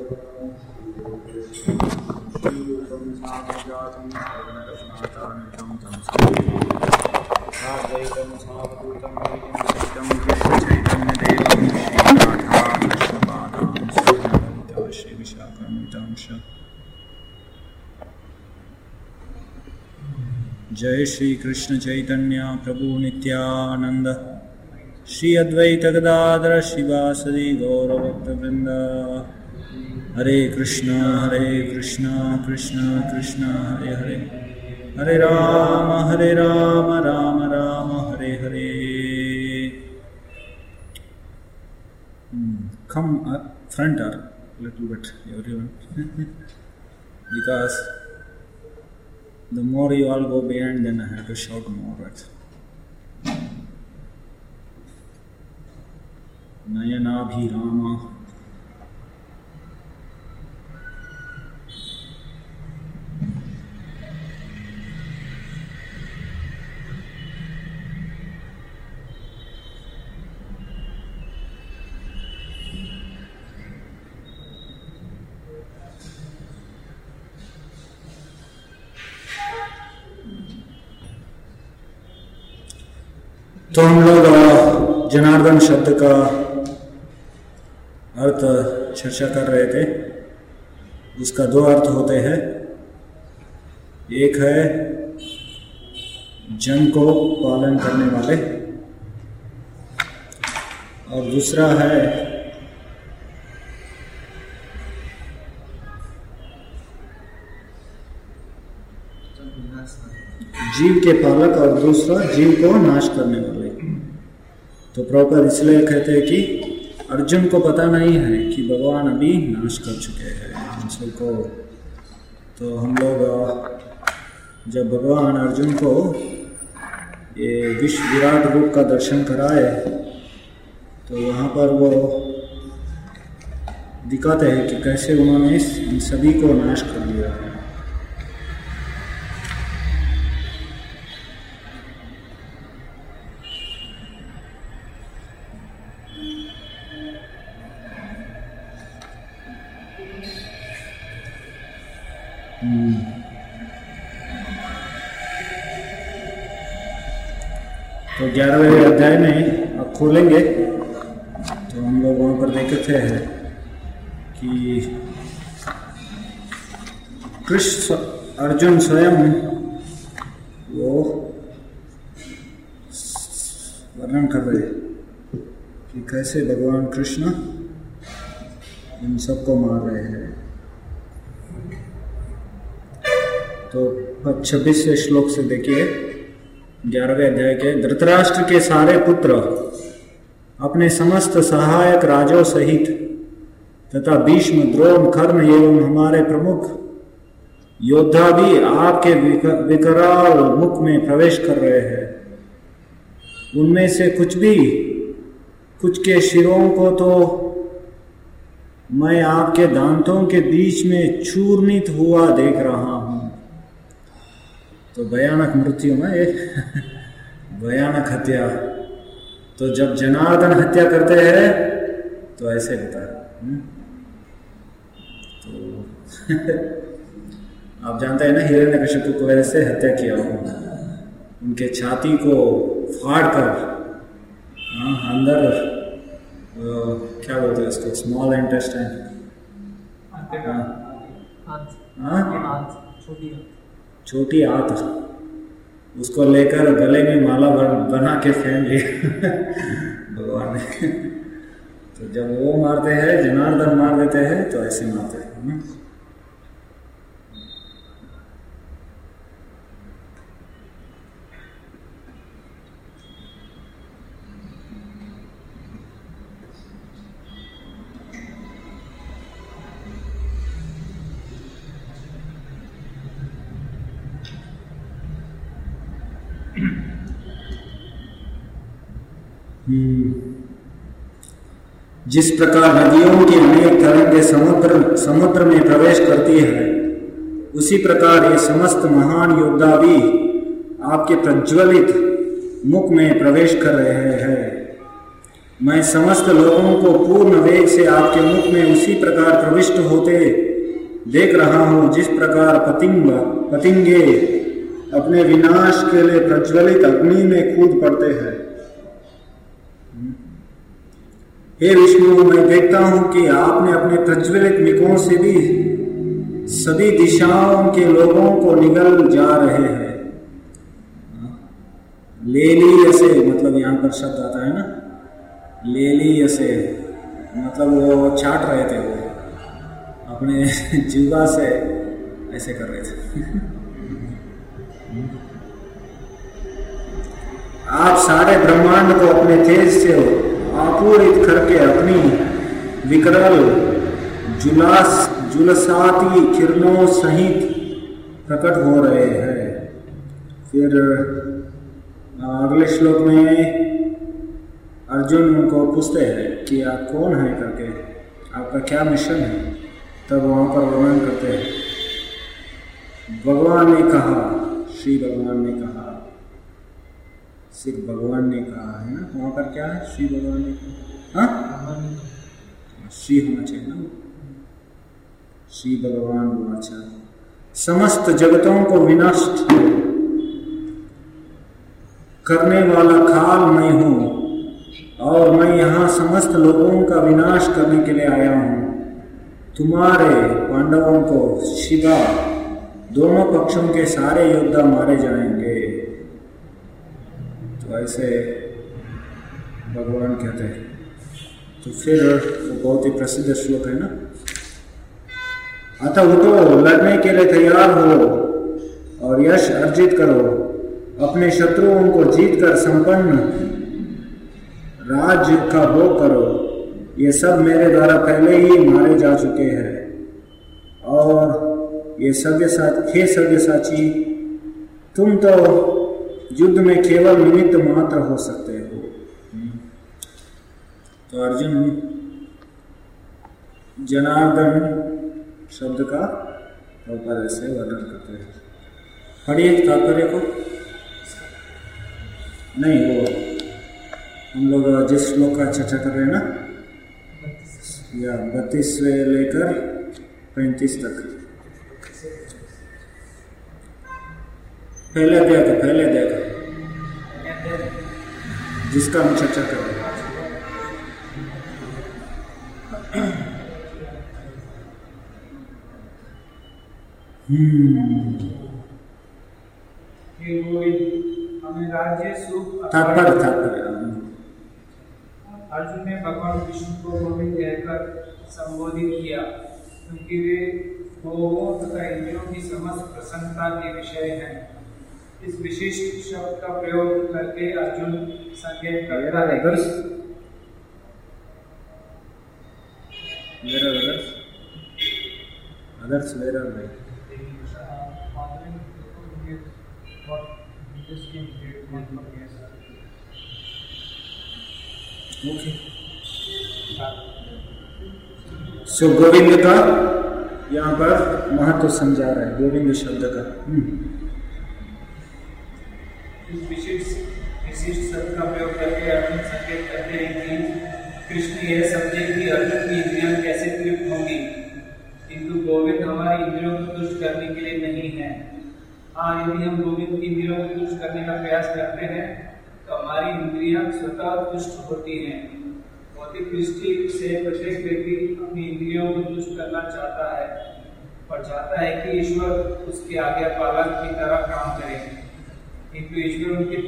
जय श्री कृष्ण चैतन्य प्रभु नित्यानंद श्री अद्वैत गदाधर शिवासदि गौरभक्तवृंद। हरे कृष्ण कृष्ण कृष्ण हरे हरे, हरे Ram Ram Ram Hare Hare. Come front a little bit, everyone, because the more you all go behind, then I have to shout more, right? Nayanabhirama. तो हम लोग जनार्दन शब्द का अर्थ चर्चा कर रहे थे। उसका दो अर्थ होते हैं, एक है जन को पालन करने वाले और दूसरा है जीव के पालक और दूसरा जीव को नाश करने वाले। तो प्रभुपाद इसलिए कहते हैं कि अर्जुन को पता नहीं है कि भगवान अभी नाश कर चुके हैं उन सबको। तो हम लोग जब भगवान अर्जुन को ये विश्व विराट रूप का दर्शन कराए तो वहाँ पर वो दिखाते हैं कि कैसे उन्होंने इन सभी को नाश कर दिया है। तो 11वें अध्याय में आप खोलेंगे तो हम लोग वहाँ पर देखते हैं कि कृष्ण अर्जुन स्वयं वो वर्णन कर रहे कि कैसे भगवान कृष्ण इन सबको मार रहे हैं। तो 26वें श्लोक से देखिए 11वें अध्याय के। धृतराष्ट्र के सारे पुत्र अपने समस्त सहायक राजों सहित तथा भीष्म, द्रोण, कर्ण एवं हमारे प्रमुख योद्धा भी आपके विकराल मुख में प्रवेश कर रहे हैं। उनमें से कुछ के शिरों को तो मैं आपके दांतों के बीच में चूर्णित हुआ देख रहा हूं। तो भयानक मृत्यु ना ये भयानक हत्या। तो जब जनार्दन हत्या करते हैं तो ऐसे होता है। तो आप जानते हैं ना, हिरण्यकशिपु को ऐसे हत्या किया उनके छाती को फाड़ कर अंदर क्या बोलते हैं इसको, स्मॉल इंटेस्टाइन, छोटी आंत, उसको लेकर गले में माला बना के पहन लिया भगवान ने। तो जब वो मारते हैं, जनार्दन मार देते हैं, तो ऐसे मारते हैं। जिस प्रकार नदियों की अनेक तरंगें समुद्र में प्रवेश करती है, उसी प्रकार ये समस्त महान योद्धा भी आपके प्रज्वलित मुख में प्रवेश कर रहे हैं। मैं समस्त लोगों को पूर्ण वेग से आपके मुख में उसी प्रकार प्रविष्ट होते देख रहा हूं जिस प्रकार पतिंगे अपने विनाश के लिए प्रज्वलित अग्नि में कूद पड़ते हैं। हे विष्णु, मैं देखता हूं कि आपने अपने प्रज्वलित निकों से भी सभी दिशाओं के लोगों को निगल जा रहे हैं। लेली ऐसे मतलब यहाँ पर शब्द आता है ना, लेली ऐसे मतलब वो चाट रहे थे, वो अपने जीवा से ऐसे कर रहे थे। आप सारे ब्रह्मांड को अपने तेज से आपूरित करके अपनी विकराल जुलसाती किरणों सहित प्रकट हो रहे हैं। फिर अगले श्लोक में अर्जुन उनको पूछते हैं कि आप कौन हैं करके, आपका क्या मिशन है। तब वहाँ पर वर्णन करते हैं, भगवान ने कहा, श्री भगवान ने कहा, सिर्फ भगवान ने कहा है ना, वहाँ पर क्या है, श्री भगवान ने कहा, हाँ श्री होना चाहिए ना, श्री भगवान वाचा, समस्त जगतों को विनष्ट करने वाला काल मैं हूँ और मैं यहाँ समस्त लोगों का विनाश करने के लिए आया हूँ। तुम्हारे पांडवों को शिवा दोनों पक्षों के सारे योद्धा मारे जाएंगे। तो ऐसे भगवान कहते हैं। तो फिर वो बहुत ही प्रसिद्ध श्लोक है ना, अतः उठो, लड़ने के लिए तैयार हो और यश अर्जित करो, अपने शत्रुओं को जीतकर संपन्न राज्य का भोग करो। ये सब मेरे द्वारा पहले ही मारे जा चुके हैं और ये सव्यसाची, तुम तो युद्ध में केवल निमित्त मात्र हो सकते हो। तो अर्जुन जनार्दन शब्द का ऊपर ऐसे वर्णन करते हैं। पढ़िए तात्पर्य को। नहीं, वो हम लोग जिस श्लोक का चर्चा कर रहे हैं ना, या 32 से लेकर 35 तक, पहले अध्याय का जिसका हम चर्चा कर रहे हैं। हमें राज्य सुख तात्पर्य अर्जुन ने भगवान विष्णु को गोविंद कहकर संबोधित किया, क्योंकि वे भोगों तथा इंद्रियों की समस्त प्रसन्नता के विषय हैं। इस विशिष्ट शब्द का प्रयोग करके अर्जुन संकेत करता है सो गोविंद का यहाँ पर महत्व समझा रहा है, गोविंद शब्द का। विशिष्ट शब्द का प्रयोग करके अर्जुन संकेत करते हैं कि कृष्ण यह समझे कि अर्जुन की इंद्रियां कैसे तृप्त होंगी, किंतु गोविंद हमारी इंद्रियों को तुष्ट करने के लिए नहीं है। हाँ, यदि हम गोविंद की इंद्रियों को तुष्ट करने का प्रयास करते हैं तो हमारी इंद्रियां स्वतः तुष्ट होती हैं। भौतिक दृष्टि से प्रत्येक व्यक्ति अपनी इंद्रियों को तुष्ट करना चाहता है और चाहता है कि ईश्वर उसके आज्ञा पालक की तरह काम करे, किंतु ईश्वर उनकी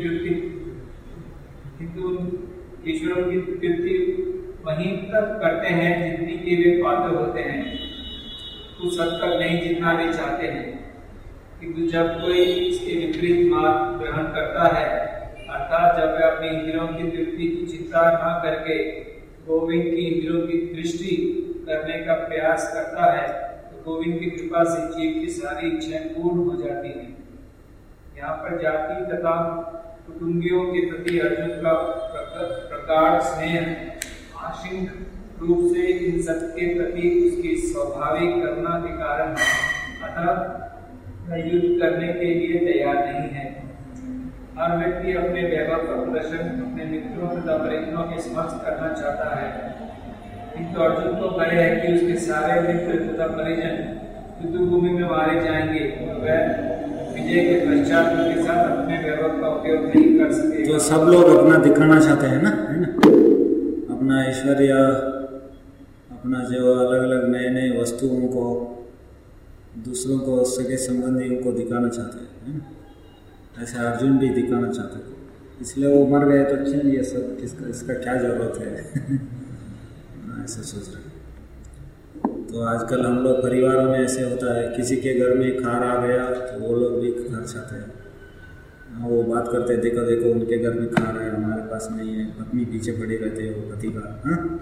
तृप्ति वहीं तक करते हैं जितनी के वे पात्र होते हैं, उस हद तक नहीं जितना वे चाहते हैं। किंतु जब कोई इसके विपरीत मार्ग ग्रहण करता है, अर्थात जब वह अपनी इंद्रियों की तृप्ति की चिंता न करके गोविंद की इंद्रियों की दृष्टि करने का प्रयास करता है, तो गोविंद की कृपा से जीव की सारी इच्छाएं पूर्ण हो जाती हैं। यहाँ पर जाति तथा कुटुंबियों के प्रति अर्जुन का प्रगाढ़ स्नेह आंशिक रूप से इन सबके प्रति उसकी स्वाभाविक करुणा के कारण है, अतः युद्ध करने के लिए तैयार नहीं है। हर व्यक्ति अपने वैभव का प्रदर्शन अपने मित्रों तथा परिजनों के समक्ष करना चाहता है, किंतु अर्जुन को भय है कि उसके सारे मित्र तथा परिजन युद्ध भूमि में मारे जाएंगे और वह विजय के पश्चात उनके साथ अपने वैभव का उपयोग नहीं कर सकेगा। तो सब लोग अपना दिखाना चाहते हैं ना, है ना, अपना ऐश्वर्य, अपना जो अलग अलग नए नए वस्तुओं को दूसरों को, सगे संबंधियों को दिखाना चाहते हैं, है ना। ऐसे अर्जुन भी दिखाना चाहते थे, इसलिए वो मर गए तो क्यों ये सब, किसका इसका क्या जरूरत है ऐसा सोच रहे। तो आजकल हम लोग परिवारों में ऐसे होता है, किसी के घर में खार आ गया तो वो लोग भी खार चाहते हैं, वो बात करते हैं, देखो देखो उनके घर में खार है, हमारे पास नहीं है, पत्नी पीछे पड़ी रहती है, वो पति का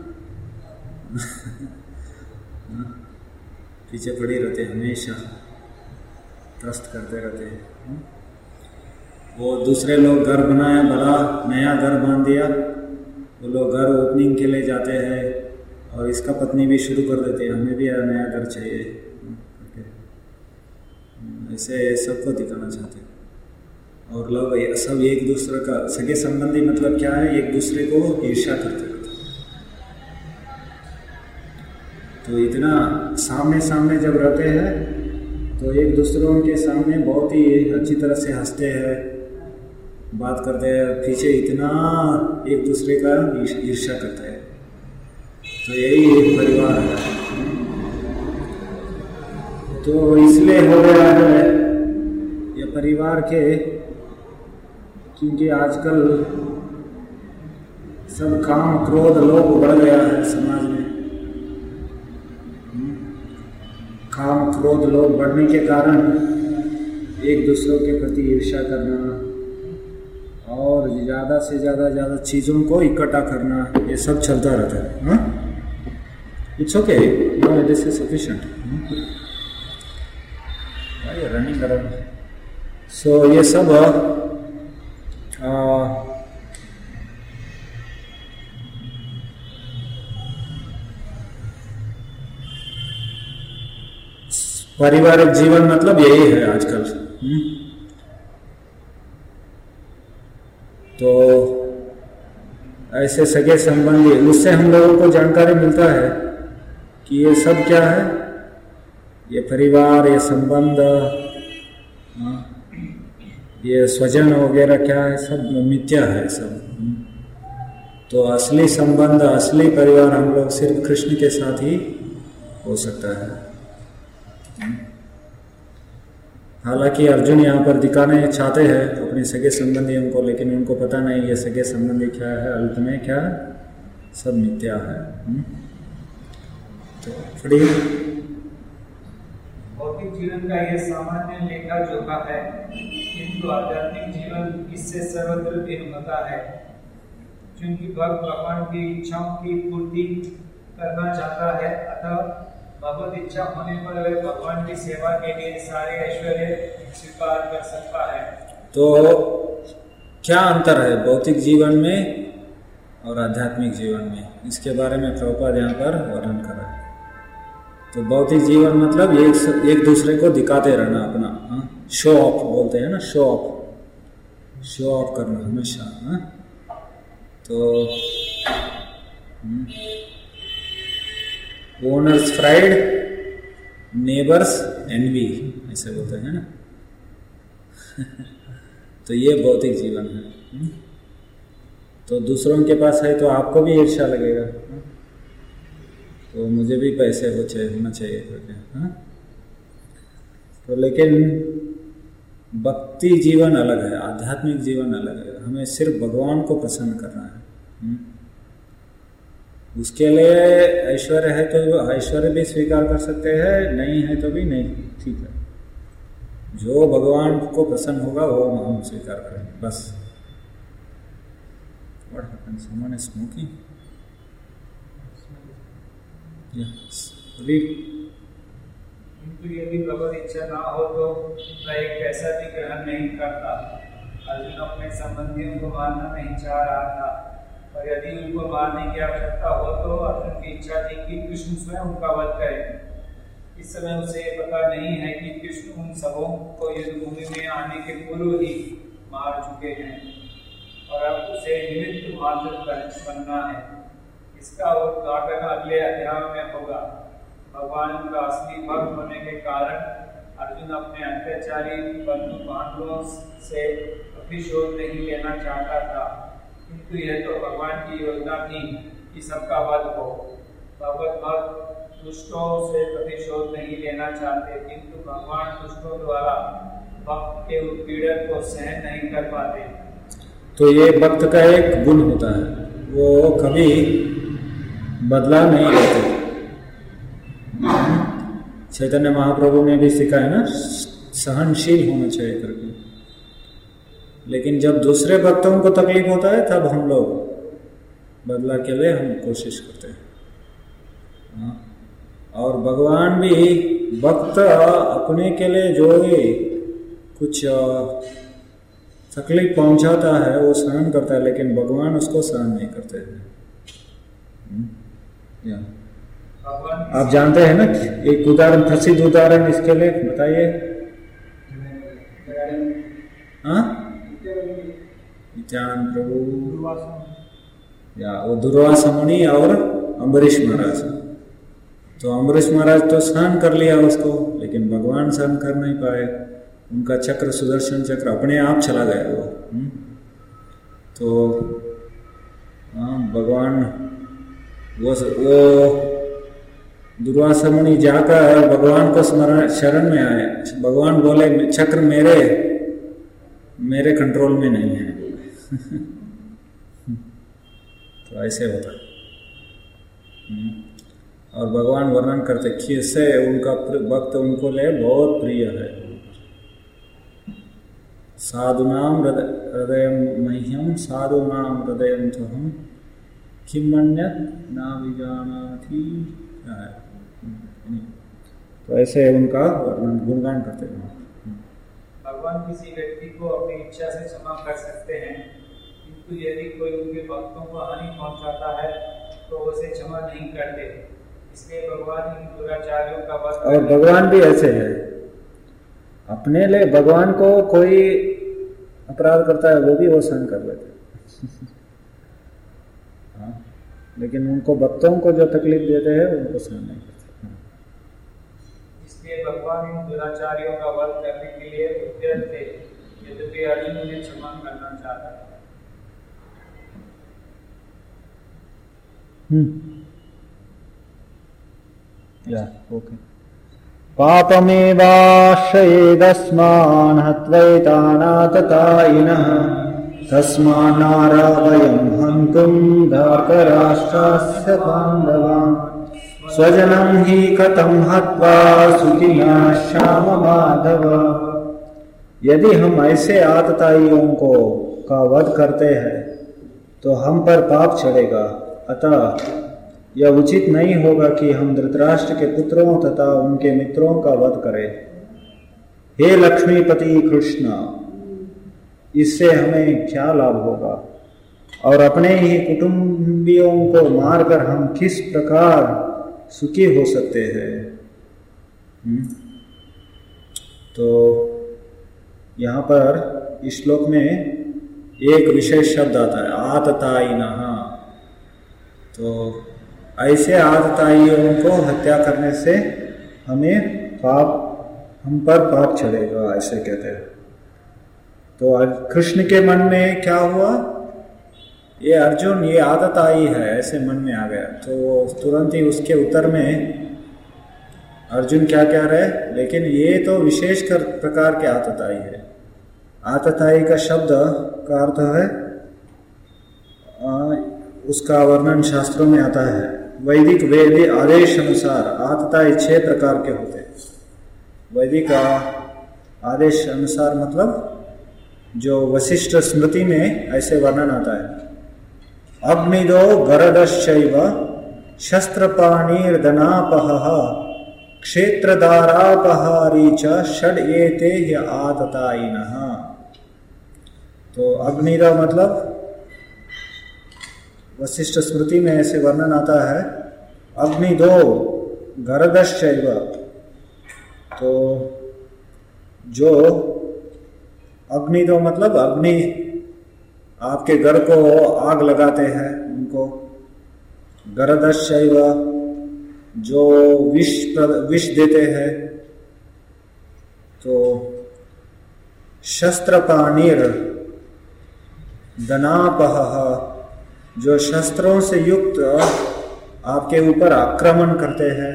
पीछे पड़ी रहते हैं, हमेशा त्रस्त करते रहते हैं। वो दूसरे लोग घर बनाया, बड़ा नया घर बांध दिया, वो लोग घर ओपनिंग के लिए जाते हैं और इसका पत्नी भी शुरू कर देते हैं, हमें भी नया घर चाहिए, ऐसे सबको दिखाना चाहते हैं। और लोग सब एक दूसरे का, सगे संबंधी मतलब क्या है, एक दूसरे को ईर्ष्या करते रहते हैं। तो इतना सामने सामने जब रहते हैं तो एक दूसरों के सामने बहुत ही अच्छी तरह से हंसते हैं, बात करते हैं, पीछे इतना एक दूसरे का ईर्ष्या करते हैं। तो यही परिवार है। तो इसलिए हो गया है ये परिवार के, क्योंकि आजकल सब काम क्रोध लोभ बढ़ गया है समाज में। काम क्रोध लोभ बढ़ने के कारण एक दूसरों के प्रति ईर्ष्या करना और ज़्यादा से ज़्यादा चीज़ों को इकट्ठा करना, ये सब चलता रहता है। It's okay, no this is sufficient, running around. So ये सब पारिवारिक जीवन मतलब यही है आजकल। तो ऐसे सगे संबंधी, उससे हम लोगों को जानकारी मिलता है कि ये सब क्या है, ये परिवार, ये संबंध, ये स्वजन वगैरह क्या है, सब मिथ्या है सब। तो असली संबंध, असली परिवार हम लोग सिर्फ कृष्ण के साथ ही हो सकता है। हालांकि अर्जुन यहाँ पर दिखाने चाहते हैं अपने सगे संबंधियों को, लेकिन उनको पता नहीं ये सगे संबंधी क्या है, अंत में क्या है, सब मिथ्या है। तो पढ़िए। भौतिक जीवन का यह सामान्य लेखा जोखा है, किंतु आध्यात्मिक जीवन इससे सर्वत्र भिन्न होता है, क्योंकि भक्त भगवान की इच्छाओं की पूर्ति करना चाहता है, अतः भगवत इच्छा होने पर वह भगवान की सेवा के लिए सारे ऐश्वर्य स्वीकार कर सकता है। तो क्या अंतर है भौतिक जीवन में और आध्यात्मिक जीवन में, इसके बारे में प्रभुपाद यहाँ पर वर्णन कर रहे हैं। तो भौतिक जीवन मतलब एक दूसरे को दिखाते रहना अपना, शो ऑफ बोलते हैं ना, शो ऑफ करना हमेशा। तो ओनर्स प्राइड, नेबर्स एनवी, ऐसे बोलते हैं ना। तो ये भौतिक जीवन है। तो दूसरों के पास है तो आपको भी ईर्ष्या लगेगा, तो मुझे भी पैसे होना चाहिए करके। तो लेकिन भक्ति जीवन अलग है, आध्यात्मिक जीवन अलग है। हमें सिर्फ भगवान को प्रसन्न करना है। उसके लिए ऐश्वर्य है तो ऐश्वर्य भी स्वीकार कर सकते हैं, नहीं है तो भी नहीं, ठीक है। जो भगवान को प्रसन्न होगा वो हम स्वीकार करेंगे, बस। What happens? Someone is smoking? Yes. Read. किंतु यदि भगवत इच्छा ना हो तो वह एक पैसा भी ग्रहण नहीं करता। अर्जुन अपने संबंधियों को मारना नहीं चाह रहा था, और यदि उनको मारने की आवश्यकता हो तो अर्जुन की इच्छा थी कि कृष्ण स्वयं उनका वध करें। इस समय उसे पता नहीं है कि कृष्ण उन सबों को युद्ध भूमि में आने के पूर्व ही मार चुके हैं और अब उसे निमित्त मात्र बनना है। इसका उद्घाटन अगले अध्याय में होगा। भगवान का असली भक्त होने के कारण अर्जुन अपने अत्याचारी बंधु पांडवों से प्रतिशोध नहीं लेना चाहता था, किंतु यह तो भगवान की योजना थी कि सबका वध हो। भगवत भक्त दुष्टों से प्रतिशोध नहीं लेना चाहते, किंतु भगवान दुष्टों द्वारा भक्त के उत्पीड़न को सहन नहीं कर पाते। तो ये भक्त का एक गुण होता है, वो कभी बदला नहीं लेते। चैतन्य महाप्रभु ने भी सिखाया ना, सहनशील होना चाहिए करके। लेकिन जब दूसरे भक्तों को तकलीफ होता है तब हम लोग बदला के लिए हम कोशिश करते हैं। और भगवान भी भक्त अपने के लिए जो भी कुछ तकलीफ पहुंचाता है वो सहन करता है, लेकिन भगवान उसको सहन नहीं करते हैं। आप जानते हैं ना, एक उदाहरण, प्रसिद्ध उदाहरण इसके लिए बताइए। हाँ, नित्यानंद प्रभु या वो दुर्वासा मुनि और अम्बरीश महाराज। तो अम्बरीश महाराज तो सहन कर लिया उसको, लेकिन भगवान सहन कर नहीं पाए। उनका चक्र, सुदर्शन चक्र अपने आप चला गया वो। तो भगवान वो दुर्वासा मुनि जाकर भगवान को शरण में आए। भगवान बोले चक्र मेरे कंट्रोल में नहीं है। तो ऐसे होता। और भगवान वर्णन करते कैसे उनका भक्त उनको ले बहुत प्रिय है। साधुनाम हृदय मह्यम साधुनाम हृदय हम किमन्यत ना विजानाति। तो ऐसे उनका गुणगान करते हैं। भगवान किसी व्यक्ति को अपनी इच्छा से क्षमा कर सकते हैं, किंतु यदि कोई उनके भक्तों को हानि पहुंचाता है तो उसे क्षमा नहीं करते। इसलिए भगवान इन दुराचारियों का वध। और भगवान भी ऐसे है, अपने लिए भगवान को कोई अपराध करता है वो भी वो सहन कर लेते। लेकिन उनको भक्तों को जो तकलीफ देते हैं उनको सहन नहीं करते। इसलिए भगवान इन दुराचारियों का वध करने के लिए उद्यत थे, यद्यपि अर्जुन उन्हें क्षमा करना चाहता था। पापमेवाश्रयेदस्मान् हत्वैतानाततायिनः तस्मान्नारा वयं हन्तुं धार्तराष्ट्रास्य पाण्डवान् स्वजनं हि कथं हत्वा सुखिनः श्याम माधव। यदि हम ऐसे आतताइयों का वध करते हैं तो हम पर पाप चढ़ेगा। अतः यह उचित नहीं होगा कि हम धृतराष्ट्र के पुत्रों तथा उनके मित्रों का वध करें। हे लक्ष्मीपति कृष्ण, इससे हमें क्या लाभ होगा और अपने ही कुटुंबियों को मारकर हम किस प्रकार सुखी हो सकते हैं। तो यहाँ पर इस श्लोक में एक विशेष शब्द आता है, आततायिनः। तो ऐसे आतताइयों को हत्या करने से हम पर पाप चढ़ेगा, ऐसे कहते हैं। तो कृष्ण के मन में क्या हुआ, ये अर्जुन ये आतताई है, ऐसे मन में आ गया। तो तुरंत ही उसके उत्तर में अर्जुन क्या कह रहे, लेकिन ये तो विशेष प्रकार के आतताई है। आतताई का शब्द का अर्थ है, उसका वर्णन शास्त्रों में आता है। वैदिक वेद आदेश अनुसार आतताई 6 प्रकार के होते हैं। वैदिक आदेश अनुसार मतलब जो वशिष्ठ स्मृति में ऐसे वर्णन आता है। अग्निदो गरदश्चैव शस्त्रपाणिर्दनापहः क्षेत्रदारापहारी च षड् एते आततायिनः। तो अग्निदो मतलब वशिष्ठ स्मृति में ऐसे वर्णन आता है, अग्निदो गरदश्चैव, तो जो अग्नि तो मतलब अग्नि आपके घर को आग लगाते हैं उनको। गरदशैव जो विष देते हैं। तो शस्त्रपाणिर दनापह जो शस्त्रों से युक्त आपके ऊपर आक्रमण करते हैं।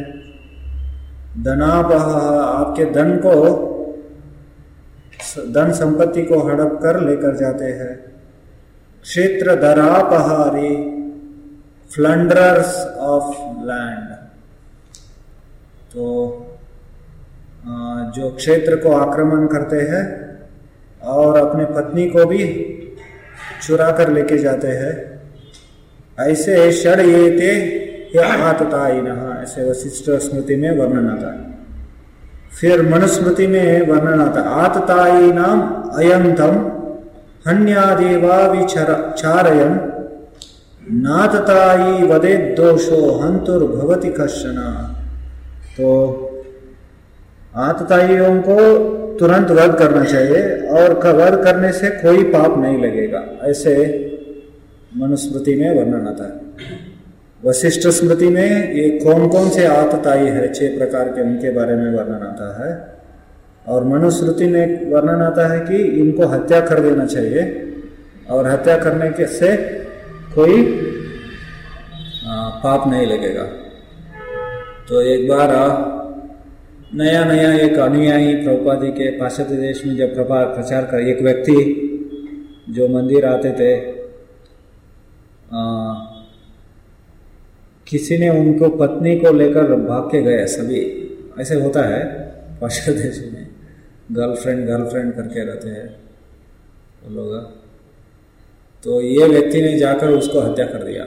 धनापह आपके धन संपत्ति को हड़प कर लेकर जाते हैं। क्षेत्र धरापहारी फ्लंडरर्स ऑफ लैंड। तो जो क्षेत्र को आक्रमण करते हैं और अपने पत्नी को भी चुरा कर लेके जाते हैं। ऐसे षड ये ते आततायिनः, ऐसे वशिष्ठ स्मृति में वर्णन आता है। फिर मनुस्मृति में वर्णन आता है। आततायिनाम अयंतम हन्यादेवा विचारयन् नाततायी वदेद दोषो हंतुर्भवति कश्चन। तो आतताइयों को तुरंत वध करना चाहिए और वध करने से कोई पाप नहीं लगेगा, ऐसे मनुस्मृति में वर्णन आता है। वशिष्ठ स्मृति में ये कौन कौन से आतताई है 6 प्रकार के, उनके बारे में वर्णन आता है। और मनुस्मृति में वर्णन आता है कि इनको हत्या कर देना चाहिए और हत्या करने के से कोई पाप नहीं लगेगा। तो एक बार नया एक अनुयायी प्रभुपाद जी के पाश्चात्य देश में जब प्रचार कर, एक व्यक्ति जो मंदिर आते थे, किसी ने उनको पत्नी को लेकर भाग के गए। सभी ऐसे होता है पाश्चात्य देश में, गर्लफ्रेंड करके रहते हैं वो लोग। तो ये व्यक्ति ने जाकर उसको हत्या कर दिया।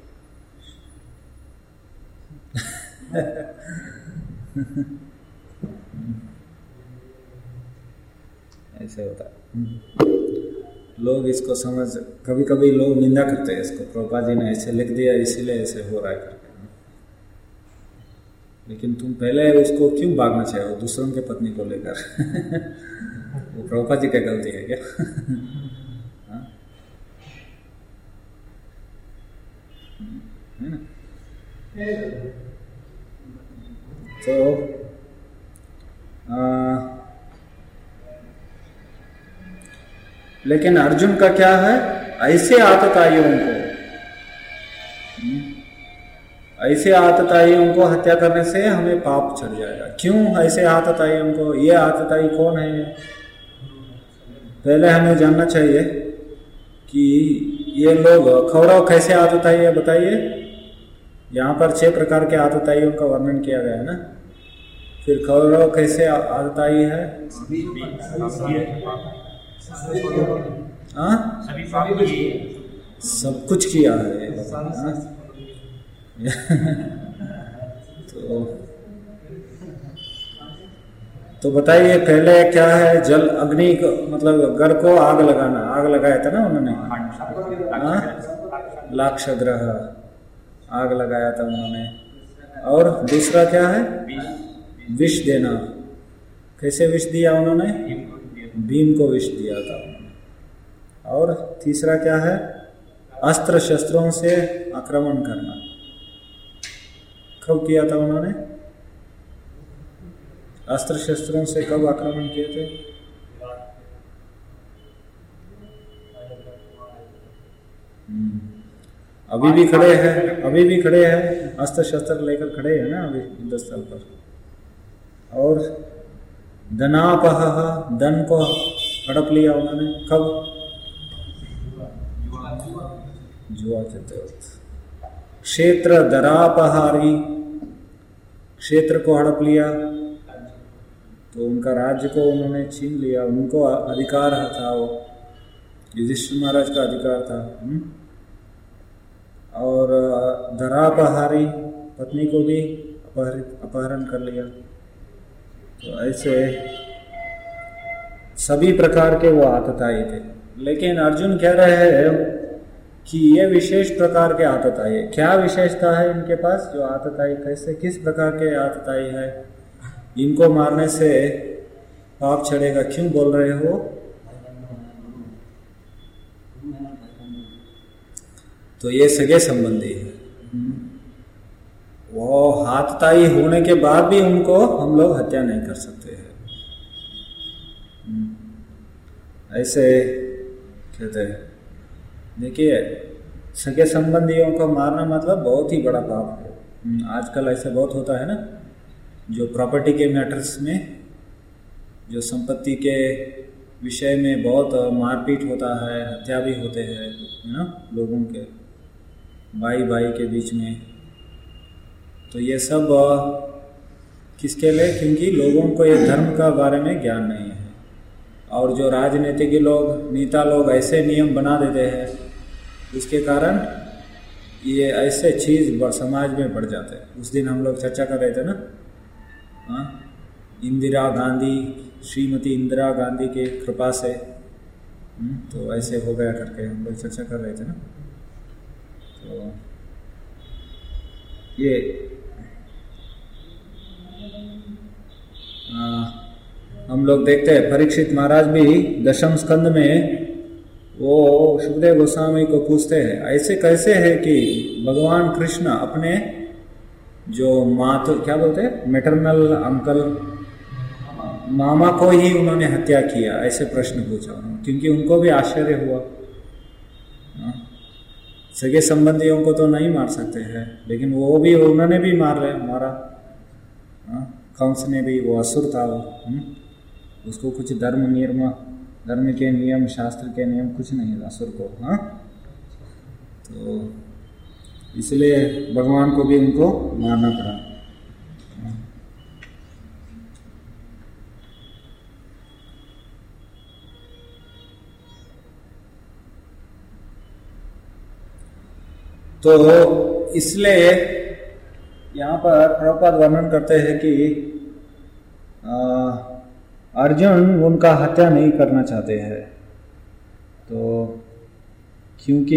ऐसे होता है। लोग इसको समझ, कभी कभी लोग निंदा करते हैं इसको, प्रभुपाद जी ने ऐसे लिख दिया इसीलिए ऐसे हो रहा है करके। लेकिन तुम पहले उसको क्यों भागना चाहिए हो दूसरों के पत्नी को लेकर? वो प्रभुपाद जी की गलती है क्या? है ना? तो लेकिन अर्जुन का क्या है? ऐसे आतताइयों को हत्या करने से हमें पाप चढ़ जाएगा। क्यों ऐसे आतताइयों को? ये आतताई कौन है? पहले हमें जानना चाहिए कि ये लोग कौरव कैसे आतताई है, बताइए। यहाँ पर 6 प्रकार के आतताइयों का वर्णन किया गया है ना। फिर कौरव कैसे आतताई है? सब कुछ किया है। तो बताइए पहले क्या है? जल अग्नि को, मतलब घर को आग लगाना, आग लगाया था ना उन्होंने। लाक्षाग्रह आग लगाया था उन्होंने। और दूसरा क्या है? विष देना। कैसे विष दिया उन्होंने? भीम को विष दिया था उन्होंने। और तीसरा क्या है? अस्त्र शस्त्रों से आक्रमण करना। कब किया था उन्होंने? अस्त्र शस्त्रों से कब आक्रमण किए थे? अभी भी खड़े हैं अस्त्र शस्त्र लेकर खड़े हैं ना अभी युद्ध स्थल पर। और धनापह, धन को हड़प लिया उन्होंने। कब? जुआ खेलते वक्त। क्षेत्र धरापहारी, क्षेत्र को हड़प लिया तो उनका राज्य को उन्होंने छीन लिया। उनको अधिकार था, वो युधिष्ठिर महाराज का अधिकार था। और धरापहारी, पत्नी को भी अपहरण कर लिया। तो ऐसे सभी प्रकार के वो आतताई थे। लेकिन अर्जुन कह रहे हैं कि ये विशेष प्रकार के आतताई है। क्या विशेषता है इनके पास? जो आतताई कैसे, किस प्रकार के आतताई है? इनको मारने से पाप चढ़ेगा, क्यों बोल रहे हो? तो ये सगे संबंधी है। वो हाथताई होने के बाद भी उनको हम लोग हत्या नहीं कर सकते हैं। ऐसे कहते हैं। देखिए, सगे संबंधियों को मारना मतलब बहुत ही बड़ा पाप है। आजकल ऐसा बहुत होता है ना, जो प्रॉपर्टी के मैटर्स में, जो संपत्ति के विषय में बहुत मारपीट होता है, हत्या भी होते हैं ना लोगों के, भाई भाई के बीच में। तो ये सब किसके लिए? क्योंकि लोगों को ये धर्म का बारे में ज्ञान नहीं है, और जो राजनीतिक लोग, नेता लोग ऐसे नियम बना देते हैं, उसके कारण ये ऐसे चीज़ समाज में बढ़ जाते हैं। उस दिन हम लोग चर्चा कर रहे थे ना, इंदिरा गांधी, श्रीमती इंदिरा गांधी के कृपा से तो ऐसे हो गया करके हम लोग चर्चा कर रहे थे ना। तो ये हम लोग देखते हैं, परीक्षित महाराज भी दशम स्कंद में वो सुखदेव गोस्वामी को पूछते हैं, ऐसे कैसे है कि भगवान कृष्ण अपने जो क्या बोलते हैं, मैटरनल अंकल, मामा को ही उन्होंने हत्या किया, ऐसे प्रश्न पूछा। क्योंकि उनको भी आश्चर्य हुआ। सगे संबंधियों को तो नहीं मार सकते हैं, लेकिन वो भी, उन्होंने भी मारा। कंस ने भी, वो असुर था वो, उसको कुछ धर्म के नियम, शास्त्र के नियम कुछ नहीं था असुर को। तो इसलिए भगवान को भी उनको मारना पड़ा। तो इसलिए यहाँ पर प्रभुपाद वर्णन करते हैं कि अर्जुन उनका हत्या नहीं करना चाहते हैं। तो क्योंकि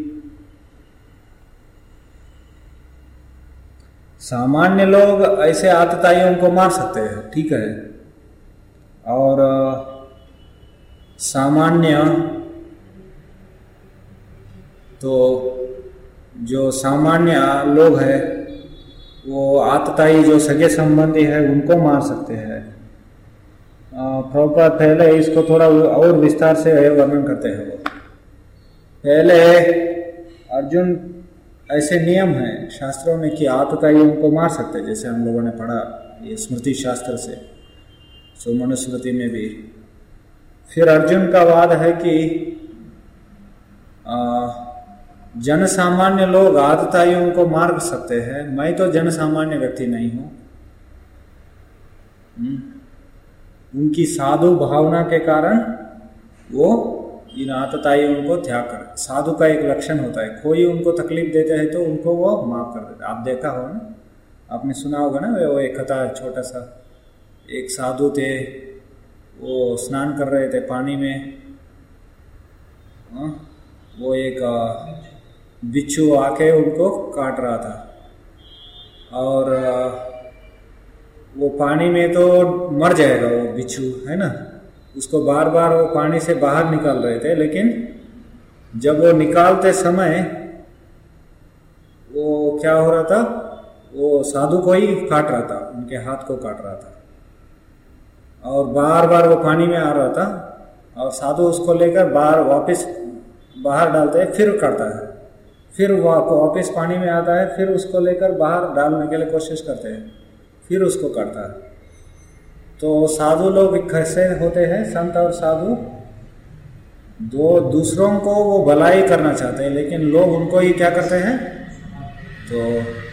सामान्य लोग ऐसे आतताइयों को मार सकते हैं, ठीक है, और सामान्य तो जो सामान्य लोग हैं वो आतताई जो सगे संबंधी है उनको मार सकते हैं। प्रभुपाद पहले इसको थोड़ा और विस्तार से वर्णन करते हैं। पहले अर्जुन, ऐसे नियम है शास्त्रों में कि आतताइयों को मार सकते हैं, जैसे हम लोगों ने पढ़ा ये स्मृति शास्त्र से, सो मनुस्मृति में भी। फिर अर्जुन का वाद है कि जन सामान्य लोग आतताइयों को मार सकते हैं, मैं तो जन सामान्य व्यक्ति नहीं हूं। उनकी साधु भावना के कारण वो इन आतताइयों को त्याग कर। साधु का एक लक्षण होता है, कोई उनको तकलीफ देते हैं तो उनको वो माफ कर देते। आप देखा होगा ना, आपने सुना होगा ना, वो एक कथा, छोटा सा, एक साधु थे, वो स्नान कर रहे थे पानी में, वो एक बिच्छू आके उनको काट रहा था, और वो पानी में तो मर जाएगा वो बिच्छू, है ना। उसको बार बार वो पानी से बाहर निकाल रहे थे, लेकिन जब वो निकालते समय वो क्या हो रहा था, वो साधु को ही काट रहा था, उनके हाथ को काट रहा था, और बार बार वो पानी में आ रहा था, और साधु उसको लेकर वापस बाहर डालते हैं, फिर काटता है, फिर वापस पानी में आता है, फिर उसको लेकर बाहर डालने के लिए कोशिश करते हैं, फिर उसको काटता है। तो साधु लोग कैसे होते हैं, संत और साधु, दो दूसरों को वो भलाई करना चाहते हैं, लेकिन लोग उनको ही क्या करते हैं, तो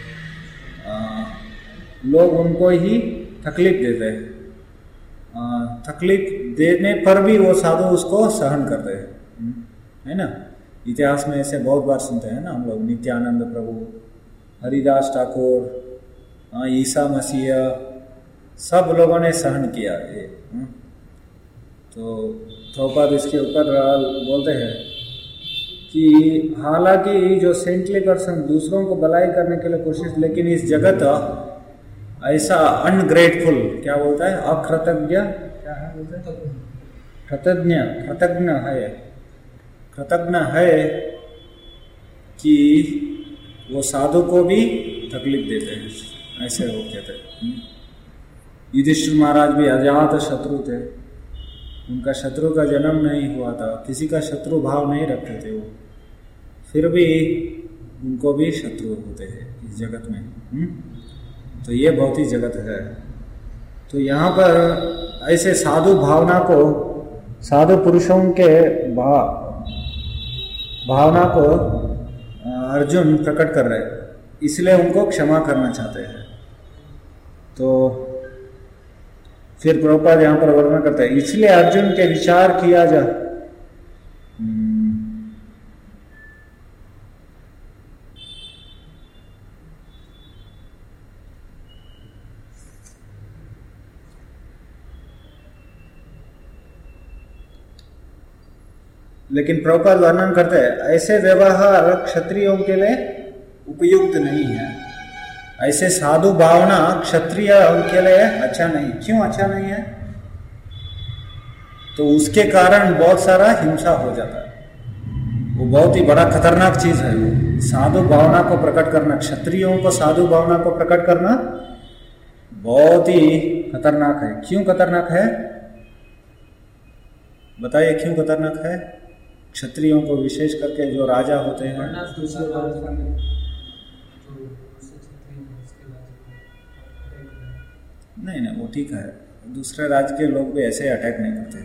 लोग उनको ही तकलीफ देते हैं। तकलीफ देने पर भी वो साधु उसको सहन करते हैं, है ना। इतिहास में ऐसे बहुत बार सुनते हैं ना हम लोग, नित्यानंद प्रभु, हरिदास ठाकुर, ईसा मसीह, सब लोगों ने सहन किया ये। तो प्रभुपाद इसके ऊपर बोलते हैं कि हालांकि जो सेंटली पर्सन दूसरों को भलाई करने के लिए कोशिश, लेकिन इस जगत ऐसा अनग्रेटफुल, क्या बोलता है, अकृतज्ञ, क्या है बोलते हैं, कृतज्ञ है, कि वो साधु को भी तकलीफ देते हैं, ऐसे वो कहते हैं। युधिष्ठिर महाराज भी अजात शत्रु थे, उनका शत्रु का जन्म नहीं हुआ था, किसी का शत्रु भाव नहीं रखते थे वो, फिर भी उनको भी शत्रु होते हैं इस जगत में। तो ये बहुत ही जगत है। तो यहाँ पर ऐसे साधु भावना को, साधु पुरुषों के भावना को अर्जुन प्रकट कर रहे हैं, इसलिए उनको क्षमा करना चाहते हैं। तो फिर प्रभुपाद यहाँ पर वर्णन करते हैं, इसलिए अर्जुन के विचार किया जा लेकिन प्रभुपाद वर्णन करते हैं, ऐसे व्यवहार क्षत्रियों के लिए उपयुक्त नहीं है। ऐसे साधु भावना क्षत्रिय के लिए अच्छा नहीं। क्यों अच्छा नहीं है? तो उसके कारण बहुत सारा हिंसा हो जाता है। वो बहुत ही बड़ा खतरनाक चीज है। वो साधु भावना को प्रकट करना, क्षत्रियों को साधु भावना को प्रकट करना बहुत ही खतरनाक है। क्यों खतरनाक है बताइए, क्यों खतरनाक है? क्षत्रियों को विशेष करके जो राजा होते हैं, नहीं वो ठीक है, दूसरे राज्य के लोग भी ऐसे अटैक नहीं करते।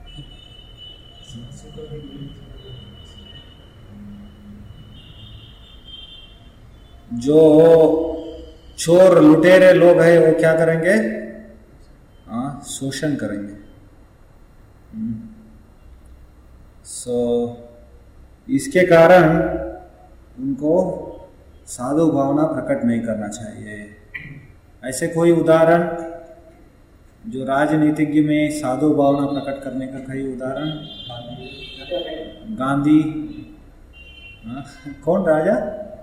जो चोर लुटेरे लोग हैं वो क्या करेंगे? शोषण करेंगे। इसके कारण उनको साधु भावना प्रकट नहीं करना चाहिए। ऐसे कोई उदाहरण जो राजनीतिज्ञ में साधु भावना प्रकट करने का कोई उदाहरण? गांधी। कौन राजा?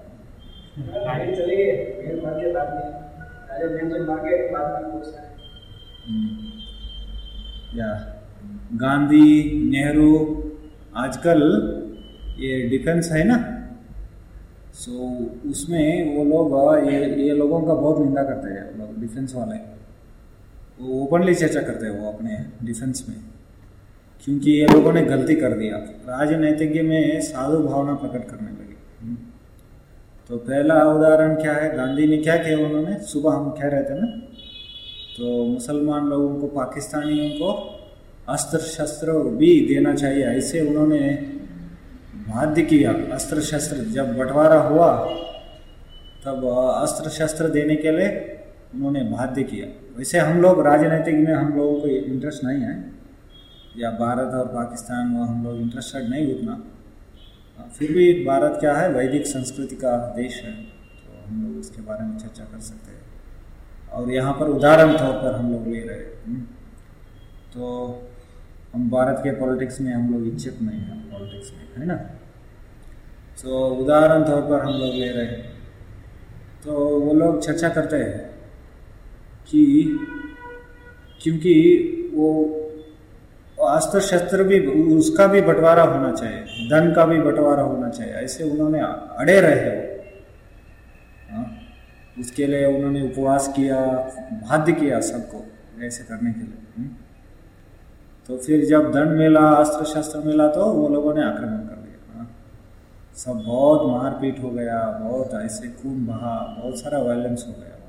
या गांधी, नेहरू। आजकल ये डिफेंस है ना, सो उसमें वो लोग ये लोगों का बहुत निंदा करते हैं। लोग डिफेंस वाले वो ओपनली चर्चा करते हैं वो अपने डिफेंस में, क्योंकि ये लोगों ने गलती कर दिया, राजनीतिज्ञ में साधु भावना प्रकट करने लगे। तो पहला उदाहरण क्या है? गांधी ने क्या किया? उन्होंने सुबह हम कह रहे थे ना, तो मुसलमान लोगों को, पाकिस्तानियों को अस्त्र शस्त्र भी देना चाहिए, ऐसे उन्होंने बाध्य किया। अस्त्र शस्त्र जब बंटवारा हुआ तब अस्त्र शस्त्र देने के लिए उन्होंने बाध्य किया। वैसे हम लोग राजनीतिक में हम लोगों को इंटरेस्ट नहीं है, या भारत और पाकिस्तान में हम लोग इंटरेस्टेड नहीं उतना, फिर भी भारत क्या है? वैदिक संस्कृति का देश है, तो हम लोग उसके बारे में चर्चा कर सकते हैं। और यहाँ पर उदाहरण तौर पर हम लोग ले रहे हैं। तो हम भारत के पॉलिटिक्स में हम लोग इच्छुक नहीं हैं, पॉलिटिक्स में, है ना। तो उदाहरण तौर पर हम लोग ले रहे हैं। तो वो लोग चर्चा करते हैं कि क्योंकि वो अस्त्र शस्त्र भी, उसका भी बंटवारा होना चाहिए, धन का भी बंटवारा होना चाहिए, ऐसे उन्होंने अड़े रहे। उसके लिए उन्होंने उपवास किया, बाध्य किया सबको ऐसे करने के लिए। तो फिर जब धन मिला, अस्त्र शस्त्र मिला, तो वो लोगों ने आक्रमण कर दिया। सब बहुत मारपीट हो गया, बहुत ऐसे खून बहा, बहुत सारा वायलेंस हो गया।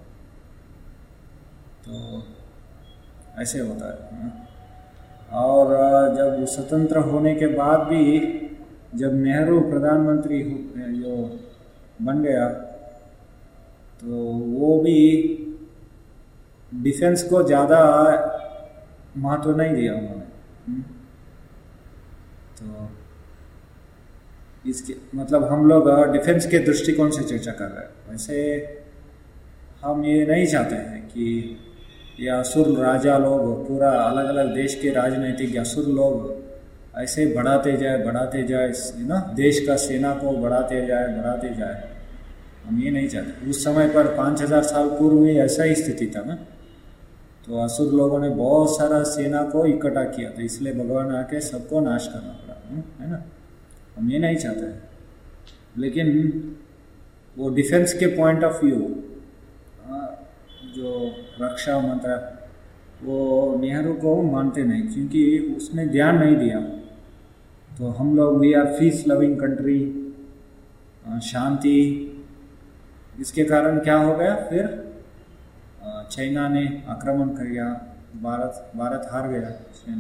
तो ऐसे होता है। और जब स्वतंत्र होने के बाद भी जब नेहरू प्रधानमंत्री जो बन गया, तो वो भी डिफेंस को ज़्यादा महत्व नहीं दिया उन्होंने। तो इसके मतलब हम लोग डिफेंस के दृष्टिकोण से चर्चा कर रहे हैं। वैसे हम ये नहीं चाहते हैं कि ये असुर राजा लोग, पूरा अलग अलग देश के राजनीतिक असुर लोग ऐसे बढ़ाते जाए ना, देश का सेना को बढ़ाते जाए। हम ये नहीं चाहते। उस समय पर 5000 साल पूर्व में ऐसा ही स्थिति था ना, तो असुर लोगों ने बहुत सारा सेना को इकट्ठा किया, तो इसलिए भगवान आके सबको नाश करना पड़ा, है ना। हम ये नहीं चाहते हैं। लेकिन वो डिफेंस के पॉइंट ऑफ व्यू जो रक्षा मंत्र वो नेहरू को मानते नहीं, क्योंकि उसने ध्यान नहीं दिया। तो हम लोग we are peace loving country, शांति, इसके कारण क्या हो गया, फिर चाइना ने आक्रमण कर गया, भारत हार गया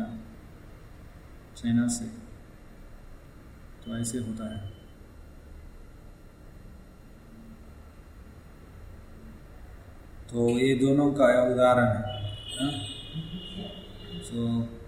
चाइना से। तो ऐसे होता है। तो ये दोनों का उदाहरण है। तो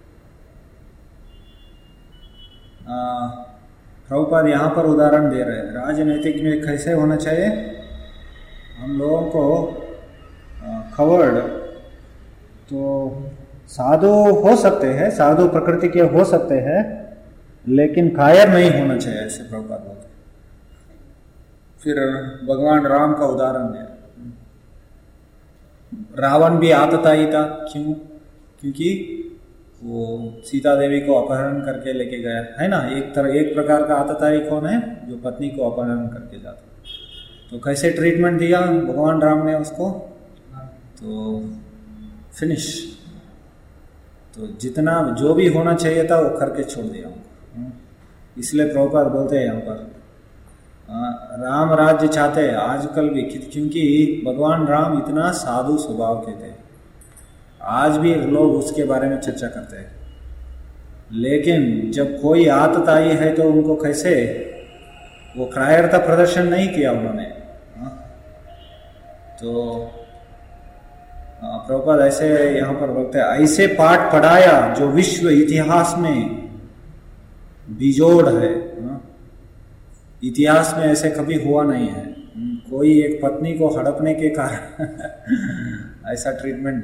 प्रभुपाद यहाँ पर उदाहरण दे रहे हैं राजनीतिक में कैसे होना चाहिए। हम लोगों को खवर्ड तो साधु हो सकते हैं, साधु प्रकृति के हो सकते हैं, लेकिन कायर नहीं होना चाहिए, ऐसे प्रभुपाद बोलते हैं। फिर भगवान राम का उदाहरण दिया। रावण भी आतताई था, क्यों? क्योंकि वो सीता देवी को अपहरण करके लेके गया है ना। एक प्रकार का आतताई कौन है? जो पत्नी को अपहरण करके जाता। तो कैसे ट्रीटमेंट दिया भगवान राम ने उसको? तो फिनिश। तो जितना जो भी होना चाहिए था वो करके छोड़ दिया उनको। इसलिए प्रभुपाद बोलते हैं यहाँ पर राम राज्य चाहते हैं आजकल भी, क्योंकि भगवान राम इतना साधु स्वभाव के थे। आज भी लोग उसके बारे में चर्चा करते हैं, लेकिन जब कोई आतताई है तो उनको कैसे, वो कायरता प्रदर्शन नहीं किया उन्होंने। तो प्रभुपाद ऐसे यहाँ पर बोलते हैं, ऐसे पाठ पढ़ाया जो विश्व इतिहास में बिजोड़ है। इतिहास में ऐसे कभी हुआ नहीं है। कोई एक पत्नी को हड़पने के कारण ऐसा ट्रीटमेंट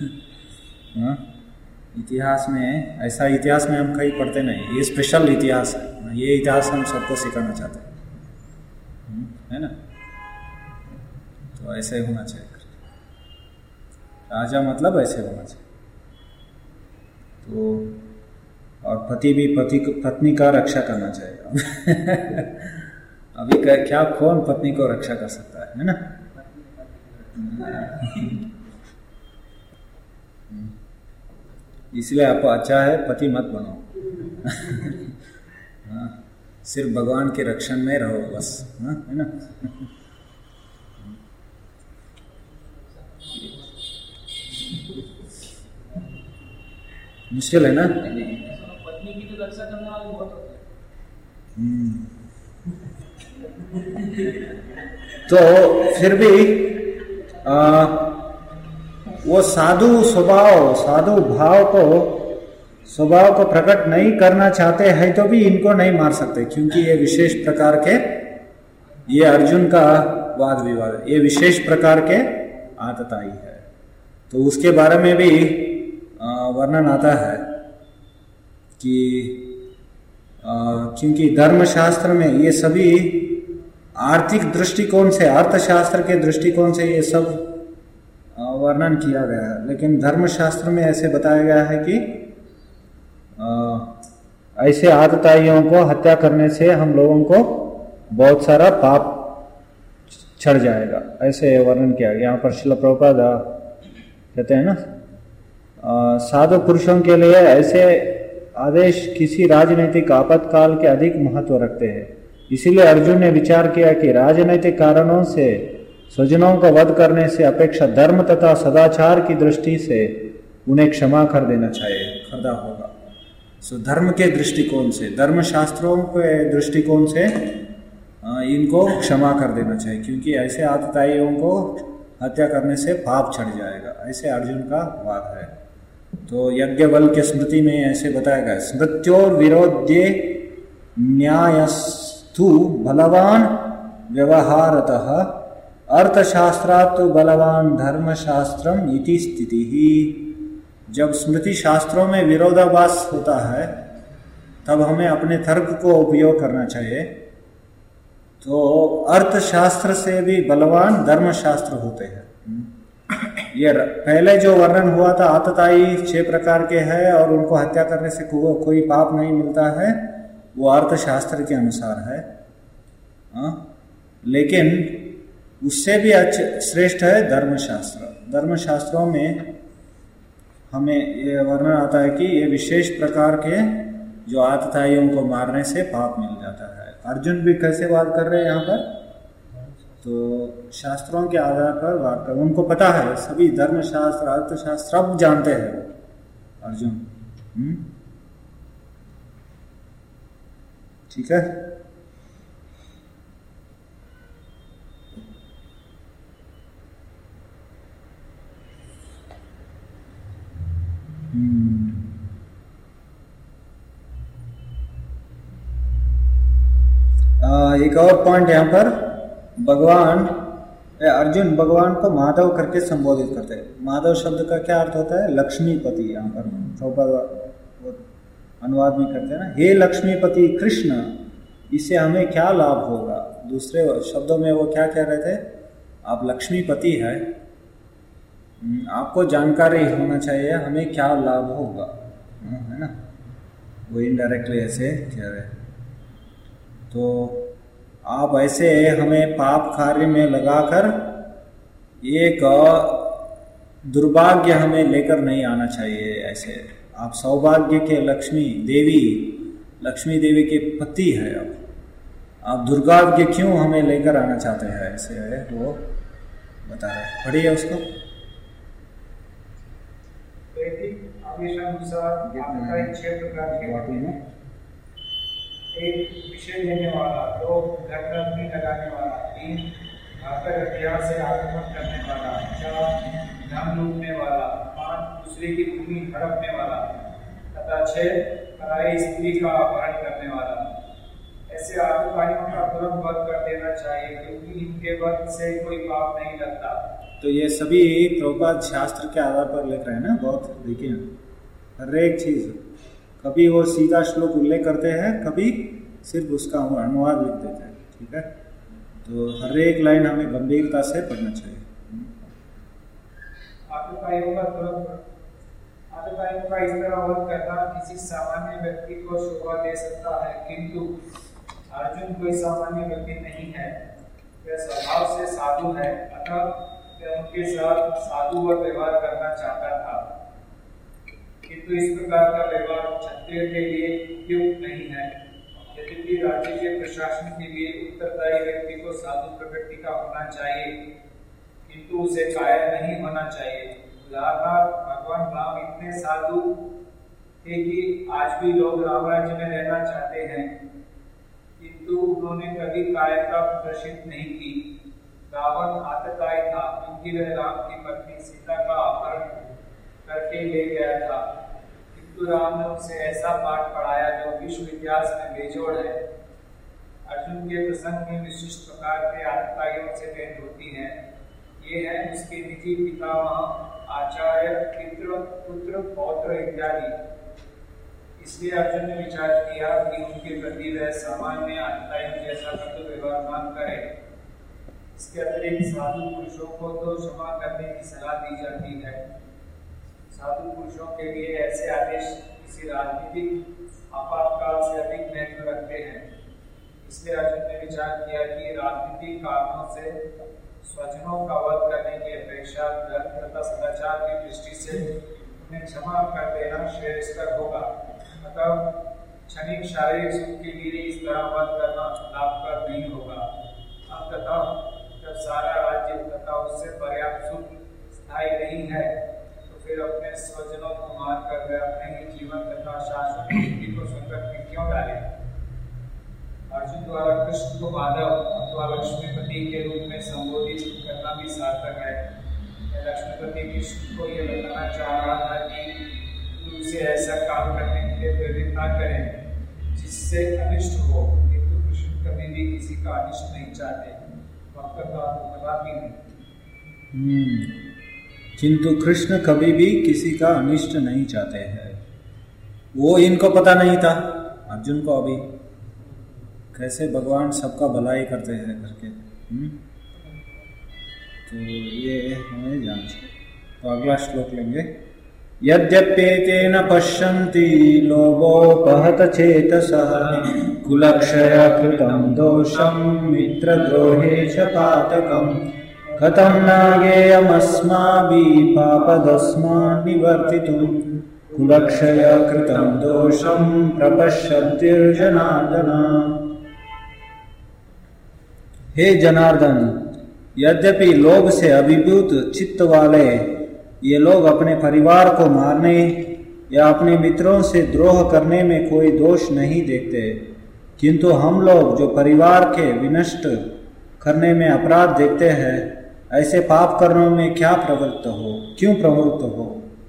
इतिहास में, ऐसा इतिहास में हम कहीं पढ़ते नहीं। ये स्पेशल इतिहास है, ये इतिहास हम सबको सिखाना चाहते हैं, है ना। तो ऐसे होना चाहिए, राजा मतलब ऐसे होना चाहिए। तो और पति भी पत्नी का रक्षा करना चाहिए। अभी क्या कौन पत्नी को रक्षा कर सकता है ना। इसलिए आपको अच्छा है पति मत बनो। सिर्फ भगवान के रक्षण में रहो बस, है ना। मुश्किल है ना। पत्नी की तो रक्षा करने वाले बहुत होते हैं। तो फिर भी वो साधु स्वभाव, साधु स्वभाव को प्रकट नहीं करना चाहते हैं, तो भी इनको नहीं मार सकते, क्योंकि ये विशेष प्रकार के, ये अर्जुन का वाद विवाद, ये विशेष प्रकार के आतताई है। तो उसके बारे में भी वर्णन आता है कि क्योंकि धर्मशास्त्र में ये सभी आर्थिक दृष्टिकोण से, अर्थशास्त्र के दृष्टिकोण से ये सब वर्णन किया गया है, लेकिन धर्मशास्त्र में ऐसे बताया गया है कि ऐसे आतताइयों को हत्या करने से हम लोगों को बहुत सारा पाप चढ़ जाएगा, ऐसे वर्णन किया गया। यहाँ पर श्रील प्रभुपाद कहते हैं ना, साधु पुरुषों के लिए ऐसे आदेश किसी राजनीतिक आपातकाल के अधिक महत्व रखते हैं। इसीलिए अर्जुन ने विचार किया कि राजनीतिक कारणों से स्वजनों को वध करने से अपेक्षा धर्म तथा सदाचार की दृष्टि से उन्हें क्षमा कर देना चाहिए, खर्दा होगा। सो धर्म के दृष्टिकोण से, धर्मशास्त्रों के दृष्टिकोण से इनको क्षमा कर देना चाहिए, क्योंकि ऐसे आतताइयों को हत्या करने से पाप चढ़ जाएगा, ऐसे अर्जुन का वाद है। तो यज्ञ बल के स्मृति में ऐसे बताया गया, स्मृत्योर विरोध्ये न्यायस्तु बलवान व्यवहारतः अर्थशास्त्रात् बलवान धर्मशास्त्रम इति स्थिति ही। जब स्मृति शास्त्रों में विरोधाभास होता है तब हमें अपने तर्क को उपयोग करना चाहिए। तो अर्थशास्त्र से भी बलवान धर्मशास्त्र होते हैं। ये पहले जो वर्णन हुआ था आतताई 6 प्रकार के हैं और उनको हत्या करने से कोई पाप नहीं मिलता है, वो अर्थशास्त्र के अनुसार है। लेकिन उससे भी श्रेष्ठ है धर्मशास्त्र। धर्मशास्त्रों में हमें ये वर्णन आता है कि ये विशेष प्रकार के जो आतताइयों को मारने से पाप मिल जाता है। अर्जुन भी कैसे बात कर रहे हैं यहाँ पर, तो शास्त्रों के आधार पर बात कर, उनको पता है सभी धर्मशास्त्र अर्थशास्त्र सब जानते हैं अर्जुन। ठीक है। एक और पॉइंट यहाँ पर, अर्जुन भगवान को माधव करके संबोधित करते हैं। माधव शब्द का क्या अर्थ होता है? लक्ष्मीपति। यहाँ पर अनुवाद में करते हैं ना, हे लक्ष्मीपति कृष्ण, इससे हमें क्या लाभ होगा। दूसरे शब्दों में वो क्या कह रहे थे, आप लक्ष्मीपति है, आपको जानकारी होना चाहिए हमें क्या लाभ होगा, है ना। वो इनडायरेक्टली ऐसे कह रहे। तो आप ऐसे हमें पाप कार्य में लगाकर एक दुर्भाग्य हमें लेकर नहीं आना चाहिए। ऐसे आप सौभाग्य के लक्ष्मी देवी के पति है, आप दुर्भाग्य क्यों हमें लेकर आना चाहते हैं, ऐसे है वो बता रहे। पढ़िए उसको। एक विषय देने वाला, दो घटना लगाने वाला, तीन आकर हथियार से आक्रमण करने वाला, चार धन लूटने वाला, पांच दूसरे की भूमि हड़पने वाला तथा छह पराई स्त्री का अपहरण करने वाला। ऐसे आतंकवादियों का तुरंत वध कर देना चाहिए, क्योंकि इनके वध से कोई पाप नहीं लगता। तो ये सभी प्रभुपाद शास्त्र के आधार पर लिख रहे हैं ना, बहुत देखिए हर एक चीज। कभी वो सीधा श्लोक उल्लेख करते हैं, कभी सिर्फ उसका अनुवाद लिख देते हैं। ठीक है, तो हर एक लाइन हमें गंभीरता से पढ़ना चाहिए। आतंकवादियों का इस तरह वध करना किसी सामान्य व्यक्ति को शोभा दे सकता है, किंतु अर्जुन कोई सामान्य व्यक्ति नहीं है। वह स्वभाव से साधु है, अतः वह उनके साथ साधु और व्यवहार करना चाहता था, किंतु इस प्रकार का व्यवहार क्षत्रिय के लिए उपयुक्त नहीं है। यद्यपि राज्य के प्रशासन के लिए उत्तरदायी व्यक्ति को साधु प्रकृति का होना चाहिए, किंतु उसे कायर नहीं होना चाहिए। उदाहरणार्थ, भगवान राम इतने साधु थे कि आज भी लोग राम राज्य में रहना चाहते हैं, किंतु उन्होंने कभी कायरता प्रदर्शित नहीं की। रावण आतताई था, क्योंकि वह राम की पत्नी सीता का अपहरण करके ले गया था, किंतु राम ने उसे ऐसा पाठ पढ़ाया जो विश्व इतिहास में बेजोड़ है। अर्जुन के प्रसंग में विशिष्ट प्रकार के आतताइयों से भेंट होती है। ये है उसके निजी पितामह, आचार्य, पितृ, पुत्र, पौत्र इत्यादि। इसलिए अर्जुन ने विचार किया कि उनके प्रति वह सामान्य आतताइयों जैसा कटु व्यवहार न करे। इसके अतिरिक्त साधु पुरुषों को तो क्षमा करने की सलाह दी जाती है। साधु पुरुषों के लिए ऐसे आदेश किसी राजनीतिक आपातकाल से अधिक महत्व रखते हैं। इसलिए अर्जुन ने विचार किया कि राजनीतिक कारणों से स्वजनों का वध करने की अपेक्षा धर्म तथा सदाचार की दृष्टि से उन्हें क्षमा कर देना श्रेयस्कर होगा। अतः क्षणिक शारीरिक सुख के लिए इस तरह वध करना लाभप्रद नहीं होगा। अंततः जब सारा राज्य तथा उससे पर्याप्त सुख स्थायी नहीं है, तो फिर अपने स्वजनों को मारकर वे अपने ही जीवन तथा शाश्वत मुक्ति को संकट में क्यों डाले। अर्जुन द्वारा कृष्ण को माधव अथवा लक्ष्मीपति के रूप में संबोधित करना भी सार्थक है। लक्ष्मीपति कृष्ण को यह बताना चाह रहा था कि उसे ऐसा काम करने के लिए प्रेरित न करें जिससे अनिष्ट हो, किंतु कृष्ण कभी भी किसी का अनिष्ट नहीं चाहते। किंतु कृष्ण कभी भी किसी का अनिष्ट नहीं चाहते हैं। वो इनको पता नहीं था अर्जुन को अभी कैसे भगवान सबका भलाई करते हैं करके। तो ये हमें जान चाहिए। तो अगला श्लोक लेंगे। यद्यप्येतेन पश्यन्ति लोभोपहत चेतसः कुलक्षय कृतं दोषं मित्रद्रोहे च पातकम् कथं न ज्ञेयमस्माभिः पापदस्मान् निवर्तितुं कुलक्षय कृतं दोषं प्रपश्यन्तिर्जनार्दन। हे जनार्दन, यद्यपि लोभ से अभिभूत चित्त वाले ये लोग अपने परिवार को मारने या अपने मित्रों से द्रोह करने में कोई दोष नहीं देखते, किंतु हम लोग जो परिवार के विनष्ट करने में अपराध देखते हैं, ऐसे पाप कर्मों में क्यों प्रवृत्त हो।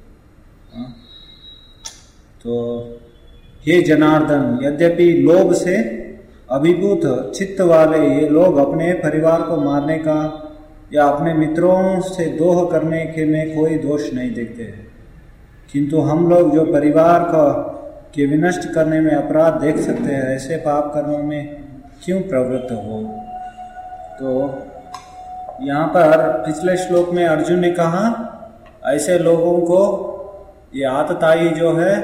तो हे जनार्दन, यद्यपि लोभ से अभिभूत चित्त वाले ये लोग अपने परिवार को मारने का या अपने मित्रों से द्रोह करने के में कोई दोष नहीं देखते हैं, किंतु हम लोग जो परिवार के विनष्ट करने में अपराध देख सकते हैं, ऐसे पाप कर्मों में क्यों प्रवृत्त हो। तो यहाँ पर पिछले श्लोक में अर्जुन ने कहा ऐसे लोगों को ये आतताई जो है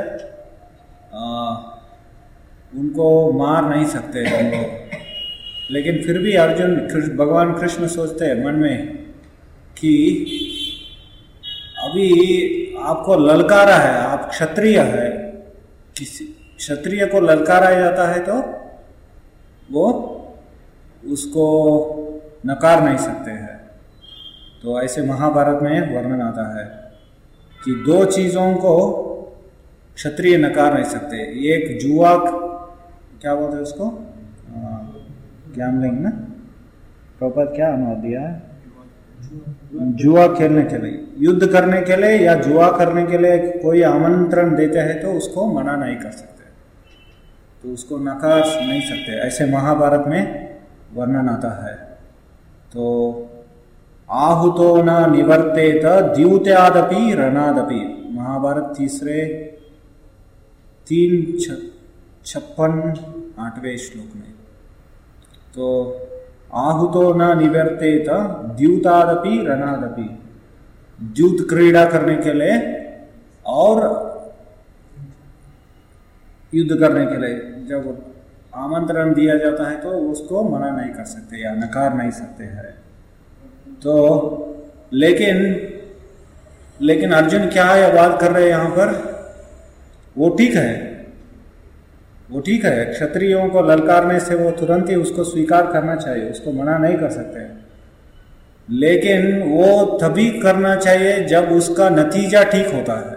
उनको मार नहीं सकते हम लोग, लेकिन फिर भी अर्जुन भगवान कृष्ण सोचते हैं मन में कि अभी आपको ललकारा है, आप क्षत्रिय है, किसी क्षत्रिय को ललकारा जाता है तो वो उसको नकार नहीं सकते हैं। तो ऐसे महाभारत में वर्णन आता है कि दो चीजों को क्षत्रिय नकार नहीं सकते। एक जुआ, क्या बोलते हैं उसको, गैम्बलिंग ना, प्रॉपर क्या अनुवाद दिया है, जुआ खेलने के लिए, युद्ध करने के लिए या जुआ करने के लिए कोई आमंत्रण देते हैं तो उसको मना नहीं कर सकते, तो उसको नकार नहीं सकते, ऐसे महाभारत में वर्णन आता है। तो आहुतो न निवर्तेत द्यूत्यादपि रणादपि, महाभारत 3:56 श्लोक में। तो आहुतो न निवर्तेत द्यूतादपि रणादपि, द्यूत क्रीड़ा करने के लिए और युद्ध करने के लिए जब आमंत्रण दिया जाता है तो उसको मना नहीं कर सकते या नकार नहीं सकते हैं। तो लेकिन अर्जुन क्या यह बात कर रहे हैं यहाँ पर, वो ठीक है, क्षत्रियों को ललकारने से वो तुरंत ही उसको स्वीकार करना चाहिए, उसको मना नहीं कर सकते, लेकिन वो तभी करना चाहिए जब उसका नतीजा ठीक होता है।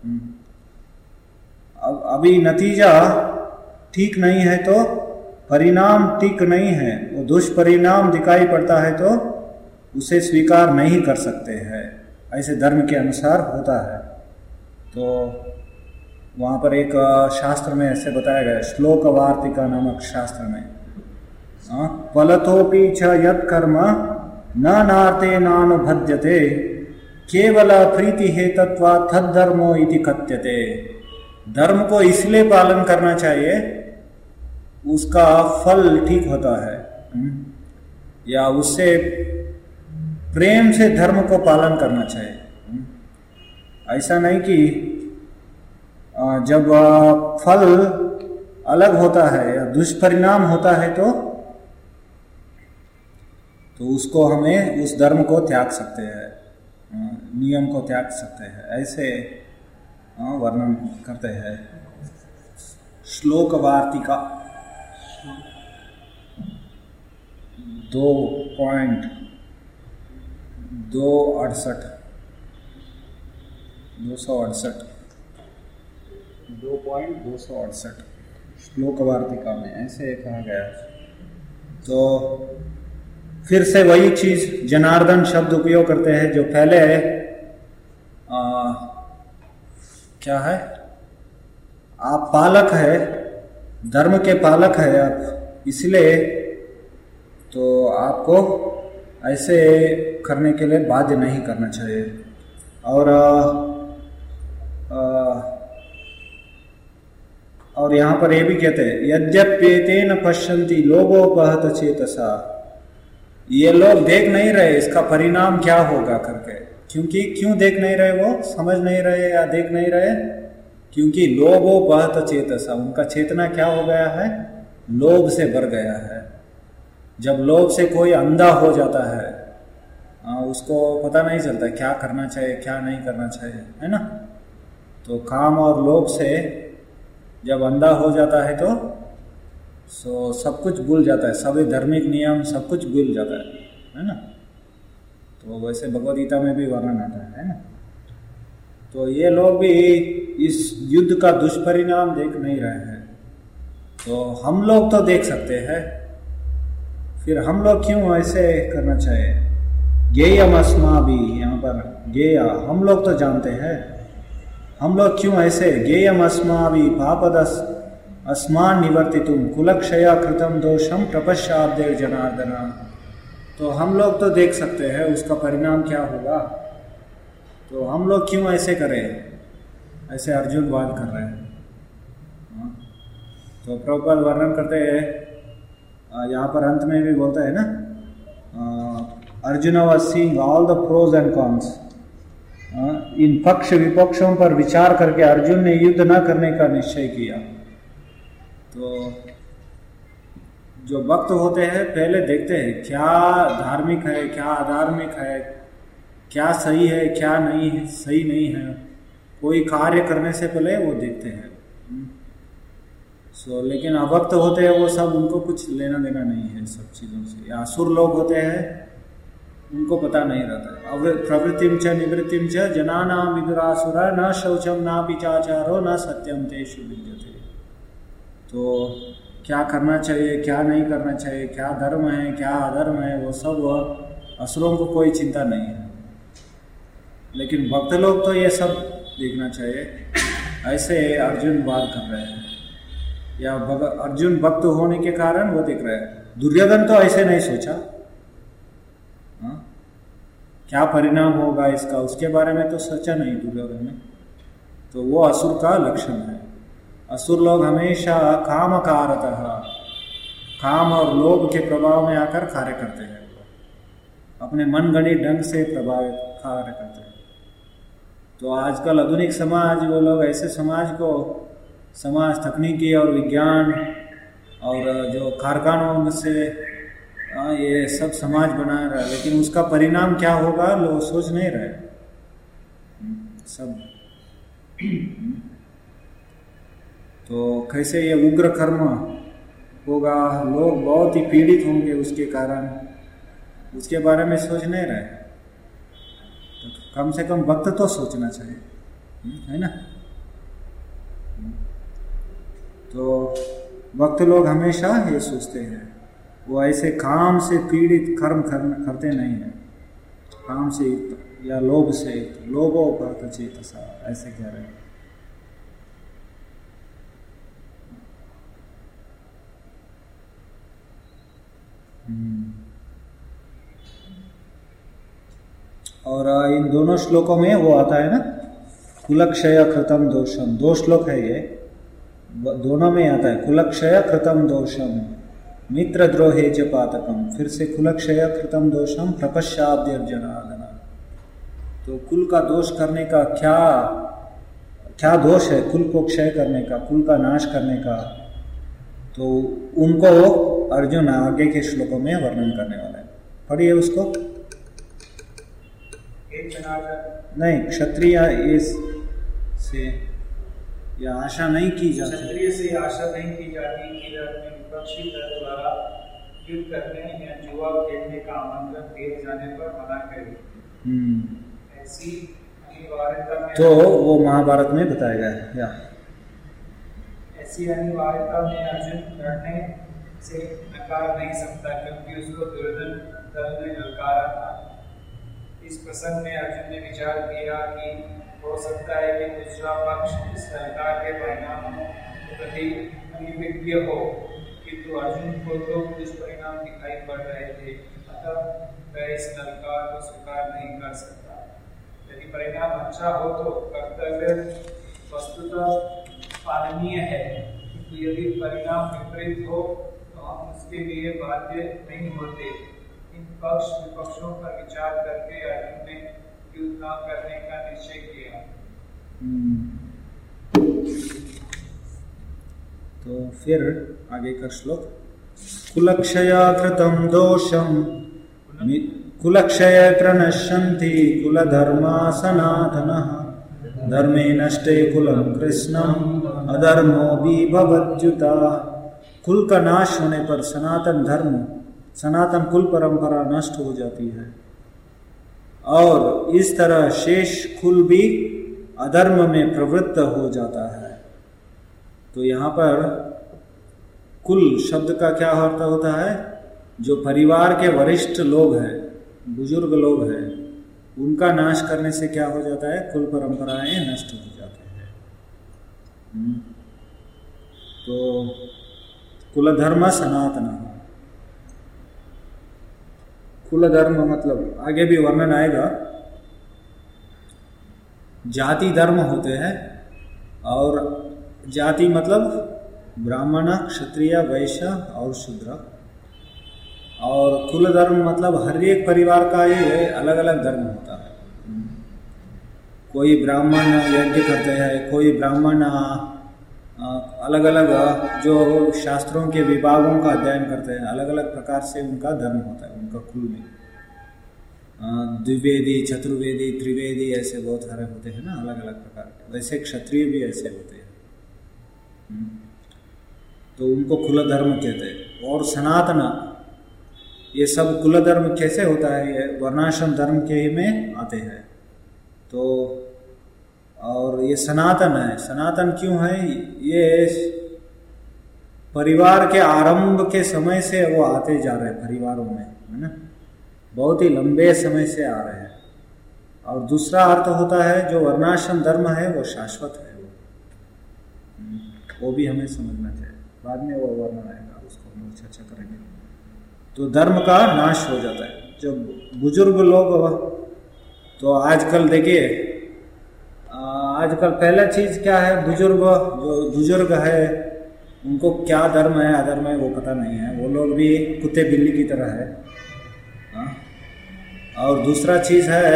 अब अभी नतीजा ठीक नहीं है तो परिणाम ठीक नहीं है, वो दुष्परिणाम दिखाई पड़ता है तो उसे स्वीकार नहीं कर सकते हैं, ऐसे धर्म के अनुसार होता है। तो वहाँ पर एक शास्त्र में ऐसे बताया गया, श्लोक वार्तिका नामक शास्त्र में, फलतोपि च यत् कर्म न नार्ते नानुभद्यते केवल प्रीति हेतत्वा तद्धर्मो इति कथ्यते। धर्म को इसलिए पालन करना चाहिए उसका फल ठीक होता है, या उससे प्रेम से धर्म को पालन करना चाहिए। ऐसा नहीं कि जब फल अलग होता है या दुष्परिणाम होता है तो उसको हमें उस धर्म को त्याग सकते हैं, नियम को त्याग सकते हैं, ऐसे वर्णन करते हैं। श्लोक वार्तिका 2.268 श्लोक वार्तिका में ऐसे कहा गया। तो फिर से वही चीज जनार्दन शब्द उपयोग करते हैं जो पहले क्या है, आप पालक है, धर्म के पालक है आप, इसलिए तो आपको ऐसे करने के लिए बाध्य नहीं करना चाहिए। और यहाँ पर ये भी कहते हैं यद्यप्येतेन पश्यन्ति लोभोपहत चेतसा, ये लोग देख नहीं रहे इसका परिणाम क्या होगा करके, क्योंकि क्यों देख नहीं रहे, वो समझ नहीं रहे या देख नहीं रहे? क्योंकि लोभोपहत चेतसा, उनका चेतना क्या हो गया है? लोभ से भर गया है। जब लोभ से कोई अंधा हो जाता है, उसको पता नहीं चलता क्या करना चाहिए क्या नहीं करना चाहिए, है ना। तो काम और लोभ से जब अंधा हो जाता है तो सब कुछ भूल जाता है, सभी धार्मिक नियम सब कुछ भूल जाता है ना। तो वैसे भगवद गीता में भी वर्णन आता है ना। तो ये लोग भी इस युद्ध का दुष्परिणाम देख नहीं रहे हैं, तो हम लोग तो देख सकते हैं, फिर हम लोग क्यों ऐसे करना चाहिए? ज्ञेयम अस्माभि, यहाँ पर ज्ञेय हम लोग तो जानते हैं, हम लोग क्यों ऐसे? ज्ञेयम अस्माभि पापदस अस्मान निवर्तितुम कुलक्षया कृतम दोषम प्रपश्चाद्य जनार्दन। तो हम लोग तो देख सकते हैं उसका परिणाम क्या होगा, तो हम लोग क्यों ऐसे करें? ऐसे अर्जुन वाद कर रहे हैं। तो प्रभुपाद वर्णन करते हैं, यहाँ पर अंत में भी बोलता है ना, Arjun was seeing all the pros and cons. इन पक्ष विपक्षों पर विचार करके अर्जुन ने युद्ध न करने का निश्चय किया। तो जो भक्त होते हैं पहले देखते हैं क्या धार्मिक है क्या अधार्मिक है, क्या सही है क्या नहीं है, सही नहीं है, कोई कार्य करने से पहले वो देखते हैं। लेकिन अभक्त होते हैं वो सब, उनको कुछ लेना देना नहीं है सब चीज़ों से। या असुर लोग होते हैं उनको पता नहीं रहता। प्रवृत्तिम च निवृत्तिम च जनानां विदुरासुरा न शौचम न पिचाचारो न सत्यम तेषु विद्यते। तो क्या करना चाहिए क्या नहीं करना चाहिए, क्या धर्म है क्या अधर्म है, वो सब असुरों को कोई चिंता नहीं है। लेकिन भक्त लोग तो ये सब देखना चाहिए। ऐसे अर्जुन बात कर रहे हैं, या अर्जुन भक्त होने के कारण वो देख रहे हैं। दुर्योधन तो ऐसे नहीं सोचा क्या परिणाम होगा इसका, उसके बारे में तो सोचा नहीं दुर्योधन ने। तो वो असुर का लक्षण है। असुर लोग हमेशा कामकारतः, काम और लोभ के प्रभाव में आकर कार्य करते हैं, अपने मनगढ़ंत ढंग से प्रभावित कार्य करते हैं। तो आजकल आधुनिक समाज, वो लोग ऐसे समाज तकनीकी और विज्ञान और जो कारखानों से ये सब समाज बना रहा है, लेकिन उसका परिणाम क्या होगा लोग सोच नहीं रहे सब। तो कैसे ये उग्र कर्म होगा, लोग बहुत ही पीड़ित होंगे उसके कारण, उसके बारे में सोच नहीं रहे। तो कम से कम वक्त तो सोचना चाहिए, है ना। तो वक्त लोग हमेशा ये सोचते हैं, वो ऐसे काम से पीड़ित कर्म करते नहीं हैं, काम से या लोभ से, लोभोपहत चेतसा ऐसे कह रहे हैं। और इन दोनों श्लोकों में वो आता है ना, कुलक्षय कृतम दोषम, दो श्लोक है ये, दोनों में आता है कुलक्षय कृतम दोषम मित्र द्रोहे च पातकम, फिर से कुलक्षय कृतम दोषम प्रपश्चाद्य जनार्दन। तो कुल का दोष करने का क्या दोष है, कुल को क्षय करने का, कुल का नाश करने का। तो उनको अर्जुन आगे के श्लोकों में वर्णन करने वाला है। पढ़िए उसको। नहीं, क्षत्रिय से या आशा नहीं की जाती, क्षत्रिय से आशा नहीं की जाती कि अपने विपक्षी दल द्वारा युद्ध करने या जुआ खेलने का आमंत्रण दिए जाने पर मना करे। ऐसी अनिवार्यता में तो वो महाभारत में बताया गया है। या ऐसी अनिवार्यता में अर्जुन लड़ने से नकार नहीं सकता, क्योंकि उसको दुर्योधन दल ने ललकारा था। इस प्रसंग में अर्जुन ने विचार किया कि हो सकता है कि दूसरा पक्ष इस ललकार के परिणामों के प्रति अनिविज्ञ हो, किंतु अर्जुन को तो दुष्परिणाम दिखाई पड़ रहे थे, अतः वह इस ललकार को स्वीकार नहीं कर सकता। यदि परिणाम अच्छा हो तो कर्तव्य वस्तुतः पालनीय है, किंतु यदि परिणाम विपरीत हो तो हम उसके लिए बाध्य नहीं होते। इन पक्ष विपक्षों पर विचार करके अर्जुन ने मृत्यु न करने का निश्चय किया। तो फिर आगे का श्लोक, कुलक्षया कृतं दोषम कुलक्षय प्रणश्यन्ति कुलधर्मा सनातनः धर्मे नष्टे कुलं कृष्णम अधर्मो भी भवत्युता। कुल का नाश होने पर सनातन धर्म, सनातन कुल परंपरा नष्ट हो जाती है और इस तरह शेष कुल भी अधर्म में प्रवृत्त हो जाता है। तो यहाँ पर कुल शब्द का क्या अर्थ होता है? जो परिवार के वरिष्ठ लोग हैं, बुजुर्ग लोग हैं, उनका नाश करने से क्या हो जाता है? कुल परंपराएं नष्ट हो जाते हैं। तो कुल धर्म सनातन, कुल धर्म मतलब आगे भी वर्णन आएगा, जाति धर्म होते हैं और जाति मतलब ब्राह्मण, क्षत्रिय, वैश्य और शूद्र, और कुल धर्म मतलब हर एक परिवार का ये अलग अलग धर्म होता है। कोई ब्राह्मण यज्ञ करते हैं, कोई ब्राह्मण अलग अलग जो शास्त्रों के विभागों का अध्ययन करते हैं, अलग अलग प्रकार से उनका धर्म होता है उनका कुल में। द्विवेदी, चतुर्वेदी, त्रिवेदी ऐसे बहुत सारे होते हैं ना, अलग अलग प्रकार के। वैसे क्षत्रिय भी ऐसे होते हैं, तो उनको कुल धर्म कहते हैं। और सनातन, ये सब कुल धर्म कैसे होता है? ये वर्णाश्रम धर्म के में आते हैं। तो और ये सनातन है। सनातन क्यों है? ये परिवार के आरंभ के समय से वो आते जा रहे हैं परिवारों में, है ना, बहुत ही लंबे समय से आ रहे हैं। और दूसरा अर्थ होता है जो वर्णाश्रम धर्म है वो शाश्वत है, वो भी हमें समझना चाहिए। बाद में वो वर्णन आएगा, उसको हम चर्चा करेंगे। तो धर्म का नाश हो जाता है जब बुजुर्ग लोग, तो आजकल देखिए, आजकल पहला चीज क्या है, जो बुजुर्ग है उनको क्या धर्म है अधर्म है वो पता नहीं है, वो लोग भी कुत्ते बिल्ली की तरह है। और दूसरा चीज है,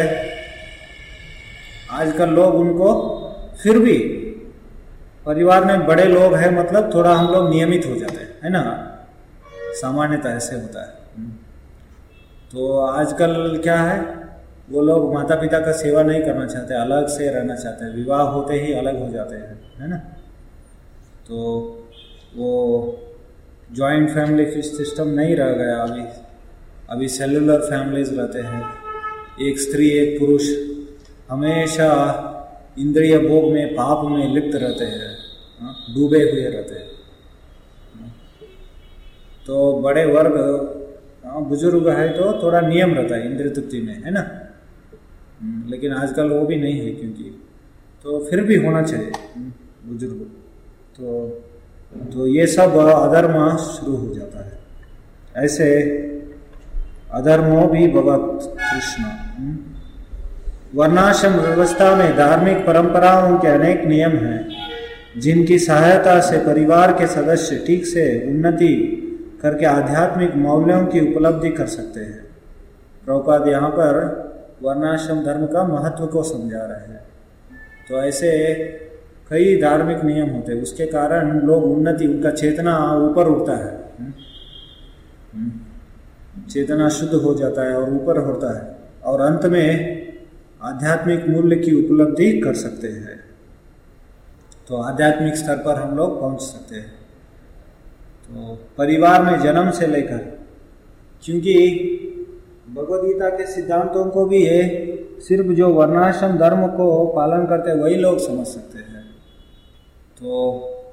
आजकल लोग उनको फिर भी परिवार में बड़े लोग हैं मतलब थोड़ा हम लोग नियमित हो जाते हैं, है ना, सामान्यतः ऐसे होता है। तो आजकल क्या है, वो लोग माता पिता का सेवा नहीं करना चाहते, अलग से रहना चाहते हैं, विवाह होते ही अलग हो जाते हैं, है ना। तो वो जॉइंट फैमिली सिस्टम नहीं रह गया अभी सेलुलर फैमिलीज रहते हैं। एक स्त्री एक पुरुष हमेशा इंद्रिय भोग में, पाप में लिप्त रहते हैं, डूबे हुए रहते हैं। तो बड़े वर्ग, बुजुर्ग है तो थोड़ा नियम रहता है इंद्रिय तृप्ति में, है ना। लेकिन आजकल वो भी नहीं है, क्योंकि तो फिर भी होना चाहिए बुजुर्ग। तो ये सब अधर्म शुरू हो जाता है। ऐसे अधर्मो भी भवत् कृष्ण। वर्णाश्रम व्यवस्था में धार्मिक परंपराओं के अनेक नियम हैं जिनकी सहायता से परिवार के सदस्य ठीक से उन्नति करके आध्यात्मिक मूल्यों की उपलब्धि कर सकते हैं। प्रभुपाद यहाँ पर वर्णाश्रम धर्म का महत्व को समझा रहे हैं। तो ऐसे कई धार्मिक नियम होते हैं, उसके कारण लोग उन्नति, उनका चेतना ऊपर उठता है, चेतना शुद्ध हो जाता है और ऊपर होता है, और अंत में आध्यात्मिक मूल्य की उपलब्धि कर सकते हैं। तो आध्यात्मिक स्तर पर हम लोग पहुंच सकते हैं। तो परिवार में जन्म से लेकर, क्योंकि भगवद गीता के सिद्धांतों को भी ये सिर्फ जो वर्णाश्रम धर्म को पालन करते हैं वही लोग समझ सकते हैं। तो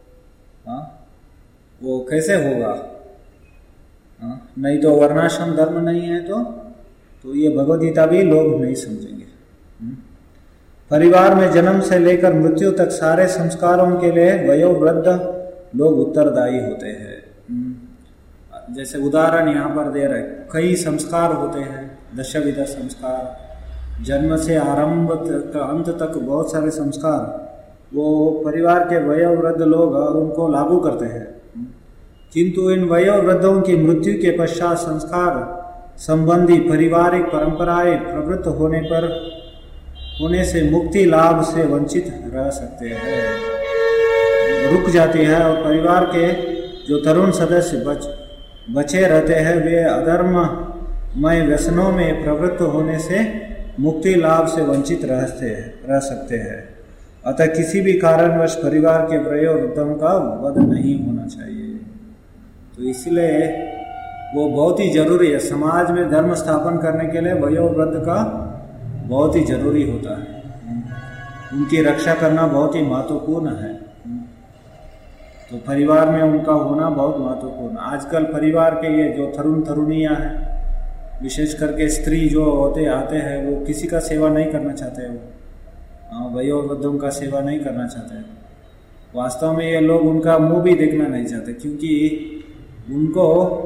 वो कैसे होगा? नहीं तो वर्णाश्रम धर्म नहीं है तो ये भगवद गीता भी लोग नहीं समझेंगे। परिवार में जन्म से लेकर मृत्यु तक सारे संस्कारों के लिए वयोवृद्ध लोग उत्तरदायी होते हैं। जैसे उदाहरण यहाँ पर दे रहे, कई संस्कार होते हैं, दशविध संस्कार, जन्म से आरंभ तक अंत तक बहुत सारे संस्कार वो परिवार के वयोवृद्ध लोग उनको लागू करते हैं। किंतु इन वयोवृद्धों की मृत्यु के पश्चात संस्कार संबंधी पारिवारिक परंपराएं प्रवृत्त होने पर होने से मुक्ति लाभ से वंचित रह सकते हैं, रुक जाती है। और परिवार के जो तरुण सदस्य बचे रहते हैं वे अधर्ममय व्यसनों में प्रवृत्त होने से मुक्ति लाभ से वंचित रह सकते हैं। अतः किसी भी कारणवश परिवार के वयोवृद्धों का वध नहीं होना चाहिए। तो इसलिए वो बहुत ही जरूरी है। समाज में धर्म स्थापन करने के लिए वयोवृद्ध का बहुत ही जरूरी होता है, उनकी रक्षा करना बहुत ही महत्वपूर्ण है। तो परिवार में उनका होना बहुत महत्वपूर्ण। आजकल परिवार के ये जो तरुणियाँ हैं, विशेष करके स्त्री जो आते हैं, वो किसी का सेवा नहीं करना चाहते, वो वयोवृद्धों का सेवा नहीं करना चाहते। वास्तव में ये लोग उनका मुंह भी देखना नहीं चाहते, क्योंकि उनको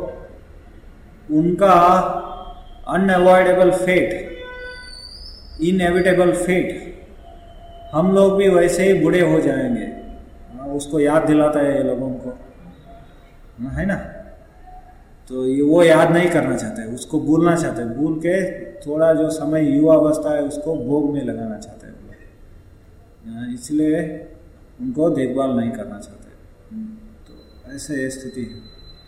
उनका अनअवॉइडेबल फेट, इनएविटेबल फेट, हम लोग भी वैसे ही बूढ़े हो जाएंगे, उसको याद दिलाता है ये लोगों को, है ना। तो ये वो याद नहीं करना चाहते, उसको भूलना चाहते, भूल के थोड़ा जो समय युवा अवस्था है उसको भोग में लगाना चाहते हैं, इसलिए उनको देखभाल नहीं करना चाहते। तो ऐसे स्थिति है।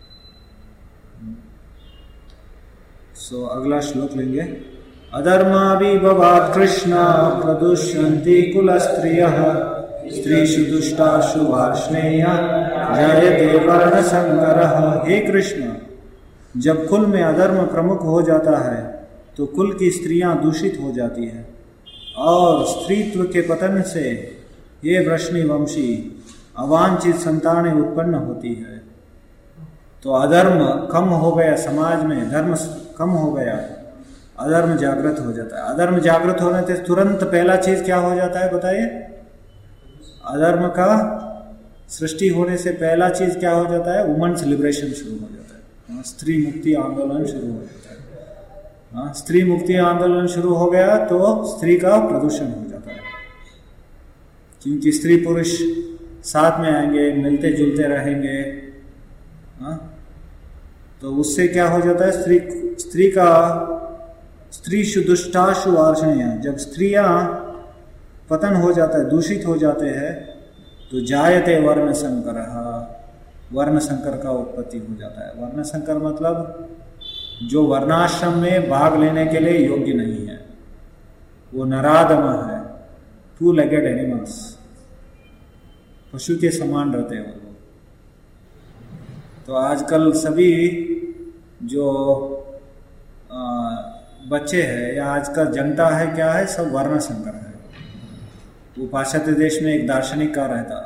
सो अगला श्लोक लेंगे। अधर्माभिभवात् कृष्ण प्रदुष्यन्ति कुलस्त्रियः स्त्रीषु दुष्टासु वार्ष्णेय जयते वर्णशंकरः। हे कृष्ण, जब कुल में अधर्म प्रमुख हो जाता है तो कुल की स्त्रियां दूषित हो जाती है और स्त्रीत्व के पतन से ये वृष्णिवंशी अवांछित संतानें उत्पन्न होती है। तो अधर्म कम हो गया, समाज में धर्म कम हो गया, अधर्म जागृत हो जाता है। अधर्म जागृत होने से तुरंत पहला चीज क्या हो जाता है बताइए? अधर्म का सृष्टि होने से पहला चीज क्या हो जाता है? वुमेन्स लिबरेशन शुरू हो जाता है, स्त्री मुक्ति आंदोलन शुरू हो जाता है। स्त्री मुक्ति आंदोलन शुरू हो गया तो स्त्री का प्रदूषण हो जाता है, क्योंकि स्त्री पुरुष साथ में आएंगे, मिलते जुलते रहेंगे। तो उससे क्या हो जाता है? स्त्रीषु दुष्टासु वार्ष्णेय, जब स्त्रियां पतन हो जाता है, दूषित हो जाते हैं, तो जायते वर्ण संकर, वर्ण संकर का उत्पत्ति हो जाता है। वर्ण संकर मतलब जो वर्णाश्रम में भाग लेने के लिए योग्य नहीं है, वो नराधम है, टू लेगेड एनिमल्स, पशु के समान रहते हैं वो लोग। तो आजकल सभी जो बच्चे हैं या आज का जनता है, क्या है, सब वर्ण संकर है। वो पाश्चात्य देश में एक दार्शनिक का रहता,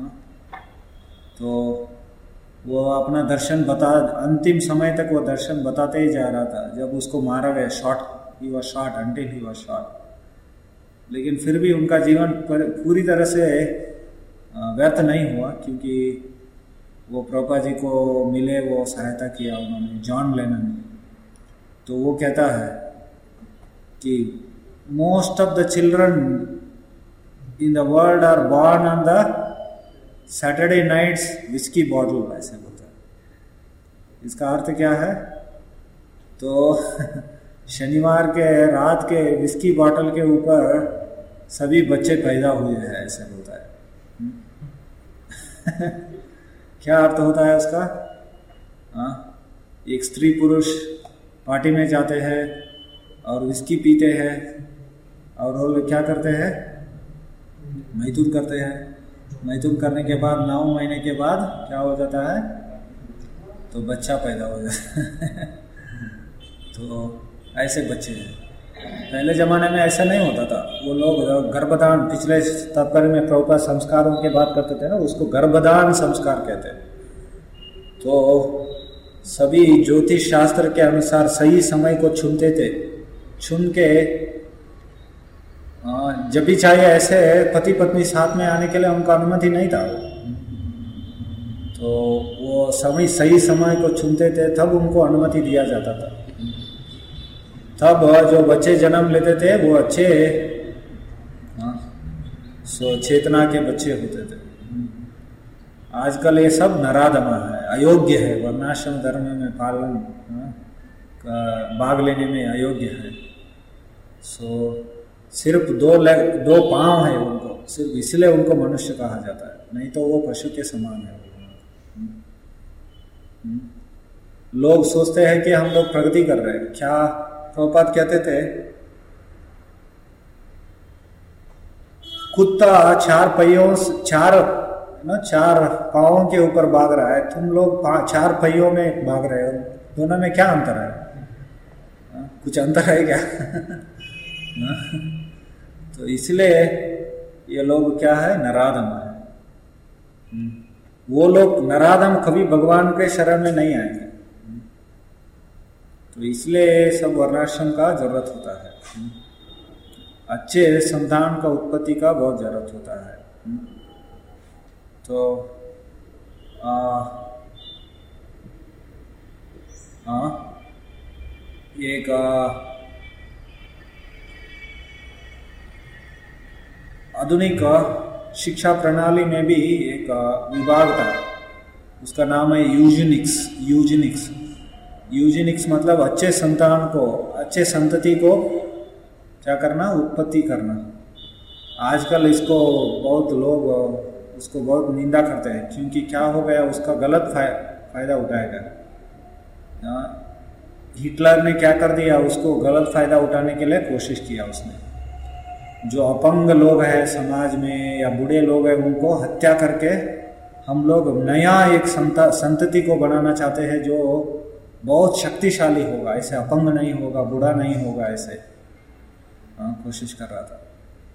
तो वो अपना दर्शन अंतिम समय तक वो दर्शन बताते ही जा रहा था। जब उसको मारा गया, he was shot until he was shot, लेकिन फिर भी उनका जीवन पूरी तरह से व्यर्थ नहीं हुआ, क्योंकि वो प्रभुपाद जी को मिले, वो सहायता किया उन्होंने, जॉन लेनन। तो वो कहता है कि most of the children in the world are born on the Saturday nights whisky bottle, ऐसे बोलता है। इसका अर्थ क्या है? तो शनिवार के रात के विस्की बॉटल के ऊपर सभी बच्चे पैदा हुए हैं, ऐसे बोलता है। क्या अर्थ होता है उसका? एक स्त्री पुरुष पार्टी में जाते हैं और विस्की पीते हैं और वो लोग क्या करते हैं? मैथुन करते हैं। मैथुन करने के बाद 9 महीने के बाद क्या हो जाता है? तो बच्चा पैदा हो जाता है। तो ऐसे बच्चे हैं। पहले ज़माने में ऐसा नहीं होता था। वो लोग गर्भदान, पिछले तात्पर्य में प्रभुपाद संस्कारों की बात करते थे ना, उसको गर्भदान संस्कार कहते हैं। तो सभी ज्योतिष शास्त्र के अनुसार सही समय को चुनते थे, चुन के जब भी चाहे ऐसे पति पत्नी साथ में आने के लिए उनका अनुमति नहीं था। तो वो सही समय को चुनते थे, तब उनको अनुमति दिया जाता था। तब जो बच्चे जन्म लेते थे वो अच्छे चेतना के बच्चे होते थे। आजकल ये सब नराधमा है, अयोग्य है, वर्णाश्रम धर्म में पालन भाग लेने में अयोग्य है। सिर्फ दो पांव है उनको, सिर्फ इसलिए उनको मनुष्य कहा जाता है, नहीं तो वो पशु के समान है। लोग सोचते हैं कि हम लोग प्रगति कर रहे हैं। क्या प्रभुपाद कहते थे, कुत्ता चार पांवों के ऊपर भाग रहा है, तुम लोग चार पहियों में भाग रहे हो, दोनों में क्या अंतर है? कुछ अंतर है क्या? तो इसलिए ये लोग क्या है, नराधम है। वो लोग नराधम कभी भगवान के शरण में नहीं आएंगे। तो इसलिए सब वर्णाश्रम का जरूरत होता है, अच्छे संतान का उत्पत्ति का बहुत जरूरत होता है। तो एक आधुनिक शिक्षा प्रणाली में भी एक विभाग था, उसका नाम है यूजेनिक्स मतलब अच्छे संतान को, अच्छे संतति को क्या करना, उत्पत्ति करना। आजकल इसको बहुत लोग उसको बहुत निंदा करते हैं, क्योंकि क्या हो गया, उसका गलत फायदा उठाएगा। हिटलर ने क्या कर दिया, उसको गलत फायदा उठाने के लिए कोशिश किया उसने। जो अपंग लोग हैं समाज में या बूढ़े लोग हैं, उनको हत्या करके हम लोग नया एक संतति को बनाना चाहते हैं जो बहुत शक्तिशाली होगा, ऐसे अपंग नहीं होगा, बूढ़ा नहीं होगा, ऐसे कोशिश कर रहा था।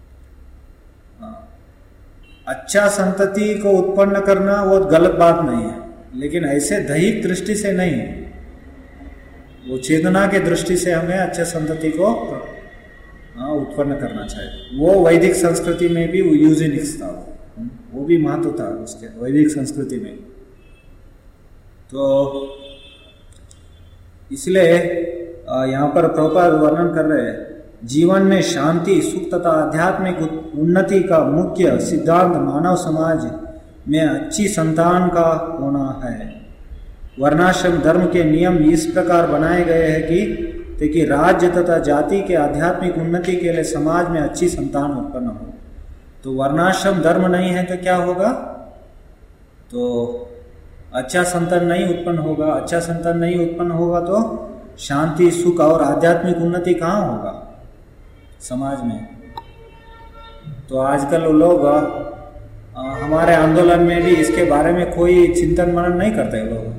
अच्छा संतति को उत्पन्न करना वो गलत बात नहीं है, लेकिन ऐसे दैहिक दृष्टि से नहीं, वो चेतना के दृष्टि से हमें अच्छे संतति को उत्पन्न करना चाहिए। वो वैदिक संस्कृति में भी यूजेनिक्स था, वो भी महत्व था उसके वैदिक संस्कृति में। तो इसलिए यहाँ पर प्रभुपाद वर्णन कर रहे हैं, जीवन में शांति, सुख तथा आध्यात्मिक उन्नति का मुख्य सिद्धांत मानव समाज में अच्छी संतान का होना है। वर्णाश्रम धर्म के नियम इस प्रकार बनाए गए हैं कि राज्य तथा जाति के आध्यात्मिक उन्नति के लिए समाज में अच्छी संतान उत्पन्न हो। तो वर्णाश्रम धर्म नहीं है तो क्या होगा, तो अच्छा संतान नहीं उत्पन्न होगा। अच्छा संतान नहीं उत्पन्न होगा तो शांति, सुख और आध्यात्मिक उन्नति कहाँ होगा समाज में। तो आजकल लोग हमारे आंदोलन में भी इसके बारे में कोई चिंतन मनन नहीं करते,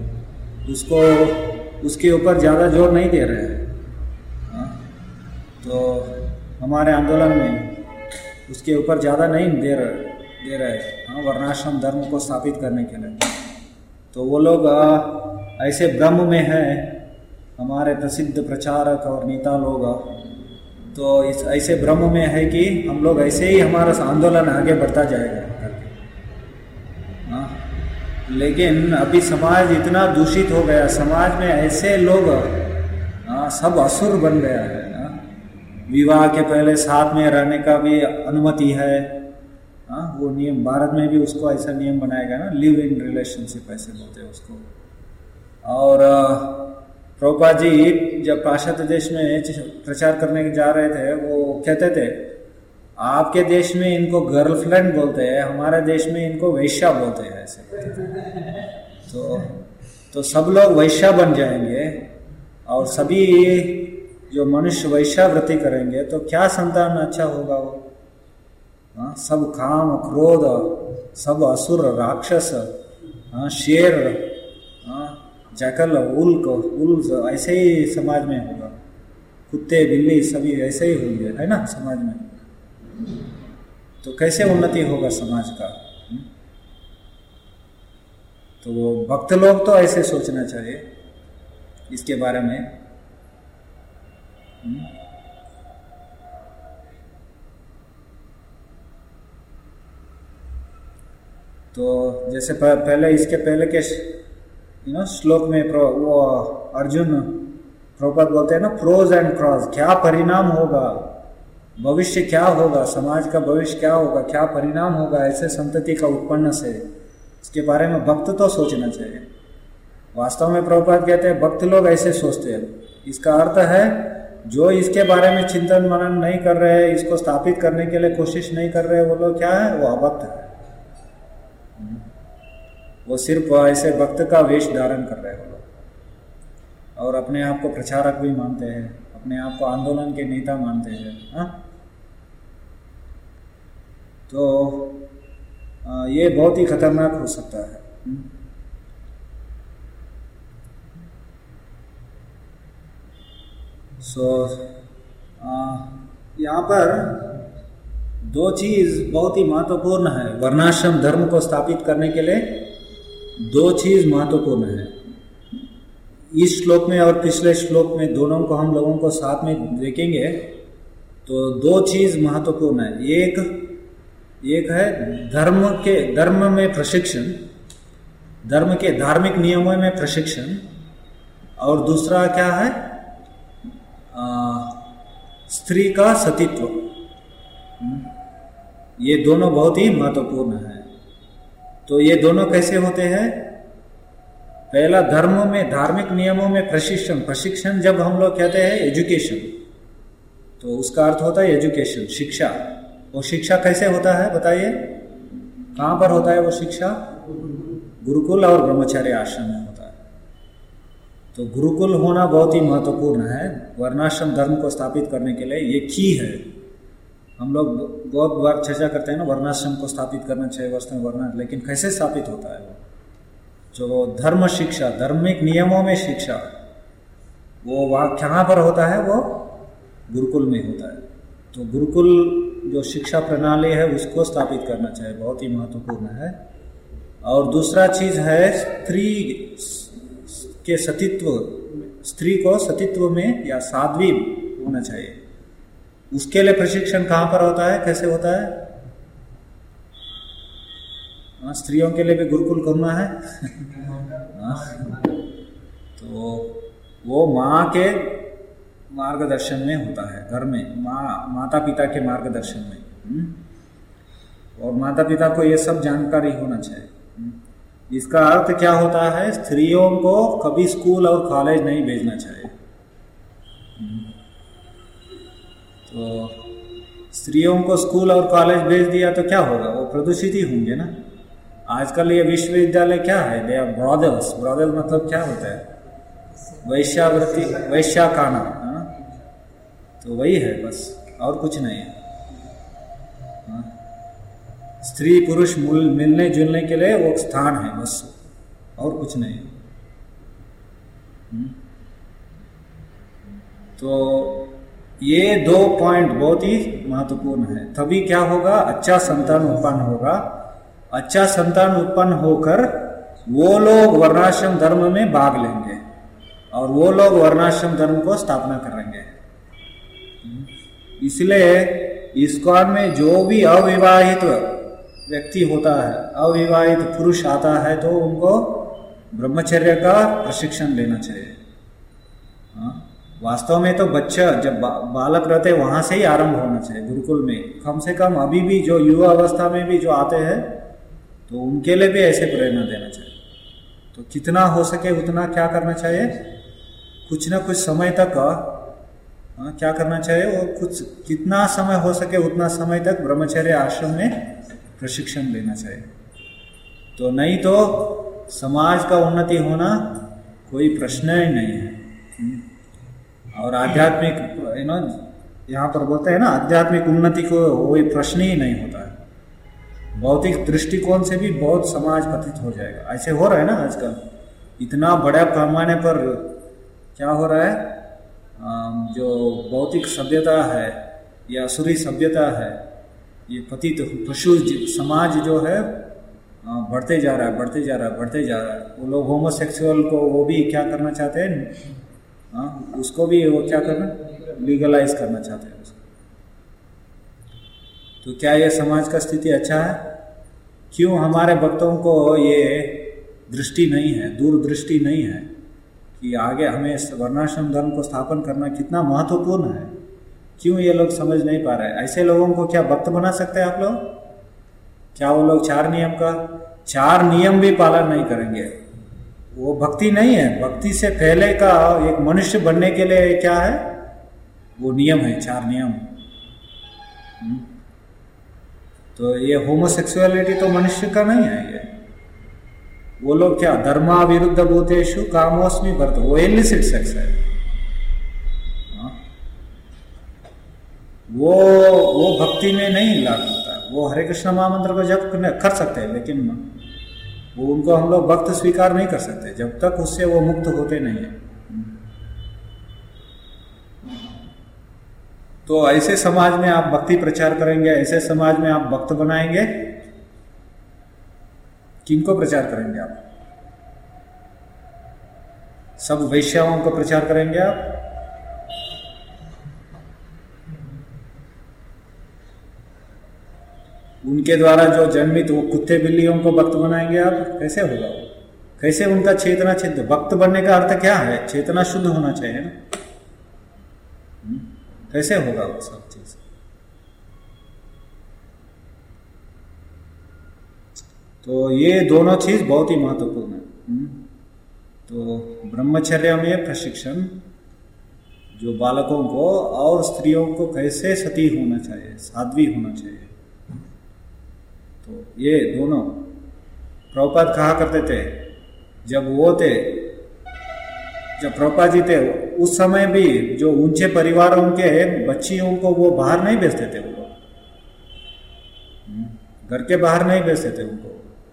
लोग उसके ऊपर ज़्यादा जोर नहीं दे रहे हैं। तो हमारे आंदोलन में उसके ऊपर ज़्यादा नहीं दे रहे वर्णाश्रम धर्म को स्थापित करने के लिए। तो वो लोग ऐसे भ्रम में है, हमारे प्रसिद्ध प्रचारक और नेता लोग, तो इस ऐसे भ्रम में है कि हम लोग ऐसे ही हमारा आंदोलन आगे बढ़ता जाएगा करके। लेकिन अभी समाज इतना दूषित हो गया, समाज में ऐसे लोग सब असुर बन गया है। विवाह के पहले साथ में रहने का भी अनुमति है, वो नियम भारत में भी उसको ऐसा नियम बनाया गया ना, लिव इन रिलेशनशिप ऐसे बोलते हैं उसको। और प्रभुपाद जी जब पाश्चात्य देश में प्रचार करने जा रहे थे, वो कहते थे आपके देश में इनको गर्लफ्रेंड बोलते हैं, हमारे देश में इनको वैश्या बोलते हैं, ऐसे। तो सब लोग वैश्या बन जाएंगे, और सभी जो मनुष्य वैश्यावृत्ति करेंगे तो क्या संतान अच्छा होगा वो। सब काम, क्रोध, सब असुर, राक्षस, शेर, जैकल, उल्क ऐसे ही समाज में होगा। कुत्ते, बिल्ली सभी ऐसे ही होंगे, है ना समाज में। तो कैसे उन्नति होगा समाज का। तो भक्त लोग तो ऐसे सोचना चाहिए इसके बारे में। तो जैसे पहले इसके पहले के श्लोक में वो अर्जुन प्रभुपाद बोलते हैं ना, प्रोज एंड क्रॉस, क्या परिणाम होगा, भविष्य क्या होगा, समाज का भविष्य क्या होगा, क्या परिणाम होगा ऐसे संतति का उत्पन्न से, इसके बारे में भक्त तो सोचना चाहिए। वास्तव में प्रभुपाद कहते हैं भक्त लोग ऐसे सोचते हैं। इसका अर्थ है जो इसके बारे में चिंतन मनन नहीं कर रहे, इसको स्थापित करने के लिए कोशिश नहीं कर रहे, वो लोग क्या है, वो अभक्त है। वो सिर्फ ऐसे भक्त का वेश धारण कर रहे हैं वो लोग, और अपने आप को प्रचारक भी मानते हैं, अपने आप को आंदोलन के नेता मानते हैं। हाँ, तो ये बहुत ही खतरनाक हो सकता है। यहाँ पर दो चीज बहुत ही महत्वपूर्ण है। वर्णाश्रम धर्म को स्थापित करने के लिए दो चीज महत्वपूर्ण है। इस श्लोक में और पिछले श्लोक में दोनों को हम लोगों को साथ में देखेंगे तो दो चीज महत्वपूर्ण है। एक है धर्म में प्रशिक्षण, धर्म के धार्मिक नियमों में प्रशिक्षण, और दूसरा क्या है, स्त्री का सतीत्व। ये दोनों बहुत ही महत्वपूर्ण है। तो ये दोनों कैसे होते हैं? पहला, धर्म में धार्मिक नियमों में प्रशिक्षण जब हम लोग कहते हैं एजुकेशन, तो उसका अर्थ होता है एजुकेशन, शिक्षा। वो शिक्षा कैसे होता है बताइए? कहाँ पर होता है वो शिक्षा? गुरुकुल और ब्रह्मचर्य आश्रम में होता है। तो गुरुकुल होना बहुत ही महत्वपूर्ण है वर्णाश्रम धर्म को स्थापित करने के लिए। ये की है। हम लोग बहुत बार चर्चा करते हैं ना, वर्णाश्रम को स्थापित करना चाहिए, वर्ष में वर्ण, लेकिन कैसे स्थापित होता है वो? जो धर्म शिक्षा, धार्मिक नियमों में शिक्षा, वो वहाँ कहाँ पर होता है? वो गुरुकुल में होता है। तो गुरुकुल जो शिक्षा प्रणाली है उसको स्थापित करना चाहिए, बहुत ही महत्वपूर्ण है। और दूसरा चीज है स्त्री के सतीत्व, स्त्री को सतीत्व में या साध्वी होना चाहिए। उसके लिए प्रशिक्षण कहाँ पर होता है, कैसे होता है? स्त्रियों के लिए भी गुरुकुल करना है। तो वो माँ के मार्गदर्शन में होता है, घर में माता पिता के मार्गदर्शन में। और माता पिता को ये सब जानकारी होना चाहिए। इसका अर्थ क्या होता है? स्त्रियों को कभी स्कूल और कॉलेज नहीं भेजना चाहिए। तो स्त्रियों को स्कूल और कॉलेज भेज दिया तो क्या होगा? वो प्रदूषित ही होंगे ना। आजकल ये विश्वविद्यालय क्या है? They are ब्रॉदर्स। ब्रॉदर्स मतलब क्या होता है? वैश्यावृत्ति, वैश्याखाना। तो वही है बस, और कुछ नहीं है। स्त्री पुरुष मिलने जुलने के लिए वो स्थान है बस, और कुछ नहीं। तो ये दो पॉइंट बहुत ही महत्वपूर्ण है। तभी क्या होगा? अच्छा संतान उत्पन्न होगा। अच्छा संतान उत्पन्न होकर वो लोग वर्णाश्रम धर्म में भाग लेंगे और वो लोग वर्णाश्रम धर्म को स्थापना करेंगे। इसलिए इस्कॉन में जो भी अविवाहित व्यक्ति होता है, अविवाहित पुरुष आता है, तो उनको ब्रह्मचर्य का प्रशिक्षण लेना चाहिए। वास्तव में तो बच्चा जब बालक रहते हैं वहां से ही आरंभ होना चाहिए गुरुकुल में। कम से कम अभी भी जो युवा अवस्था में भी जो आते हैं तो उनके लिए भी ऐसे प्रेरणा देना चाहिए। तो कितना हो सके उतना क्या करना चाहिए? कुछ ना कुछ समय तक क्या करना चाहिए? वो कुछ कितना समय हो सके उतना समय तक ब्रह्मचर्य आश्रम में प्रशिक्षण लेना चाहिए। तो नहीं तो समाज का उन्नति होना कोई प्रश्न ही नहीं है। और आध्यात्मिक यहाँ पर बोलते हैं ना, आध्यात्मिक उन्नति को कोई प्रश्न ही नहीं होता है। भौतिक दृष्टिकोण से भी बहुत समाज पतित हो जाएगा। ऐसे हो रहा है ना आजकल। इतना बड़ा पैमाने पर क्या हो रहा है? जो भौतिक सभ्यता है या असुरी सभ्यता है, ये पतित पशु समाज जो है बढ़ते जा रहा है। वो लोग होमोसेक्सुअल को वो भी क्या करना चाहते हैं? उसको भी वो क्या करना, लीगलाइज करना चाहते हैं उसको। तो क्या ये समाज का स्थिति अच्छा है? क्यों हमारे भक्तों को ये दृष्टि नहीं है, दूरदृष्टि नहीं है कि आगे हमें वर्णाश्रम धर्म को स्थापन करना कितना महत्वपूर्ण है? क्यों ये लोग समझ नहीं पा रहे? ऐसे लोगों को क्या भक्त बना सकते हैं आप लोग? क्या वो लोग 4 नियम भी पालन नहीं करेंगे? वो भक्ति नहीं है। भक्ति से पहले का एक मनुष्य बनने के लिए क्या है? वो नियम है, 4 नियम। तो ये होमोसेक्सुअलिटी तो मनुष्य का नहीं है। ये वो लोग क्या, धर्मा विरुद्ध भूतेषु कामोस्मि वर्त, वो इलिसिट सेक्स है। वो भक्ति में नहीं लागू होता। वो हरे कृष्ण महामंत्र को जप कर सकते हैं, लेकिन वो उनको हम लोग भक्त स्वीकार नहीं कर सकते जब तक उससे वो मुक्त होते नहीं है। तो ऐसे समाज में आप भक्ति प्रचार करेंगे, ऐसे समाज में आप भक्त बनाएंगे, किनको प्रचार करेंगे आप? सब वैश्याओं को प्रचार करेंगे आप? उनके द्वारा जो जन्मित वो कुत्ते बिल्लियों को भक्त बनाएंगे आप? कैसे होगा? कैसे उनका चेतना छिद्र? भक्त बनने का अर्थ क्या है? चेतना शुद्ध होना चाहिए ना। कैसे होगा वो सब चीज? तो ये दोनों चीज बहुत ही महत्वपूर्ण है। तो ब्रह्मचर्य में प्रशिक्षण, जो बालकों को और स्त्रियों को कैसे सती होना चाहिए, साध्वी होना चाहिए, तो ये दोनों प्रभुपाद कहा करते थे। जब प्रभुपाद जी थे उस समय भी जो ऊंचे परिवारों के बच्चियों को वो बाहर नहीं भेजते थे। वो लोग घर के बाहर नहीं भेजते थे उनको।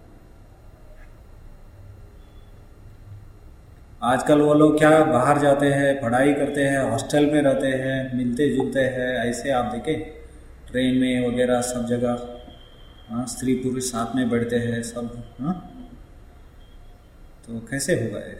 आजकल वो लोग क्या बाहर जाते हैं, पढ़ाई करते हैं, हॉस्टल में रहते हैं, मिलते जुलते हैं। ऐसे आप देखें ट्रेन में वगैरह सब जगह, हाँ, स्त्री पुरुष साथ में बैठते हैं सब। हाँ, तो कैसे होगा ये?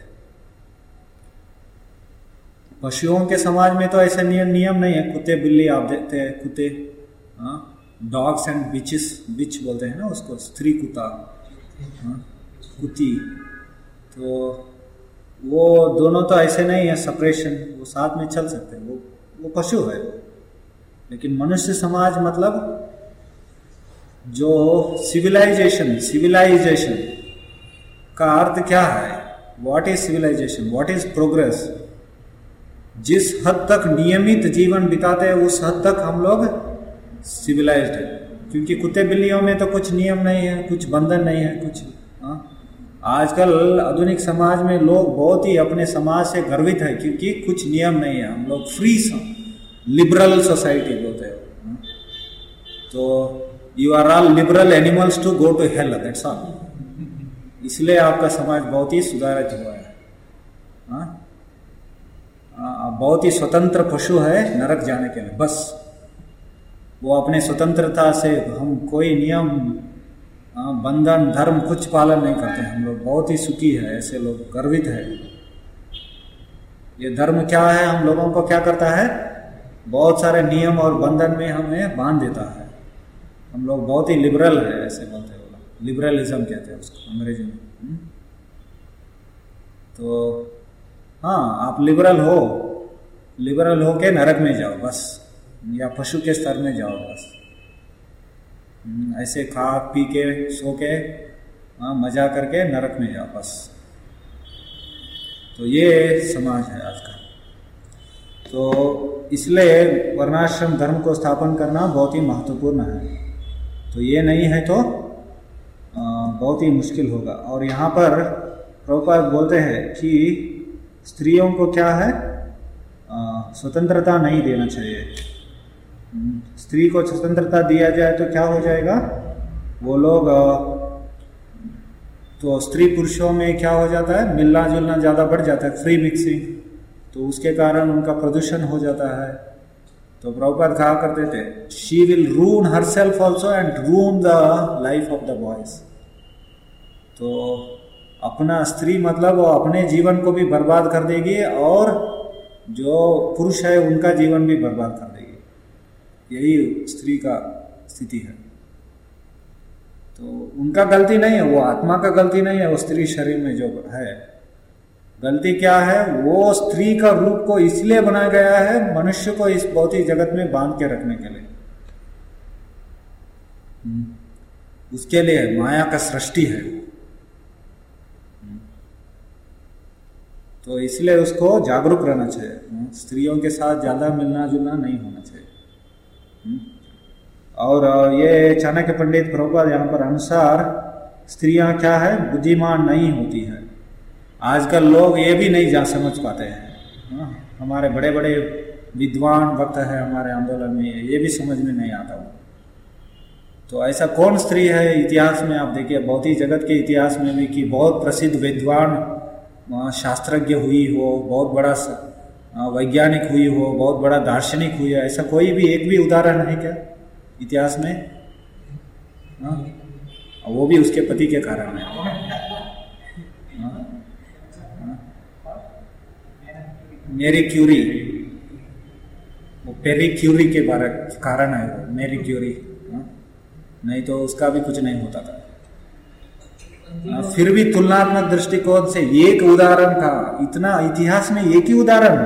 पशुओं के समाज में तो ऐसे नियम नहीं है। कुत्ते बिल्ली आप देखते हैं, कुत्ते, हाँ, डॉग्स एंड बिच बोलते हैं ना उसको, स्त्री कुत्ता, हाँ, कुत्ती। तो वो दोनों तो ऐसे नहीं है सेपरेशन, वो साथ में चल सकते हैं। वो पशु है। लेकिन मनुष्य समाज मतलब जो सिविलाइजेशन का अर्थ क्या है? What is civilisation? What is progress? जिस हद तक नियमित जीवन बिताते हैं उस हद तक हम लोग सिविलाइज्ड है। क्योंकि कुत्ते बिल्लियों में तो कुछ नियम नहीं है, कुछ बंधन नहीं है, कुछ। हाँ, आजकल आधुनिक समाज में लोग बहुत ही अपने समाज से गर्वित है क्योंकि कुछ नियम नहीं है। हम लोग फ्री, लिबरल सोसाइटी बोलते हैं। तो you are all liberal animals to go to hell, that's all. इसलिए आपका समाज बहुत ही सुधारित हुआ है। हाँ, बहुत ही स्वतंत्र पशु है नरक जाने के लिए। बस वो अपने स्वतंत्रता से, हम कोई नियम, बंधन, धर्म कुछ पालन नहीं करते। हम लोग बहुत ही सुखी है, ऐसे लोग गर्वित है। ये धर्म क्या है? हम लोगों को क्या करता है? बहुत सारे नियम और बंधन में हमें बांध देता है। हम लोग बहुत ही लिबरल है, ऐसे बोलते हैं। लिबरलिज्म कहते हैं उसको अंग्रेजी में। तो हाँ, आप लिबरल हो के नरक में जाओ बस, या पशु के स्तर में जाओ बस। ऐसे खा पी के सो के, हाँ, मजा करके नरक में जाओ बस। तो ये समाज है आज का। तो इसलिए वर्णाश्रम धर्म को स्थापन करना बहुत ही महत्वपूर्ण है। तो ये नहीं है तो बहुत ही मुश्किल होगा। और यहाँ पर प्रभुपाद बोलते हैं कि स्त्रियों को क्या है, स्वतंत्रता नहीं देना चाहिए। स्त्री को स्वतंत्रता दिया जाए तो क्या हो जाएगा? वो लोग तो स्त्री पुरुषों में क्या हो जाता है, मिलना जुलना ज़्यादा बढ़ जाता है, फ्री मिक्सिंग। तो उसके कारण उनका प्रदूषण हो जाता है। तो प्रभुपाद कहा करते थे, she will ruin herself also and ruin the life of the boys. तो अपना स्त्री मतलब वो अपने जीवन को भी बर्बाद कर देगी और जो पुरुष है उनका जीवन भी बर्बाद कर देगी। यही स्त्री का स्थिति है। तो उनका गलती नहीं है, वो आत्मा का गलती नहीं है। वो स्त्री शरीर में जो है, गलती क्या है? वो स्त्री का रूप को इसलिए बनाया गया है मनुष्य को इस भौतिक जगत में बांध के रखने के लिए। उसके लिए माया का सृष्टि है। तो इसलिए उसको जागरूक रहना चाहिए। स्त्रियों के साथ ज़्यादा मिलना जुलना नहीं होना चाहिए। और ये चाणक्य पंडित प्रभुपाद यहाँ पर अनुसार स्त्रियां क्या है, बुद्धिमान नहीं होती है। आजकल लोग ये भी नहीं जा समझ पाते हैं। हमारे बड़े बड़े विद्वान वक्त है हमारे आंदोलन में, ये भी समझ में नहीं आता हो। तो ऐसा कौन स्त्री है इतिहास में, आप देखिए भौतिक जगत के इतिहास में भी कि बहुत प्रसिद्ध विद्वान शास्त्रज्ञ हुई हो, बहुत बड़ा वैज्ञानिक हुई हो, बहुत बड़ा दार्शनिक हुई है, ऐसा कोई भी एक भी उदाहरण है क्या इतिहास में? वो भी उसके पति के कारण है। मेरी क्यूरी, वो पेरी क्यूरी के कारण है वो, मेरी क्यूरी। नहीं तो उसका भी कुछ नहीं होता था। फिर भी तुलनात्मक दृष्टिकोण से एक उदाहरण का, इतना इतिहास में एक ही उदाहरण,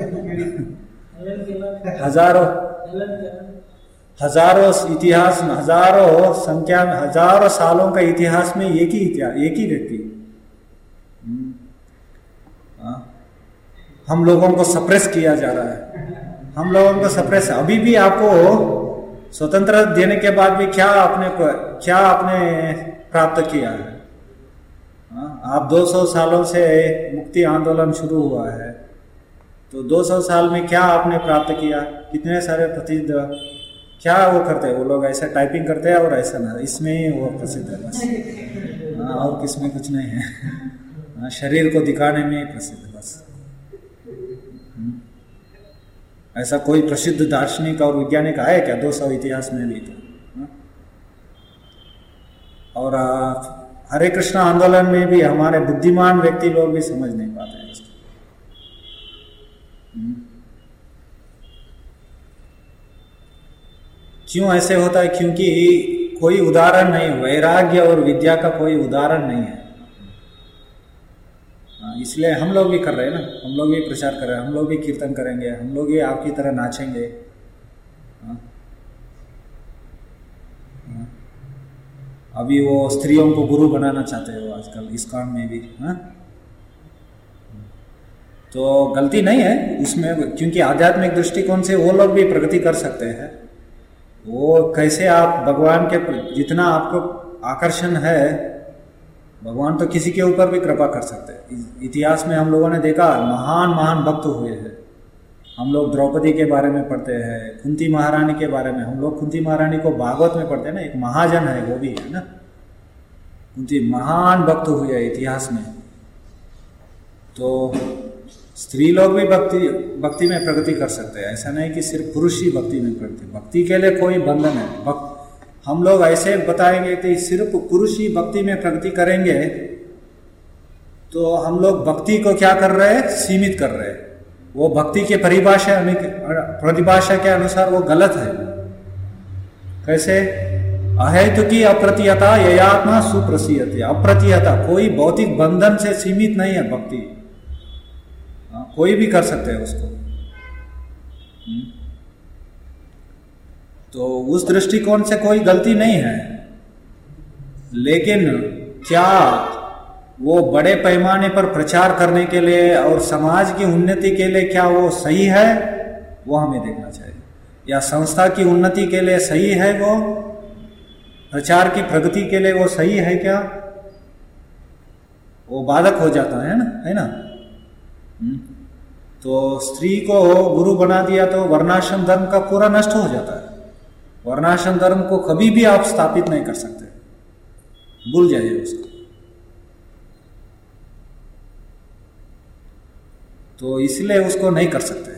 हजारों इतिहास में, हजारों संख्या में, हजारों सालों का इतिहास में एक ही व्यक्ति। हम लोगों को सप्रेस किया जा रहा है, हम लोगों को सप्रेस। अभी भी आपको स्वतंत्रता देने के बाद भी क्या आपने प्राप्त किया है? आप 200 सालों से मुक्ति आंदोलन शुरू हुआ है, तो 200 साल में क्या आपने प्राप्त किया? कितने सारे प्रसिद्ध क्या वो करते हैं, वो लोग ऐसा टाइपिंग करते हैं और ऐसा ना, इसमें ही वो प्रसिद्ध है बस। और किसमें कुछ नहीं है, शरीर को दिखाने में ही प्रसिद्ध बस। ऐसा कोई प्रसिद्ध दार्शनिक और वैज्ञानिक आए क्या 200 इतिहास में भी? तो और हरे कृष्ण आंदोलन में भी हमारे बुद्धिमान व्यक्ति लोग भी समझ नहीं पाते हैं इसको। क्यों ऐसे होता है? क्योंकि कोई उदाहरण नहीं, वैराग्य और विद्या का कोई उदाहरण नहीं है। इसलिए हम लोग भी कर रहे हैं ना, हम लोग भी प्रचार कर रहे हैं, हम लोग भी कीर्तन करेंगे, हम लोग भी आपकी तरह नाचेंगे। अभी वो स्त्रियों को गुरु बनाना चाहते हो आजकल इस्कॉन में भी। तो गलती नहीं है उसमें, क्योंकि आध्यात्मिक दृष्टिकोण से वो लोग भी प्रगति कर सकते हैं। वो कैसे आप भगवान के जितना आपको आकर्षण है, भगवान तो किसी के ऊपर भी कृपा कर सकते हैं। इतिहास में हम लोगों ने देखा महान महान भक्त हुए हैं। हम लोग द्रौपदी के बारे में पढ़ते हैं, कुंती महारानी के बारे में, हम लोग कुंती महारानी को भागवत में पढ़ते हैं ना, एक महाजन है वो भी है ना। कुंती महान भक्त हुए है इतिहास में। तो स्त्री लोग भी भक्ति में प्रगति कर सकते हैं। ऐसा नहीं कि सिर्फ पुरुष ही भक्ति में प्रगति, भक्ति के लिए कोई बंधन है। हम लोग ऐसे बताएंगे कि सिर्फ पुरुष ही भक्ति में प्रगति करेंगे तो हम लोग भक्ति को क्या कर रहे हैं? सीमित कर रहे हैं। वो भक्ति के परिभाषा के अनुसार वो गलत है। कैसे? अहेतुकी अप्रतिहता ययात्मा सुप्रसीयते। अप्रतिहता, कोई भौतिक बंधन से सीमित नहीं है भक्ति, कोई भी कर सकते हैं उसको। तो उस दृष्टिकोण से कोई गलती नहीं है। लेकिन क्या वो बड़े पैमाने पर प्रचार करने के लिए और समाज की उन्नति के लिए क्या वो सही है? वो हमें देखना चाहिए। या संस्था की उन्नति के लिए सही है, वो प्रचार की प्रगति के लिए वो सही है क्या? वो बाधक हो जाता है ना। तो स्त्री को गुरु बना दिया तो वर्णाश्रम धर्म का पूरा नष्ट हो जाता है। वर्णाश्रम धर्म को कभी भी आप स्थापित नहीं कर सकते, भूल जाइए उसको। तो इसलिए उसको नहीं कर सकते।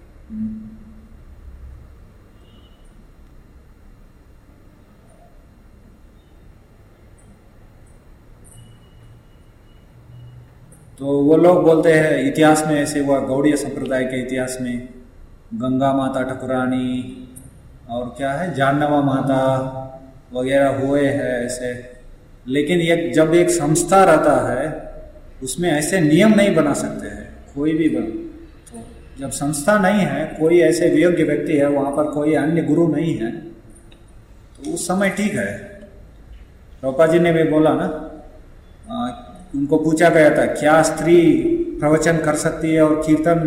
तो वो लोग बोलते हैं इतिहास में ऐसे हुआ, गौड़ीय संप्रदाय के इतिहास में गंगा माता ठाकुरानी और क्या है जानवा माता वगैरह हुए हैं ऐसे। लेकिन जब एक संस्था रहता है उसमें ऐसे नियम नहीं बना सकते हैं कोई भी तो जब संस्था नहीं है, कोई ऐसे योग्य व्यक्ति है, वहां पर कोई अन्य गुरु नहीं है, तो उस समय ठीक है। प्रभुपाद जी ने भी बोला ना, उनको पूछा गया था क्या स्त्री प्रवचन कर सकती है और कीर्तन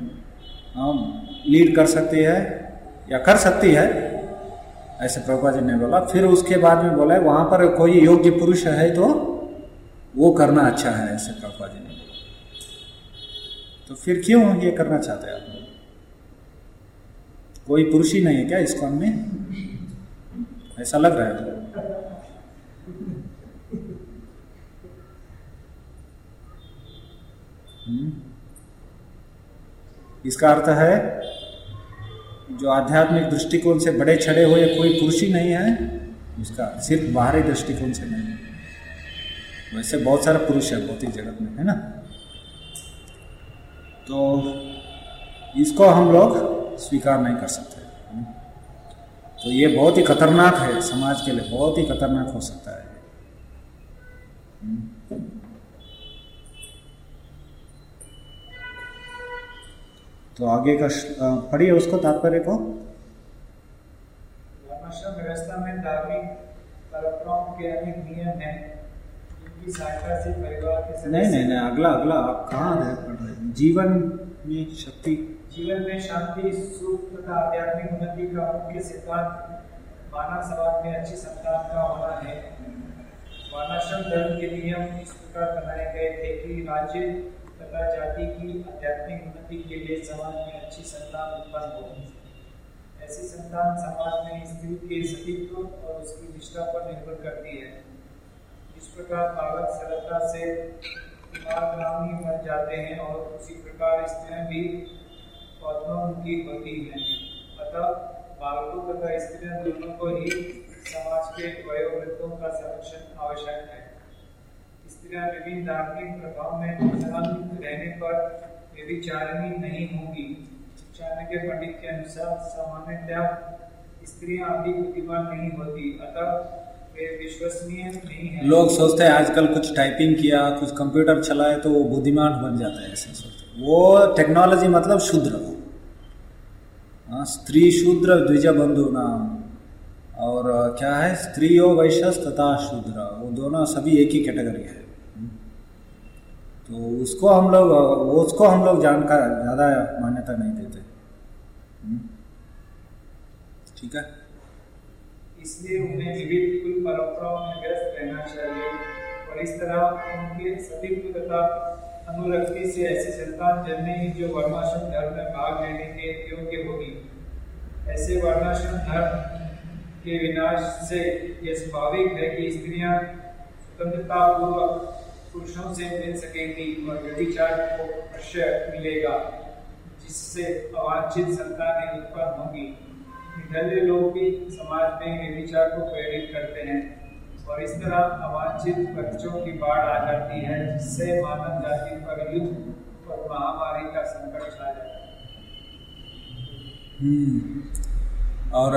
लीड कर सकती है या कर सकती है, ऐसे प्रभुपाद जी ने बोला। फिर उसके बाद में बोला वहाँ पर कोई योग्य पुरुष है तो वो करना अच्छा है, ऐसे प्रभुपाद जी ने बोला। तो फिर क्यों ये करना चाहते हैं आप लोग? कोई पुरुष ही नहीं है क्या इस्कॉन में? ऐसा लग रहा है। इसका अर्थ है जो आध्यात्मिक दृष्टिकोण से बड़े छड़े हुए कोई पुरुष ही नहीं है, इसका सिर्फ बाहरी दृष्टिकोण से नहीं। वैसे बहुत सारे पुरुष है भौतिक जगत में, है ना। तो इसको हम लोग स्वीकार नहीं कर सकते। तो ये बहुत ही खतरनाक है समाज के लिए, बहुत ही खतरनाक हो सकता है। तो आगे का पढ़िए उसको, तात्पर्य को। वर्णाश्रम व्यवस्था में धार्मिक परंपराओं के अनेक नियम हैं जिनकी सहायता से परिवार के नहीं, अगला आप कहाँ पढ़ रहे हैं? जीवन में शक्ति, जीवन में शांति, सुख तथा आध्यात्मिक उन्नति का मुख्य सिद्धांत मानव समाज में अच्छी संतान का होना है। वर्णाश्रम धर्म के नियम इस प्रकार बनाए गए थे कि राज्य तथा जाति की आध्यात्मिक उन्नति के लिए समाज में अच्छी संतान उत्पन्न हो। ऐसी संतान समाज में स्त्री के सतीत्व और उसकी निष्ठा पर निर्भर करती है। इस प्रकार बालक सरलता से मार्गगामी बन जाते हैं और उसी प्रकार स्त्रियां भी पद्मोन्मुखी होती हैं। अतः बालकों तथा स्त्रियों दोनों को ही समाज के वयोवृद्धों का संरक्षण आवश्यक है। स्त्रियां विभिन्न धार्मिक प्रभाव में संलग्न रहने पर व्यभिचारिणी नहीं होंगी। चाणक्य पंडित के अनुसार सामान्यतः स्त्रियां अधिक बुद्धिमान नहीं होती, अतः वे विश्वसनीय नहीं है। लोग सोचते हैं आजकल कुछ टाइपिंग किया, कुछ कंप्यूटर चलाए तो वो बुद्धिमान बन जाता है, ऐसे सोचते। वो टेक्नोलॉजी मतलब शूद्र, स्त्री शूद्र द्विज बंधु नाम, और क्या है स्त्रियो वैश्यस तथा शूद्र, वो दोनों सभी एक ही कैटेगरी है। तो उसको हम लोग जानकर ज्यादा मान्यता नहीं देते। ठीक है, इसलिए उन्हें विविध कुल परंपराओं में व्यस्त रहना चाहिए और इस तरह उनके सतीत्व तथा अनुरक्ति से ऐसी संतान जन्मेगी जो वर्णाश्रम धर्म में भाग लेने के योग्य होगी। ऐसे वर्णाश्रम धर्म के विनाश से यह स्वाभाविक है कि स्त्रियां स्वतंत्रता पूर्वक पुरुषों से मिल सकेंगी और व्यभिचार को आश्रय मिलेगा, जिससे अवांछित संतानें उत्पन्न होंगी। निधल्ले लोग भी समाज में व्यभिचार को प्रेरित करते हैं और इस तरह अवांछित बच्चों की बाढ़ आ जाती है, जिससे मानव जाति पर युद्ध और महामारी का संकट छा जाता है। और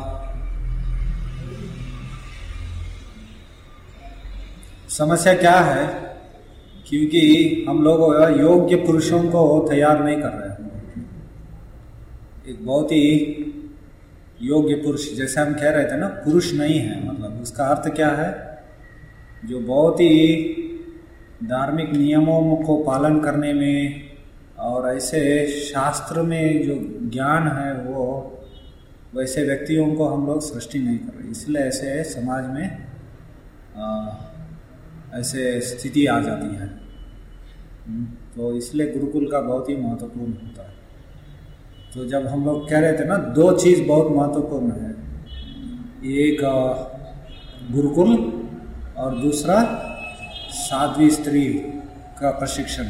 समस्या क्या है, क्योंकि हम लोग योग्य पुरुषों को तैयार नहीं कर रहे हैं। एक बहुत ही योग्य पुरुष, जैसे हम कह रहे थे ना, पुरुष नहीं है, मतलब उसका अर्थ क्या है, जो बहुत ही धार्मिक नियमों को पालन करने में और ऐसे शास्त्र में जो ज्ञान है वो वैसे व्यक्तियों को हम लोग सृष्टि नहीं कर रहे। इसलिए ऐसे समाज में ऐसे स्थिति आ जाती है। तो इसलिए गुरुकुल का बहुत ही महत्वपूर्ण होता है। तो जब हम लोग कह रहे थे ना, दो चीज़ बहुत महत्वपूर्ण है, एक गुरुकुल और दूसरा साध्वी स्त्री का प्रशिक्षण।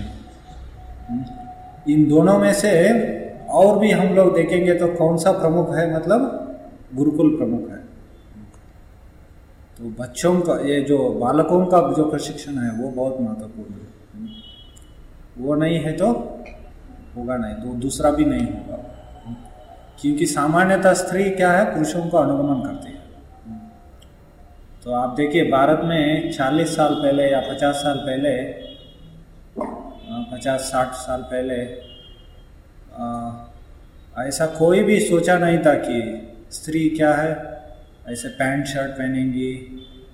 इन दोनों में से और भी हम लोग देखेंगे तो कौन सा प्रमुख है, मतलब गुरुकुल प्रमुख है। तो बच्चों का, ये जो बालकों का जो प्रशिक्षण है वो बहुत महत्वपूर्ण है। वो नहीं है तो होगा नहीं, तो दूसरा भी नहीं होगा, क्योंकि सामान्यतः स्त्री क्या है, पुरुषों को अनुगमन करती है। तो आप देखिए भारत में 40 साल पहले या 50 साल पहले, 50-60 साल पहले ऐसा कोई भी सोचा नहीं था कि स्त्री क्या है, ऐसे पैंट शर्ट पहनेंगी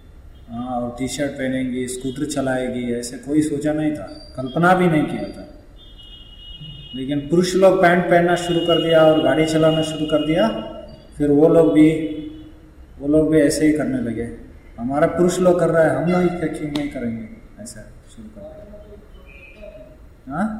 और टी शर्ट पहनेंगी, स्कूटर चलाएगी, ऐसे कोई सोचा नहीं था, कल्पना भी नहीं किया था। लेकिन पुरुष लोग पैंट पहनना शुरू कर दिया और गाड़ी चलाना शुरू कर दिया, फिर वो लोग भी ऐसे ही करने लगे। हमारा पुरुष लोग कर रहा है, हम लोग क्यों नहीं करेंगे, ऐसा शुरू कर दिया। हाँ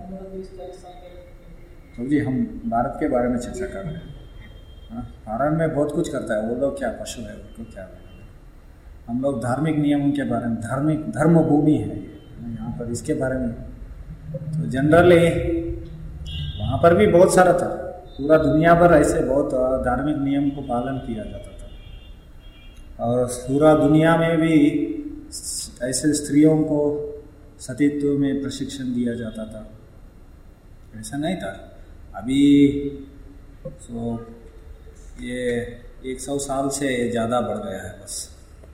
तो जी हम भारत के बारे में चर्चा कर रहे हैं। हाँ, भारत में बहुत कुछ करता है, वो लोग क्या पशु है, उनको क्या है। हम लोग धार्मिक नियमों के बारे में, धर्म भूमि है यहाँ पर, इसके बारे में तो जनरली वहाँ पर भी बहुत सारा था। पूरा दुनिया भर ऐसे बहुत धार्मिक नियम को पालन किया जाता था, और पूरा दुनिया में भी ऐसे स्त्रियों को सतीत्व में प्रशिक्षण दिया जाता था। ऐसा नहीं था अभी तो ये 100 साल से ज़्यादा बढ़ गया है बस।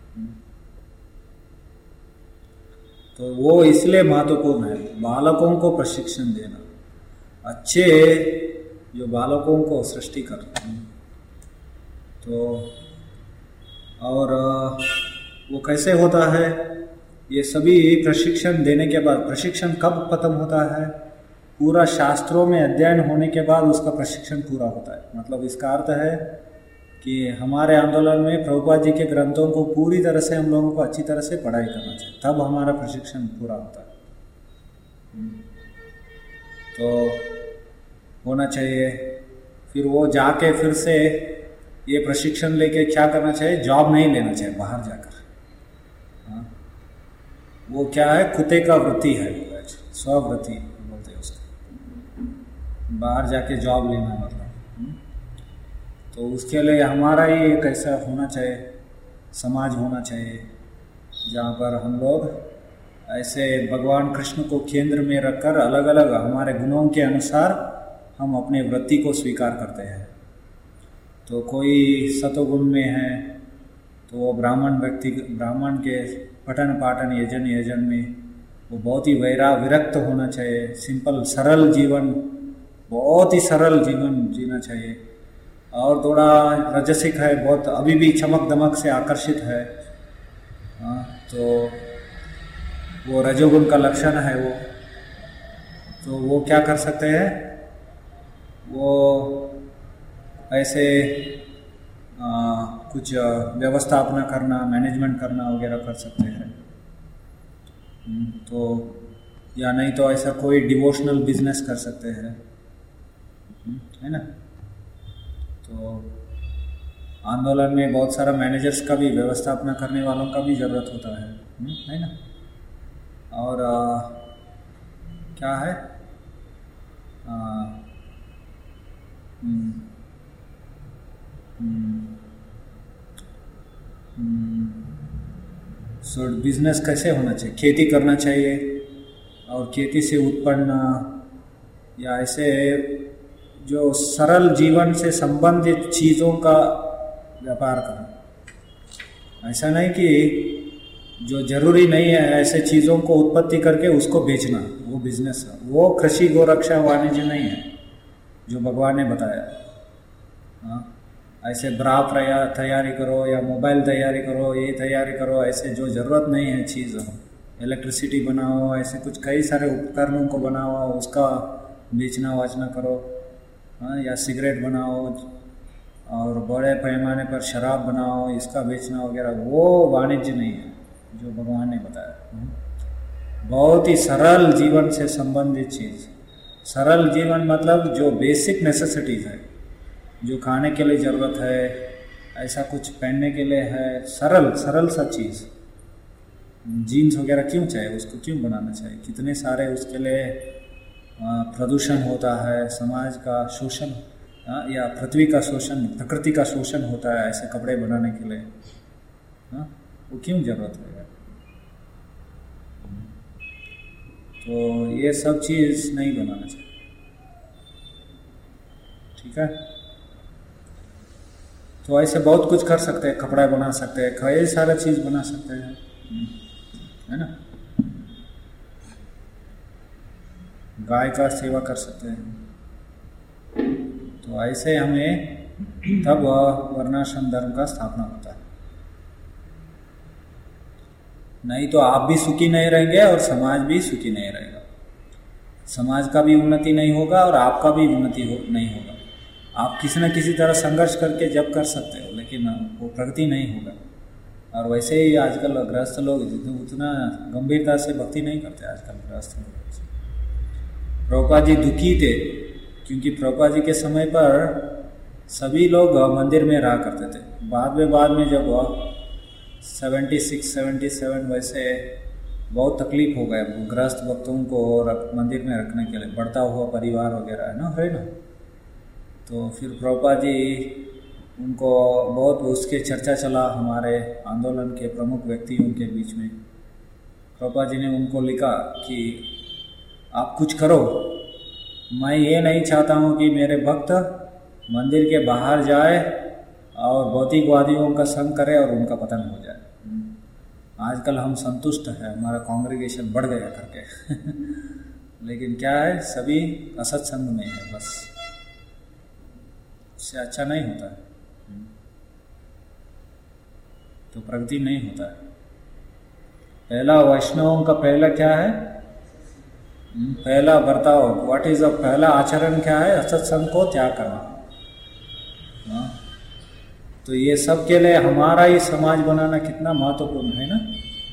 तो वो इसलिए महत्वपूर्ण है, बालकों को प्रशिक्षण देना, अच्छे जो बालकों को सृष्टि करते हैं। तो और वो कैसे होता है, ये सभी प्रशिक्षण देने के बाद, प्रशिक्षण कब खत्म होता है, पूरा शास्त्रों में अध्ययन होने के बाद उसका प्रशिक्षण पूरा होता है। मतलब इसका अर्थ है कि हमारे आंदोलन में प्रभुपाद जी के ग्रंथों को पूरी तरह से हम लोगों को अच्छी तरह से पढ़ाई करना चाहिए, तब हमारा प्रशिक्षण पूरा होता है। तो होना चाहिए। फिर वो जाके फिर से ये प्रशिक्षण लेके क्या करना चाहिए, जॉब नहीं लेना चाहिए बाहर जाकर। हाँ, वो क्या है, कुत्ते का वृत्ति है, स्ववृत्ति बोलते हैं उसको, बाहर जाके जॉब लेना मतलब। तो उसके लिए हमारा ही एक ऐसा होना चाहिए, समाज होना चाहिए जहाँ पर हम लोग ऐसे भगवान कृष्ण को केंद्र में रखकर अलग अलग हमारे गुणों के अनुसार हम अपने वृत्ति को स्वीकार करते हैं। तो कोई सतोगुण में है तो वो ब्राह्मण के पठन पाठन यजन में वो बहुत ही विरक्त होना चाहिए, सिंपल सरल जीवन, बहुत ही सरल जीवन जीना चाहिए। और थोड़ा रजसिक है, बहुत अभी भी चमक दमक से आकर्षित है, तो वो रजोगुण का लक्षण है वो। तो वो क्या कर सकते हैं, वो ऐसे कुछ व्यवस्थापना करना, मैनेजमेंट करना वगैरह कर सकते हैं। तो या नहीं तो ऐसा कोई डिवोशनल बिजनेस कर सकते हैं, है ना। तो आंदोलन में बहुत सारा मैनेजर्स का भी, व्यवस्थापना करने वालों का भी ज़रूरत होता है ना। और क्या है, बिजनेस कैसे होना चाहिए, खेती करना चाहिए और खेती से उत्पन्न या ऐसे जो सरल जीवन से संबंधित चीज़ों का व्यापार करना। ऐसा नहीं कि जो जरूरी नहीं है ऐसे चीज़ों को उत्पत्ति करके उसको बेचना, वो बिजनेस है। वो कृषि गोरक्षा वाणिज्य नहीं है जो भगवान ने बताया। हाँ, ऐसे ब्रा तैयारी करो या मोबाइल तैयारी करो, ये तैयारी करो, ऐसे जो ज़रूरत नहीं है चीज़, इलेक्ट्रिसिटी बनाओ, ऐसे कुछ कई सारे उपकरणों को बनाओ, उसका बेचना वाचना करो। हाँ, या सिगरेट बनाओ और बड़े पैमाने पर शराब बनाओ, इसका बेचना वगैरह, वो वाणिज्य नहीं है जो भगवान ने बताया। बहुत ही सरल जीवन से संबंधित चीज़। सरल जीवन मतलब जो बेसिक नेसेसिटीज़ है, जो खाने के लिए ज़रूरत है, ऐसा कुछ पहनने के लिए है, सरल सा चीज़। जीन्स वगैरह क्यों चाहिए, उसको क्यों बनाना चाहिए, कितने सारे उसके लिए प्रदूषण होता है, समाज का शोषण या पृथ्वी का शोषण, प्रकृति का शोषण होता है ऐसे कपड़े बनाने के लिए। वो क्यों ज़रूरत है। तो ये सब चीज़ नहीं बनाना चाहिए, ठीक है। तो ऐसे बहुत कुछ कर सकते हैं, कपड़ा बना सकते हैं, कई सारा चीज़ बना सकते हैं, है ना। गाय का सेवा कर सकते हैं। तो ऐसे हमें तब वर्णाश्रम धर्म का स्थापना होता है। नहीं तो आप भी सुखी नहीं रहेंगे और समाज भी सुखी नहीं रहेगा। समाज का भी उन्नति नहीं होगा और आपका भी उन्नति नहीं होगा। आप किसी न किसी तरह संघर्ष करके जब कर सकते हो, लेकिन वो प्रगति नहीं होगा। और वैसे ही आजकल गृहस्थ लोग उतना गंभीरता से भक्ति नहीं करते आजकल गृहस्थ लोग। प्रभुपाद जी दुखी थे क्योंकि प्रभुपाद जी के समय पर सभी लोग मंदिर में रहा करते थे। बाद में जब 76-77 वैसे बहुत तकलीफ हो गए गृहस्थ भक्तों को और मंदिर में रखने के लिए, बढ़ता हुआ परिवार वगैरह है ना। तो फिर प्रभुपाद जी उनको बहुत उसके चर्चा चला हमारे आंदोलन के प्रमुख व्यक्तियों के बीच में। प्रभुपाद जी ने उनको लिखा कि आप कुछ करो, मैं ये नहीं चाहता हूँ कि मेरे भक्त मंदिर के बाहर जाए और भौतिकवादियों का संग करे और उनका पतन हो जाए। आजकल हम संतुष्ट हैं, हमारा कांग्रेगेशन बढ़ गया करके लेकिन क्या है, सभी असत्संग में है, बस इससे अच्छा नहीं होता है, तो प्रगति नहीं होता है। पहला वैष्णवों का पहला क्या है, पहला बर्ताव, व्हाट इज पहला आचरण क्या है, असत्संग को त्याग करना। तो ये सब के लिए हमारा ही समाज बनाना कितना महत्वपूर्ण है ना।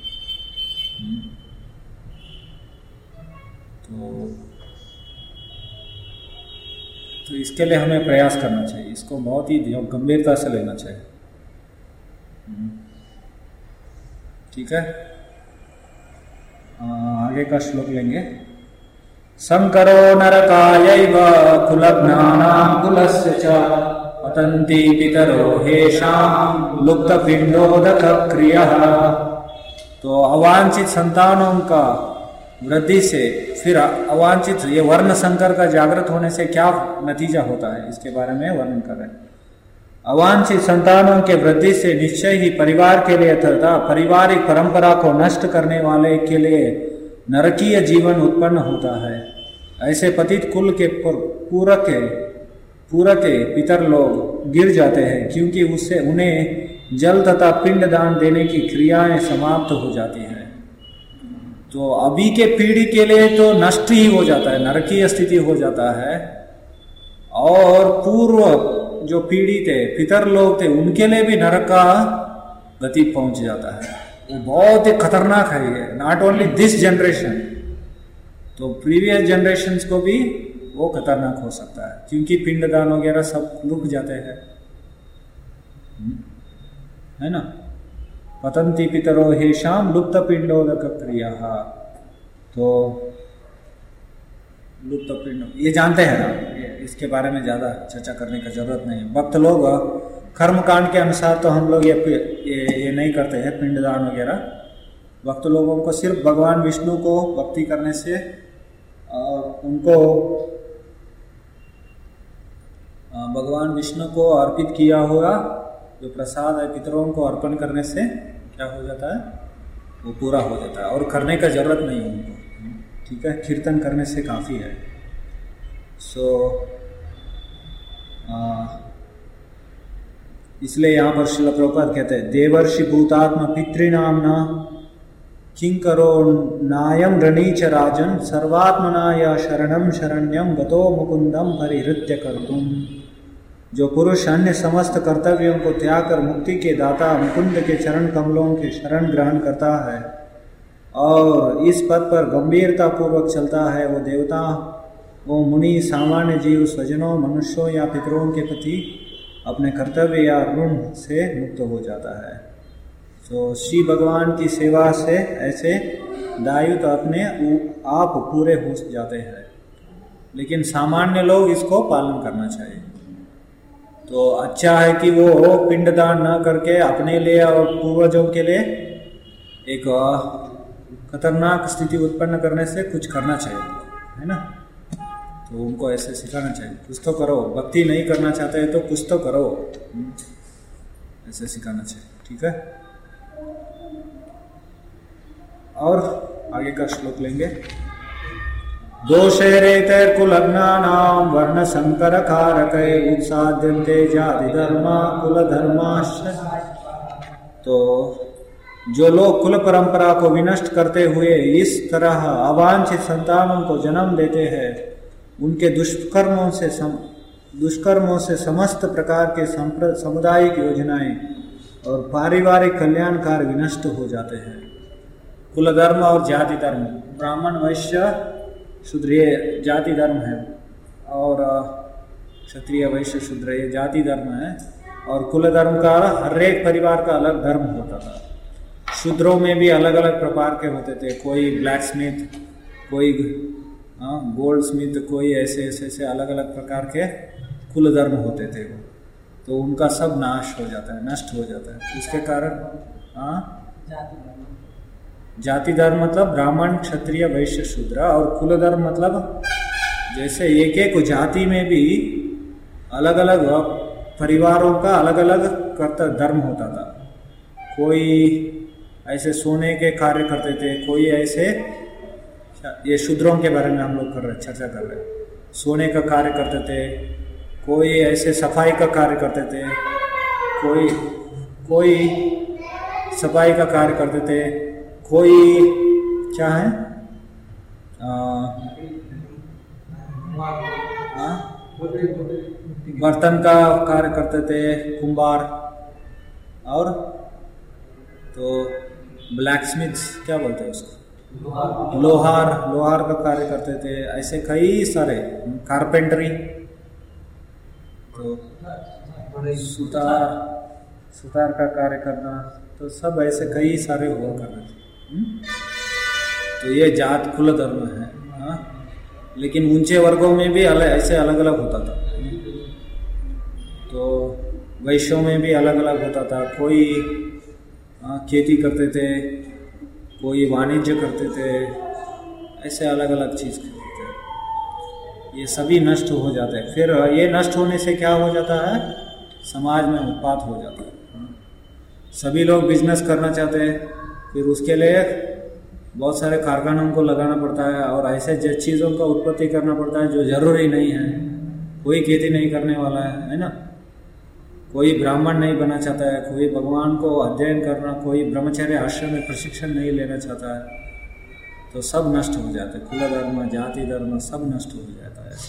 तो इसके लिए हमें प्रयास करना चाहिए, इसको बहुत ही गंभीरता से लेना चाहिए। ठीक है, आगे का श्लोक लेंगे। संकरो नरकायैव कुलज्ञानां कुलस्य च पतन्ति पितरो हेषां लुप्तपिण्डोदक क्रियः। तो अवांछित संतानों का वृद्धि से, फिर अवांछित ये वर्ण संकर का जागृत होने से क्या नतीजा होता है, इसके बारे में वर्णन कर रहे हैं। अवांछित संतानों के वृद्धि से निश्चय ही परिवार के लिए तथा पारिवारिक परंपरा को नष्ट करने वाले के लिए नरकीय जीवन उत्पन्न होता है। ऐसे पतित कुल के पूरक पितर लोग गिर जाते हैं, क्योंकि उससे उन्हें जल तथा पिंड दान देने की क्रियाएं समाप्त हो जाती हैं। तो अभी के पीढ़ी के लिए तो नष्ट ही हो जाता है, नरकीय स्थिति हो जाता है। और पूर्व जो पीढ़ी थे, पितर लोग थे, उनके लिए भी नरक का गति पहुंच जाता है। वो बहुत ही खतरनाक है ये, नॉट ओनली दिस जनरेशन, तो प्रीवियस जनरेशन्स को भी वो खतरनाक हो सकता है, क्योंकि पिंडदान वगैरह सब रुक जाते हैं, है ना। पतंती पितरो हेषाम लुप्त पिंडोदक क्रिया। तो लुप्त पिंड ये जानते हैं ना, इसके बारे में ज्यादा चर्चा करने की जरूरत नहीं है। भक्त लोग कर्मकांड के अनुसार तो हम लोग ये नहीं करते हैं पिंडदान वगैरह। भक्त लोगों को सिर्फ भगवान विष्णु को भक्ति करने से और उनको भगवान विष्णु को अर्पित किया हुआ जो प्रसाद है पितरों को अर्पण करने से क्या हो जाता है, वो पूरा हो जाता है और करने का जरूरत नहीं है उनको। ठीक है, कीर्तन करने से काफी है। इसलिए यहाँ पर श्रील प्रभुपाद कहते हैं, देवर्षि भूतात्म पितृणाम न किंकरो नायम रणीच राजन सर्वात्मना या शरणम शरण्यम गतो मुकुंदम परिहृत्य कर्तुम। जो पुरुष अन्य समस्त कर्तव्यों को त्याग कर मुक्ति के दाता मुकुंद के चरण कमलों के शरण ग्रहण करता है और इस पद पर गंभीरता पूर्वक चलता है, वो देवता, वो मुनि, सामान्य जीव, स्वजनों, मनुष्यों या पितरों के प्रति अपने कर्तव्य या ऋण से मुक्त हो जाता है। तो श्री भगवान की सेवा से ऐसे दायित्व अपने आप पूरे हो जाते हैं, लेकिन सामान्य लोग इसको पालन करना चाहिए। तो अच्छा है कि वो पिंडदान न करके अपने लिए और पूर्वजों के लिए एक खतरनाक स्थिति उत्पन्न करने से कुछ करना चाहिए, है ना। तो उनको ऐसे सिखाना चाहिए, कुछ तो करो, भक्ति नहीं करना चाहते हैं तो कुछ तो करो, ऐसे सिखाना चाहिए। ठीक है, और आगे का श्लोक लेंगे। दोषेरेतर कुलज्ञानां वर्ण संकर कारकै उत्साद्यन्ते जाति धर्मा कुल धर्माश्च। तो जो लोग कुल परंपरा को विनष्ट करते हुए इस तरह अवांछित संतानों को जन्म देते हैं, उनके दुष्कर्मों से समस्त प्रकार के सामुदायिक योजनाएं और पारिवारिक कल्याण कार्य विनष्ट हो जाते हैं। कुल धर्म और जाति धर्म, ब्राह्मण वैश्य शूद्र ये जाति धर्म है, और क्षत्रिय वैश्य शूद्र ये जाति धर्म है। और कुल धर्म का हर एक परिवार का अलग धर्म होता था। शूद्रों में भी अलग अलग प्रकार के होते थे, कोई ब्लैक स्मिथ, कोई गोल्ड स्मिथ, कोई ऐसे अलग अलग प्रकार के कुल धर्म होते थे वो। तो उनका सब नाश हो जाता है, नष्ट हो जाता है। उसके कारण जाति धर्म मतलब ब्राह्मण क्षत्रिय वैश्य शूद्र, और कुल धर्म मतलब जैसे एक एक जाति में भी अलग अलग परिवारों का अलग अलग कर्तव्य धर्म होता था। कोई ऐसे सोने के कार्य करते थे, कोई ऐसे, ये शूद्रों के बारे में हम लोग चर्चा कर रहे हैं, सोने का कार्य करते थे, कोई ऐसे सफाई का कार्य करते थे, कोई सफाई का कार्य करते थे, कोई क्या है बर्तन का कार्य करते थे, कुंभार, और तो ब्लैक स्मिथ क्या बोलते हैं उसको, लोहार का कार्य करते थे। ऐसे कई सारे, कारपेंटरी, तो सुतार का कार्य करना, तो सब ऐसे कई सारे हुआ कर रहे थे। तो ये जात कुल धर्म है। लेकिन ऊंचे वर्गों में भी ऐसे अलग अलग होता था। तो वैश्यों में भी अलग अलग होता था, कोई खेती करते थे, कोई वाणिज्य करते थे, ऐसे अलग अलग चीज करते थे। ये सभी नष्ट हो जाते हैं। फिर ये नष्ट होने से क्या हो जाता है, समाज में उत्पात हो जाता है। सभी लोग बिजनेस करना चाहते हैं, फिर उसके लिए बहुत सारे कारखानों को लगाना पड़ता है और ऐसे चीज़ों का उत्पत्ति करना पड़ता है जो जरूरी नहीं है। कोई खेती नहीं करने वाला है ना, कोई ब्राह्मण नहीं बनना चाहता है, कोई भगवान को अध्ययन करना, कोई ब्रह्मचर्य आश्रम में प्रशिक्षण नहीं लेना चाहता है, तो सब नष्ट हो जाता है। कुल धर्म, जाति धर्म सब नष्ट हो जाता है,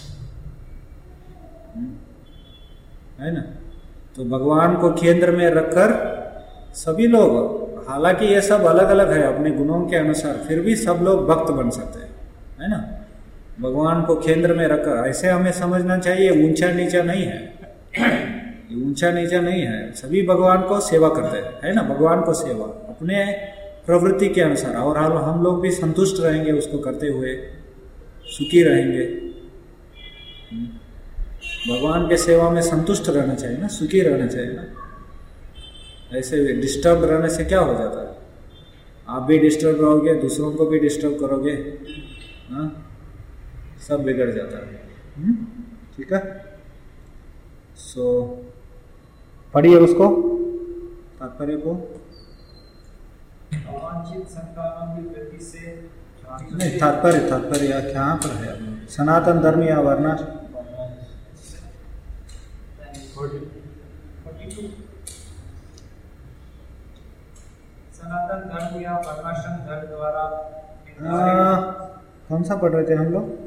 है ना। तो भगवान को केंद्र में रखकर सभी लोग, हालांकि ये सब अलग अलग है अपने गुणों के अनुसार, फिर भी सब लोग भक्त बन सकते हैं, है ना। भगवान को केंद्र में रखकर ऐसे हमें समझना चाहिए, ऊंचा नीचा नहीं है, ऊंचा नीचा नहीं है, सभी भगवान को सेवा करते हैं, है ना। भगवान को सेवा अपने प्रवृत्ति के अनुसार, और हम लोग भी संतुष्ट रहेंगे उसको करते हुए, सुखी रहेंगे। भगवान के सेवा में संतुष्ट रहना चाहिए ना, सुखी रहना चाहिए ना। ऐसे डिस्टर्ब रहने से क्या हो जाता है, आप भी डिस्टर्ब रहोगे, दूसरों को भी डिस्टर्ब करोगे, हाँ, सब बिगड़ जाता है। ठीक है, सो पढ़िए उसको, तात्पर्य को। अवांछित संतानों की वृद्धि से नहीं, तात्पर्य कहाँ पर है, सनातन धर्म या वर्णा, सनातन धर्म या वर्णाश्रम धर्म द्वारा कौन सा पढ़ रहे थे हम लोग,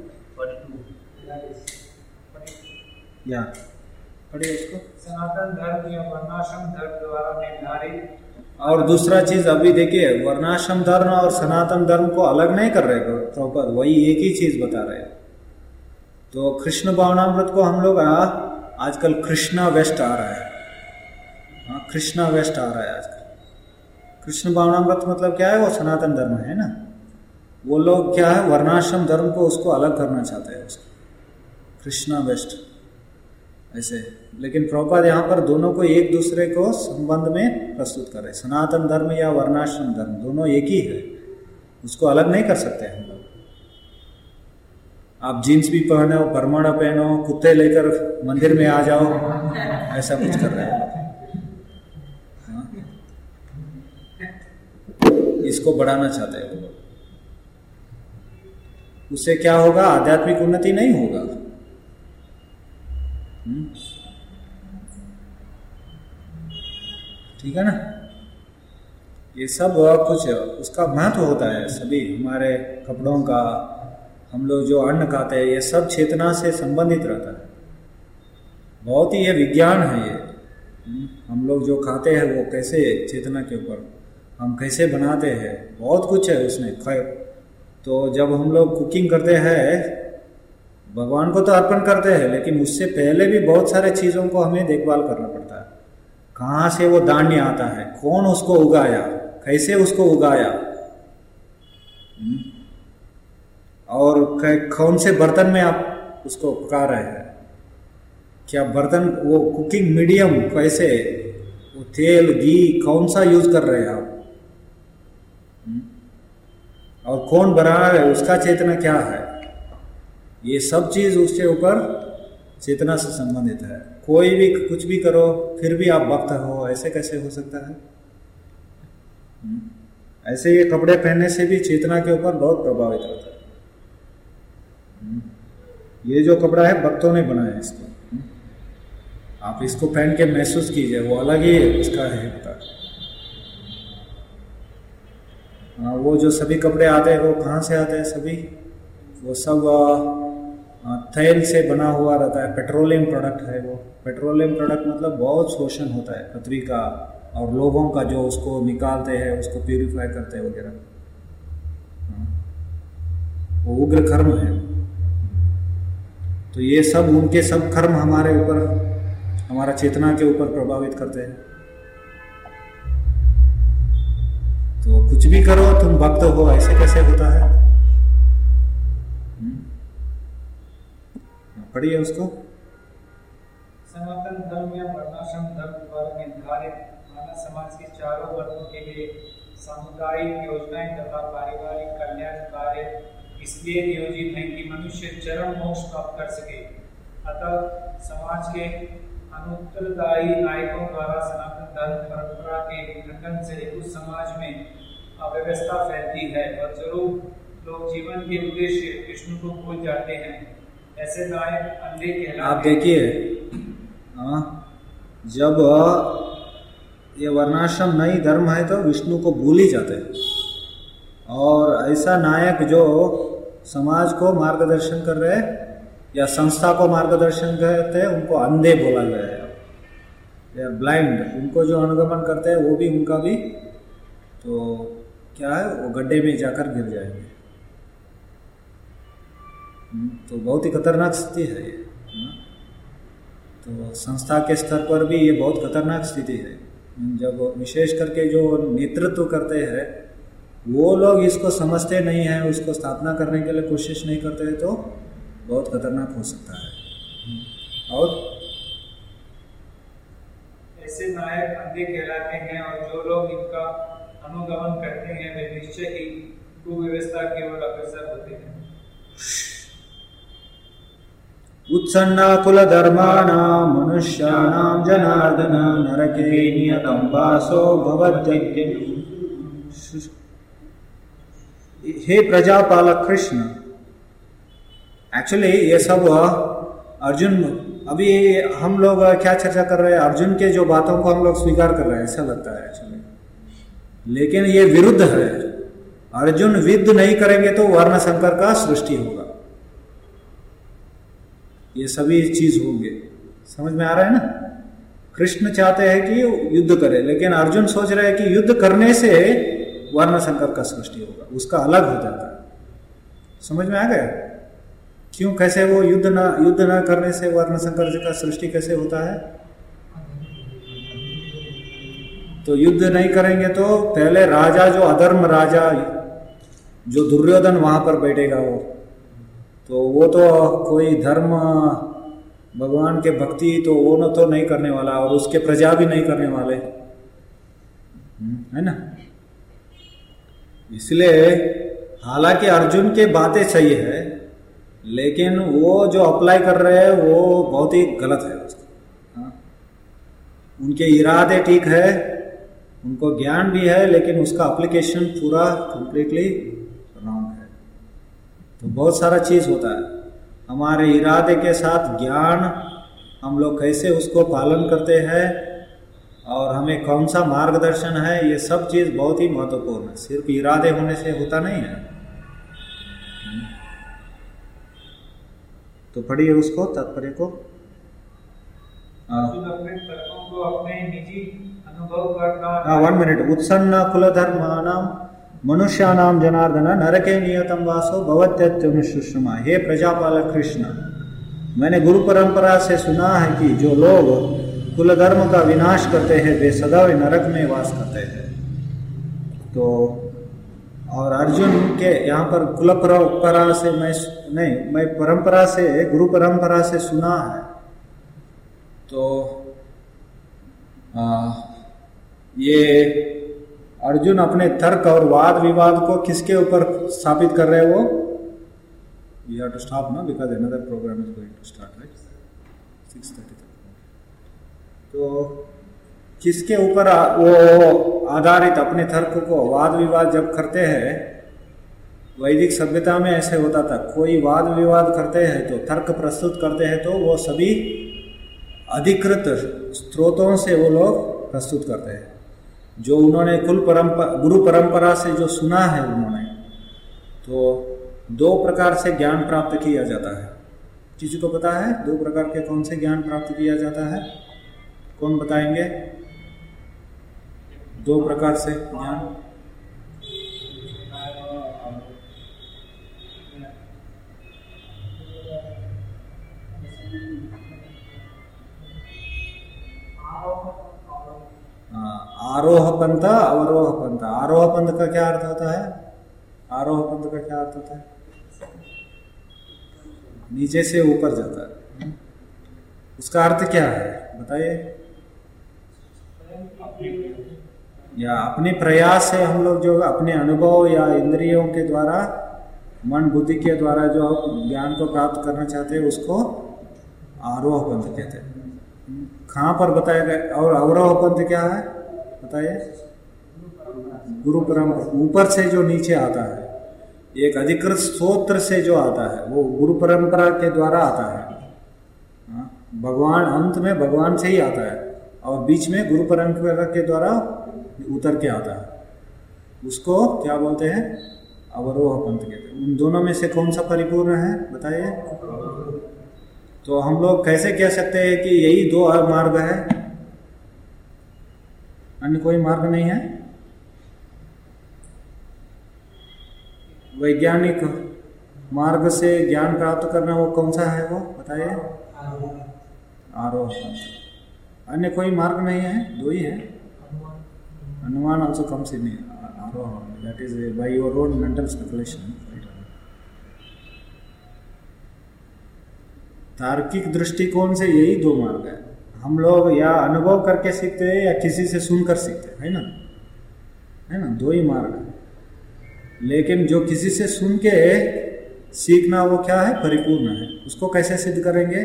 या पढ़िए उसको। सनातन धर्म या वर्णाश्रम धर्म द्वारा निर्धारित। और दूसरा चीज अभी देखिए, वर्णाश्रम धर्म और सनातन धर्म को अलग नहीं कर रहे प्रॉपर, वही एक ही चीज बता रहे हैं। तो कृष्ण भावनामृत को हम लोग आजकल कृष्णा वेस्ट आ रहा है, हाँ, कृष्णा वेस्ट आ रहा है आजकल। कृष्ण भावनामृत मतलब क्या है, वो सनातन धर्म है ना। वो लोग क्या है, वर्णाश्रम धर्म को उसको अलग करना चाहते हैं, उसको कृष्णा वेस्ट ऐसे। लेकिन प्रभुपाद यहाँ पर दोनों को एक दूसरे को संबंध में प्रस्तुत कर रहे। सनातन धर्म या वर्णाश्रम धर्म दोनों एक ही है, उसको अलग नहीं कर सकते हम लोग। आप जीन्स भी पहनो, परमाणा पहनो, कुत्ते लेकर मंदिर में आ जाओ, ऐसा कुछ कर रहे हैं। इसको बढ़ाना चाहते हैं, उससे क्या होगा, आध्यात्मिक उन्नति नहीं होगा। ठीक है ना, ये सब कुछ उसका महत्व होता है। सभी हमारे कपड़ों का, हम लोग जो अन्न खाते हैं, ये सब चेतना से संबंधित रहता है। बहुत ही ये विज्ञान है ये। हम लोग जो खाते हैं वो कैसे चेतना के ऊपर, हम कैसे बनाते हैं, बहुत कुछ है उसमें। तो जब हम लोग कुकिंग करते हैं, भगवान को तो अर्पण करते हैं, लेकिन उससे पहले भी बहुत सारे चीज़ों को हमें देखभाल करना पड़ता है। कहाँ से वो धान्य आता है, कौन उसको उगाया, कैसे उसको उगाया, और कौन से बर्तन में आप उसको पका रहे हैं, क्या बर्तन, वो कुकिंग मीडियम कैसे, वो तेल घी कौन सा यूज कर रहे हैं आप, और कौन बना रहा है, उसका चेतना क्या है। ये सब चीज उसके ऊपर चेतना से संबंधित है। कोई भी कुछ भी करो फिर भी आप भक्त हो, ऐसे कैसे हो सकता है। ऐसे ये कपड़े पहनने से भी चेतना के ऊपर बहुत प्रभावित होता है। ये जो कपड़ा है भक्तों ने बनाया इसको, आप इसको पहन के महसूस कीजिए, वो अलग ही उसका है पता। वो जो सभी कपड़े आते हैं वो कहाँ से आते हैं, सभी वो सब तैल से बना हुआ रहता है, पेट्रोलियम प्रोडक्ट है वो। पेट्रोलियम प्रोडक्ट मतलब बहुत शोषण होता है पृथ्वी का और लोगों का, जो उसको निकालते हैं, उसको प्यूरिफाई करते हैं वगैरह, वो उग्र कर्म है। तो ये सब उनके सब कर्म हमारे ऊपर, हमारा चेतना के ऊपर प्रभावित करते हैं। तो कुछ भी करो तुम भक्त हो, ऐसे कैसे होता है। पढ़िए उसको। सनातन धर्म या वर्णाश्रम धर्म द्वारा निर्धारित मानव समाज के चारों वर्गों के लिए सामुदायिक योजनाएं तथा पारिवारिक कल्याण कार्य इसलिए नियोजित हैं कि मनुष्य चरम मोक्ष प्राप्त कर सके। अतः समाज के अनुत्तरदायी नायकों द्वारा सनातन धर्म परंपरा के खंडन से उस समाज में अव्यवस्था फैलती है और जरूर लोग जीवन के उद्देश्य विष्णु को भूल जाते हैं। ऐसे नायक अंधे कहलाते। आप देखिए, जब ये वर्णाश्रम नहीं धर्म है तो विष्णु को भूल ही जाते हैं, और ऐसा नायक जो समाज को मार्गदर्शन कर रहे हैं या संस्था को मार्गदर्शन करते हैं, उनको अंधे बोला गया है, दे आर ब्लाइंड। उनको जो अनुगमन करते हैं वो भी, उनका भी तो क्या है, वो गड्ढे में जाकर गिर जाएंगे। तो बहुत ही खतरनाक स्थिति है ये। तो संस्था के स्तर पर भी ये बहुत खतरनाक स्थिति है। जब विशेष करके जो नेतृत्व करते हैं वो लोग इसको समझते नहीं हैं, उसको स्थापना करने के लिए कोशिश नहीं करते हैं, तो बहुत खतरनाक हो सकता है। और ऐसे नायक अंधे कहलाते हैं और जो लोग इनका अनुगमन करते हैं वे निश्चय ही कुव्यवस्था की ओर अग्रसर होते हैं। उत्सन्ना कुल धर्माणां मनुष्याणां जनार्दन नरके नियतं वासो भवत्यद्य। हे प्रजापालक कृष्ण, एक्चुअली ये सब अर्जुन, अभी हम लोग क्या चर्चा कर रहे हैं, अर्जुन के जो बातों को हम लोग स्वीकार कर रहे हैं ऐसा लगता है एक्चुअली, लेकिन ये विरुद्ध है। अर्जुन युद्ध नहीं करेंगे तो वर्ण संकर का सृष्टि होगा, ये सभी चीज होंगे। समझ में आ रहा है ना। कृष्ण चाहते हैं कि युद्ध करे, लेकिन अर्जुन सोच रहे हैं कि युद्ध करने से वर्ण संकर का सृष्टि होगा, उसका अलग हो जाता है। समझ में आ गया क्यों, कैसे वो युद्ध न करने से वर्ण संकर का सृष्टि कैसे होता है। तो युद्ध नहीं करेंगे तो पहले राजा, जो अधर्म राजा, जो दुर्योधन वहां पर बैठेगा, वो तो कोई धर्म भगवान के भक्ति तो वो न तो नहीं करने वाला, और उसके प्रजा भी नहीं करने वाले, है ना। इसलिए हालांकि अर्जुन के बातें सही है, लेकिन वो जो अप्लाई कर रहे हैं वो बहुत ही गलत है उसका। उनके इरादे ठीक है, उनको ज्ञान भी है, लेकिन उसका एप्लीकेशन पूरा कंप्लीटली रॉन्ग है। तो बहुत सारा चीज होता है, हमारे इरादे के साथ ज्ञान हम लोग कैसे उसको पालन करते हैं, और हमें कौन सा मार्गदर्शन है, ये सब चीज़ बहुत ही महत्वपूर्ण है। सिर्फ इरादे होने से होता नहीं है। तो पढ़िए उसको, तात्पर्य को। अपने निजी अनुभव करना। 1 मिनट। उत्सन्न कुलधर्माणां मनुष्याणां जनार्दन नरके नियतम वासो भवत्यत्युनुशुश्रुमा। हे प्रजापालक कृष्ण, मैंने गुरु परंपरा से सुना है कि जो लोग कुल धर्म का विनाश करते हैं वे सदा नरक में वास करते हैं। तो और अर्जुन के यहाँ पर कुल परंपरा से मैं परंपरा से, गुरु परंपरा से सुना है। तो ये अर्जुन अपने तर्क और वाद विवाद को किसके ऊपर स्थापित कर रहे हैं? वो You have to stop now because another program is going to start, right? 6:30. तो किसके ऊपर वो आधारित अपने तर्क को, वाद विवाद जब करते हैं, वैदिक सभ्यता में ऐसे होता था, कोई वाद विवाद करते हैं तो तर्क प्रस्तुत करते हैं तो वो सभी अधिकृत स्रोतों से वो लोग प्रस्तुत करते हैं, जो उन्होंने गुरु परंपरा से जो सुना है उन्होंने। तो 2 प्रकार से ज्ञान प्राप्त किया जाता है। किसी को पता है 2 प्रकार के कौन से ज्ञान प्राप्त किया जाता है? कौन बताएंगे? 2 प्रकार से ज्ञान। आरोह पंथ, अवरोह पंथ। आरोह पंथ का क्या अर्थ होता है? आरोह पंथ का क्या अर्थ होता है? नीचे से ऊपर जाता है। उसका अर्थ क्या है बताइए? या अपने प्रयास से हम लोग जो अपने अनुभव या इंद्रियों के द्वारा, मन बुद्धि के द्वारा जो ज्ञान को प्राप्त करना चाहते हैं उसको आरोह पंथ कहते हैं। कहाँ पर बताया गया? और अवरोह पंथ क्या है बताइए? गुरु परंपरा, ऊपर से जो नीचे आता है, एक अधिकृत स्तोत्र से जो आता है वो गुरु परंपरा के द्वारा आता है। भगवान अंत में भगवान से ही आता है और बीच में गुरु परंपरा के द्वारा उतर के आता है। उसको क्या बोलते हैं? अवरोह पंथ कहते हैं। उन दोनों में से कौन सा परिपूर्ण है बताइए? तो हम लोग कैसे कह सकते हैं कि यही 2 मार्ग है, अन्य कोई मार्ग नहीं है? वैज्ञानिक मार्ग से ज्ञान प्राप्त करना वो कौन सा है वो बताइए? आरोह पंथ। अन्य कोई मार्ग नहीं है, 2 ही है। अनुमान also comes in आरोह, that is by your own mental speculation. तार्किक दृष्टिकोण से यही 2 मार्ग है। हम लोग या अनुभव करके सीखते हैं या किसी से सुनकर सीखते हैं, है ना? 2 ही मार्ग है। लेकिन जो किसी से सुन के सीखना वो क्या है? परिपूर्ण है। उसको कैसे सिद्ध करेंगे?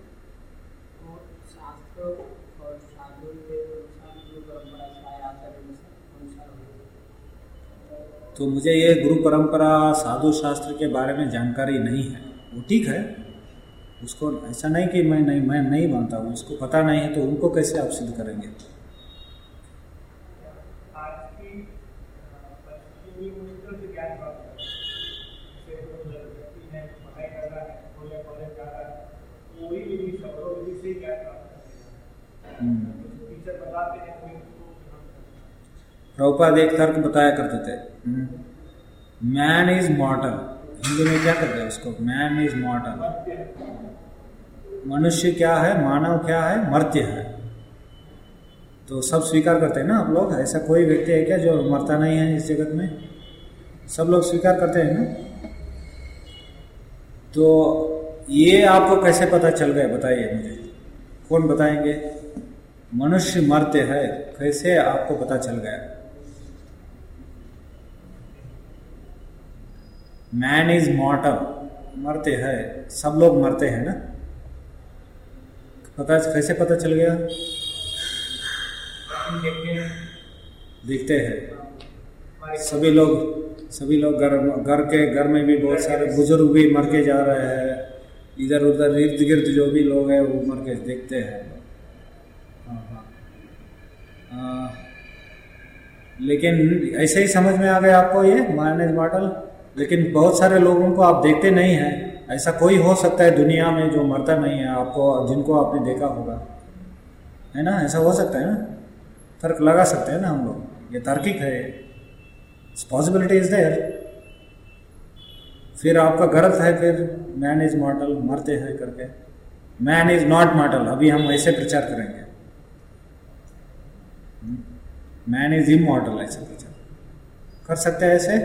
तो मुझे ये गुरु परंपरा, साधु शास्त्र के बारे में जानकारी नहीं है। वो ठीक है, उसको ऐसा नहीं कि मैं नहीं मानता हूँ, उसको पता नहीं है तो उनको कैसे आप सिद्ध करेंगे? प्रभुपाद एक तर्क बताया करते थे, मैन इज मॉर्टल। हिंदी में क्या करते हैं उसको? Man is mortal. मनुष्य क्या है, मानव क्या है? मर्त्य है। तो सब स्वीकार करते हैं ना आप लोग? ऐसा कोई व्यक्ति है क्या जो मरता नहीं है इस जगत में? सब लोग स्वीकार करते हैं ना? तो ये आपको कैसे पता चल गया बताइए मुझे? कौन बताएंगे? मनुष्य मर्त्य है, कैसे आपको पता चल गया? मैन इज मॉर्टल, मरते हैं, सब लोग मरते हैं ना? पता कैसे पता चल गया? दिखते हैं सभी लोग घर में भी बहुत सारे बुजुर्ग भी मर के जा रहे हैं, इधर उधर इर्द गिर्द जो भी लोग हैं वो मर के देखते हैं। लेकिन ऐसे ही समझ में आ गया आपको ये मायोनेज मॉडल। लेकिन बहुत सारे लोगों को आप देखते नहीं हैं। ऐसा कोई हो सकता है दुनिया में जो मरता नहीं है, आपको जिनको आपने देखा होगा, है ना? ऐसा हो सकता है ना? तर्क लगा सकते हैं ना हम लोग, ये तार्किक है, पॉसिबिलिटी इज देयर। फिर आपका गलत है, फिर मैन इज मॉर्टल, मरते हैं करके। मैन इज नॉट मॉर्टल, अभी हम ऐसे प्रचार करेंगे। मैन इज इमॉर्टल, ऐसे प्रचार कर सकते हैं ऐसे।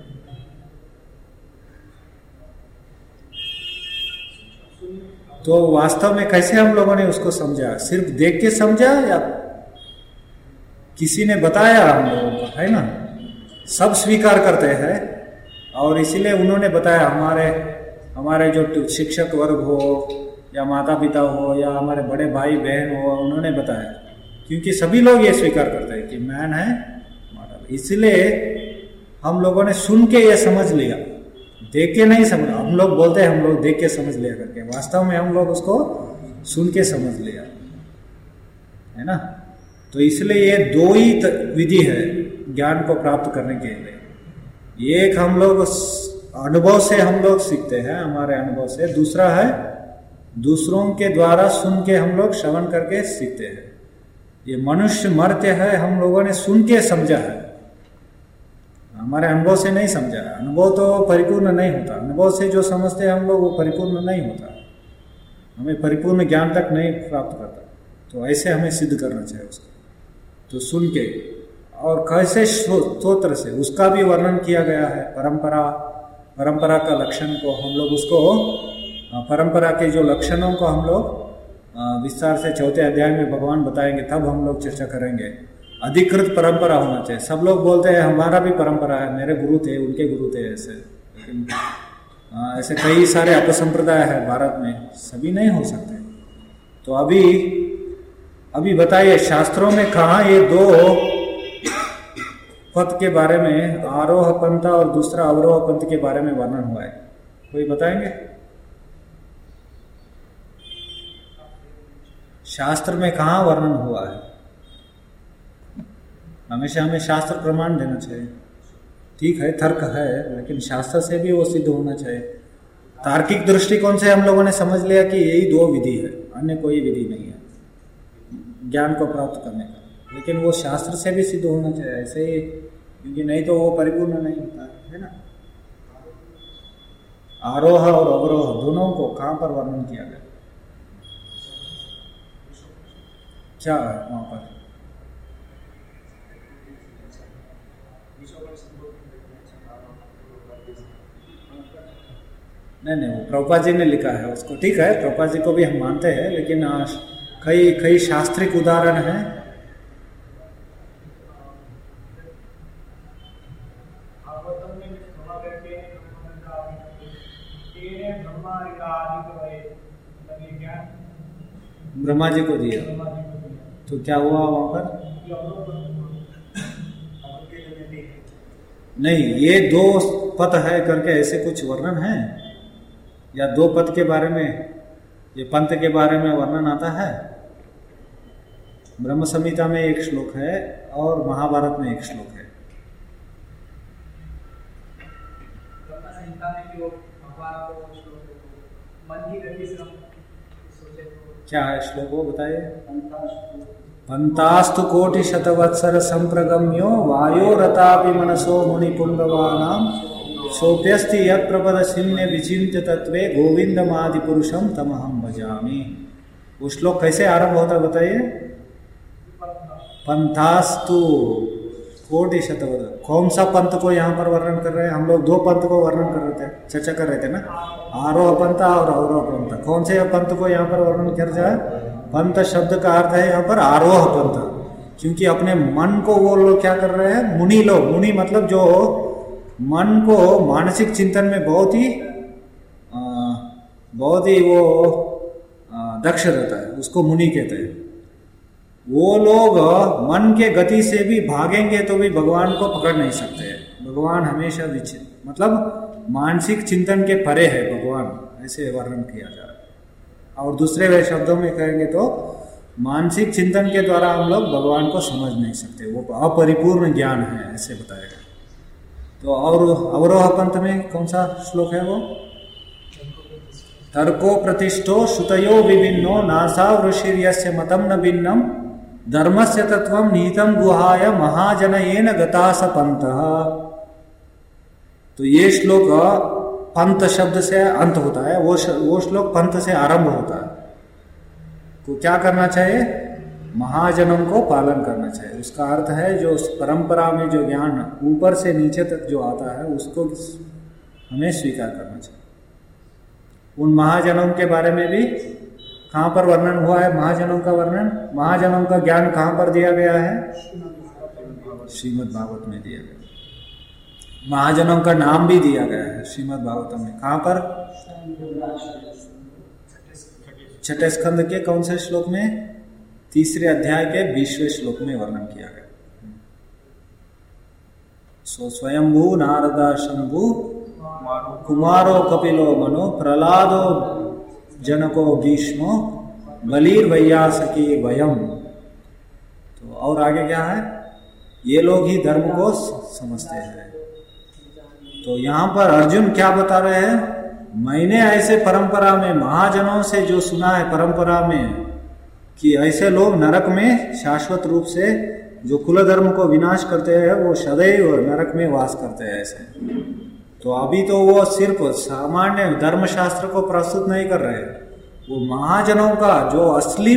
तो वास्तव में कैसे हम लोगों ने उसको समझा? सिर्फ देख के समझा या किसी ने बताया हम लोगों को, है ना? सब स्वीकार करते हैं और इसीलिए उन्होंने बताया। हमारे जो शिक्षक वर्ग हो या माता पिता हो या हमारे बड़े भाई बहन हो, उन्होंने बताया, क्योंकि सभी लोग ये स्वीकार करते हैं कि मैन है मॉडल। इसलिए हम लोगों ने सुन के ये समझ लिया, देख के नहीं समझा। हम लोग बोलते हैं हम लोग देख के समझ लिया करके, वास्तव में हम लोग उसको सुन के समझ लिया, है ना? तो इसलिए ये दो ही विधि है ज्ञान को प्राप्त करने के लिए। एक हम लोग अनुभव से हम लोग सीखते हैं, हमारे अनुभव से। दूसरा है दूसरों के द्वारा सुन के हम लोग श्रवण करके सीखते हैं। ये मनुष्य मर्त्य है, हम लोगों ने सुन के समझा है, हमारे अनुभव से नहीं समझा है। अनुभव तो परिपूर्ण नहीं होता, अनुभव से जो समझते हैं हम लोग वो परिपूर्ण नहीं होता, हमें परिपूर्ण ज्ञान तक नहीं प्राप्त करता। तो ऐसे हमें सिद्ध करना चाहिए उसको, तो सुन के। और कैसे स्तोत्र से, उसका भी वर्णन किया गया है। परंपरा का लक्षण को हम लोग उसको, परंपरा के जो लक्षणों को हम लोग विस्तार से चौथे अध्याय में भगवान बताएंगे, तब हम लोग चर्चा करेंगे। अधिकृत परंपरा होना चाहिए। सब लोग बोलते हैं हमारा भी परंपरा है, मेरे गुरु थे, उनके गुरु थे, ऐसे। लेकिन ऐसे कई सारे अपसंप्रदाय है भारत में, सभी नहीं हो सकते। तो अभी बताइए शास्त्रों में कहाँ ये दो पथ के बारे में, आरोह पंथ और दूसरा अवरोह पंथ के बारे में वर्णन हुआ है? कोई बताएंगे? शास्त्र में कहाँ वर्णन हुआ है? हमेशा हमें शास्त्र प्रमाण देना चाहिए। ठीक है, तर्क है, लेकिन शास्त्र से भी वो सिद्ध होना चाहिए। तार्किक दृष्टिकोण से हम लोगों ने समझ लिया कि यही दो विधि है, अन्य कोई विधि नहीं है ज्ञान को प्राप्त करने का। लेकिन वो शास्त्र से भी सिद्ध होना चाहिए ऐसे ही, क्योंकि नहीं तो वो परिपूर्ण नहीं होता है ना। आरोह और अवरोह दोनों को कहाँ पर वर्णन किया गया? क्या है वहां पर? नहीं, वो प्रभुपाद जी ने लिखा है उसको। ठीक है, प्रभुपाद जी को भी हम मानते हैं, लेकिन कई शास्त्रिक उदाहरण हैं। ब्रह्मा जी को दिया, तो क्या हुआ वहां पर? नहीं, ये दो पथ है करके ऐसे कुछ वर्णन है, या दो पथ के बारे में, ये पंथ के बारे में वर्णन आता है? ब्रह्म संहिता में एक श्लोक है और महाभारत में एक श्लोक है। क्या है श्लोक, वो बताइए। पंतास्तु कोटि शतवत्सर संप्रगम्यो वायोरतापि मनसो मुनि पुंगवानाम सोप्यस्ति यत् प्रपद शिन्य विचिन्त्य तत्वे गोविंदमादि पुरुषम तमहम भजामि। वो श्लोक कैसे आरंभ होता है बताइए। पंथास्तु कोटि शतवत्सर, कौन सा पंथ को यहाँ पर वर्णन कर रहे हैं? हम लोग दो पंथ को वर्णन कर रहे थे, चर्चा कर रहे थे ना, आरोह पंथ और अवरोह पंथ। कौन से पंथ को यहाँ पर वर्णन कर जाए? पंथ शब्द का अर्थ है यहाँ पर आरोह पंथ, क्योंकि अपने मन को वो लोग क्या कर रहे हैं? मुनि लोग, मुनि मतलब जो मन को मानसिक चिंतन में बहुत ही वो दक्ष रहता है, उसको मुनि कहते हैं। वो लोग मन के गति से भी भागेंगे तो भी भगवान को पकड़ नहीं सकते। भगवान हमेशा विचित, मतलब मानसिक चिंतन के परे है भगवान, ऐसे वर्णन किया जा रहा है। और दूसरे वे शब्दों में कहेंगे तो मानसिक चिंतन के द्वारा हम लोग भगवान को समझ नहीं सकते, वो अपरिपूर्ण ज्ञान है, ऐसे बताया गया। तो और अवरोह पंथ में कौन सा श्लोक है वो? तर्को प्रतिष्ठो श्रुतयो विभिन्नो नासा ऋषिर्यस्य मतम न भिन्नम धर्मस्य तत्वम निहितम गुहाय महाजनयेन गतास पंतः। तो ये श्लोक पंथ शब्द से अंत होता है, वो श्लोक पंथ से आरंभ होता है। तो क्या करना चाहिए? महाजनों को पालन करना चाहिए। उसका अर्थ है जो परंपरा में जो ज्ञान ऊपर से नीचे तक जो आता है उसको हमें स्वीकार करना चाहिए। उन महाजनों के बारे में भी कहाँ पर वर्णन हुआ है? महाजनों का वर्णन, महाजनों का ज्ञान कहाँ पर दिया गया है? श्रीमद् भागवत में दिया गया। महाजनों का नाम भी दिया गया है श्रीमद् भागवतम में। कहाँ पर? छठे स्कंद के कौन से श्लोक में? तीसरे अध्याय के 20वें श्लोक में वर्णन किया गया। सो स्वयंभू नारदा शंभु कुमारो कपिलो मनो प्रहलादो जनको भीष्मो बलिर्वैयासकी वयम। तो और आगे क्या है? ये लोग ही धर्म को समझते हैं। तो यहाँ पर अर्जुन क्या बता रहे हैं? मैंने ऐसे परंपरा में महाजनों से जो सुना है परंपरा में कि ऐसे लोग नरक में शाश्वत रूप से जो कुल धर्म को विनाश करते हैं वो सदैव नरक में वास करते हैं ऐसे। तो अभी तो वो सिर्फ सामान्य धर्मशास्त्र को प्रस्तुत नहीं कर रहे, वो महाजनों का जो असली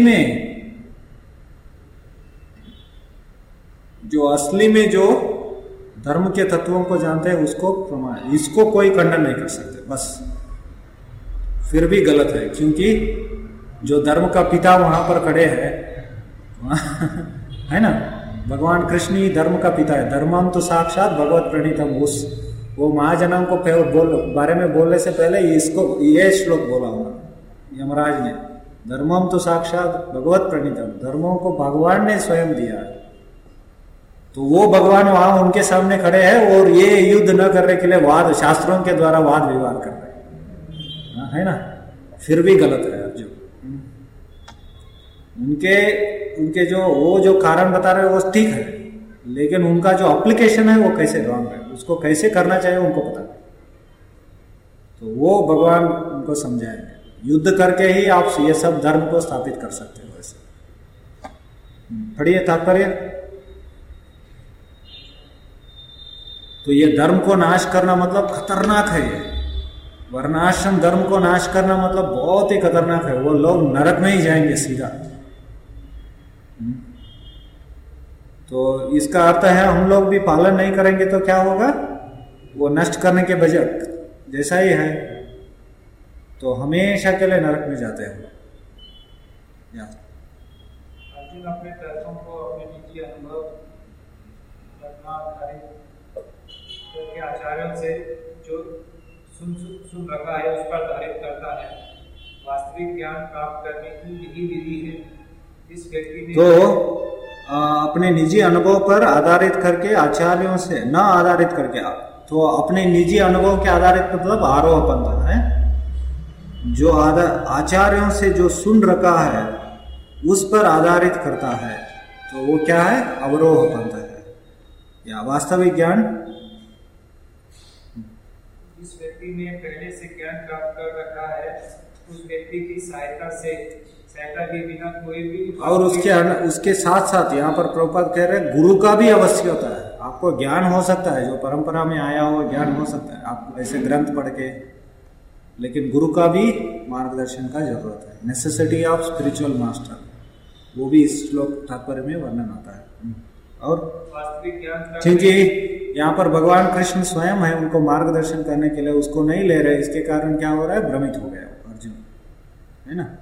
में जो धर्म के तत्वों को जानते हैं उसको प्रमाण, इसको कोई खंडन नहीं कर सकते। बस फिर भी गलत है, क्योंकि जो धर्म का पिता वहां पर खड़े हैं है ना, भगवान कृष्ण ही धर्म का पिता है। धर्मम तो साक्षात भगवत प्रणीतम। उस वो महाजनों को बारे में बोलने से पहले ये श्लोक बोला होगा यमराज ने, धर्मम तो साक्षात भगवत प्रणीतम, धर्मों को भगवान ने स्वयं दिया है। तो वो भगवान वहां उनके सामने खड़े हैं और ये युद्ध न करने के लिए शास्त्रों के द्वारा वाद विवाद कर रहे हैं, है ना। फिर भी गलत है अर्जुन। उनके जो कारण बता रहे हैं वो ठीक है, लेकिन उनका जो एप्लीकेशन है वो कैसे रॉन्ग है, उसको कैसे करना चाहिए उनको पता नहीं। तो वो भगवान उनको समझाएंगे। युद्ध करके ही आप ये सब धर्म को स्थापित कर सकते हो। ऐसे पढ़िए तात्पर्य। तो ये धर्म को नाश करना मतलब खतरनाक है। ये वर्णाश्रम धर्म को नाश करना मतलब बहुत ही खतरनाक है। वो लोग नरक में ही जाएंगे सीधा। तो इसका अर्थ है हम लोग भी पालन नहीं करेंगे तो क्या होगा? वो नष्ट करने के बजाय जैसा ही है, तो हमेशा के लिए नरक में जाते हैं। अर्जुन अपने तर्कों को अपने निजी अनुभव के आचार्यों से जो सुन रखा है उस पर आधारित करता है। वास्तविक ज्ञान प्राप्त करने की यही विधि है। जिस व्यक्ति ने तो अपने निजी अनुभव पर आधारित करके आचार्यों से न आधारित करके, तो अपने निजी अनुभव के आधारित मतलब आरोह पंथ है। जो आचार्यों से जो सुन रखा है उस पर आधारित करता है तो वो क्या है? अवरोह पंथ है। या वास्तविक ज्ञान जिस व्यक्ति ने पहले से ज्ञान प्राप्त कर रखा है उस व्यक्ति की सहायता के बिना कोई भी, और उसके साथ साथ यहाँ पर प्रभुपाद कह रहे हैं गुरु का भी अवश्य होता है। आपको ज्ञान हो सकता है, जो परंपरा में आया हो ज्ञान हो सकता है आप ऐसे ग्रंथ पढ़ के, लेकिन गुरु का भी मार्गदर्शन का जरूरत है। नेसेसिटी ऑफ स्पिरिचुअल मास्टर, वो भी इस श्लोक तात्पर्य में वर्णन आता है। और वास्तविक ज्ञान क्योंकि यहाँ पर भगवान कृष्ण स्वयं है उनको मार्गदर्शन करने के लिए, उसको नहीं ले रहे, इसके कारण क्या हो रहा है? भ्रमित हो गया अर्जुन, है ना।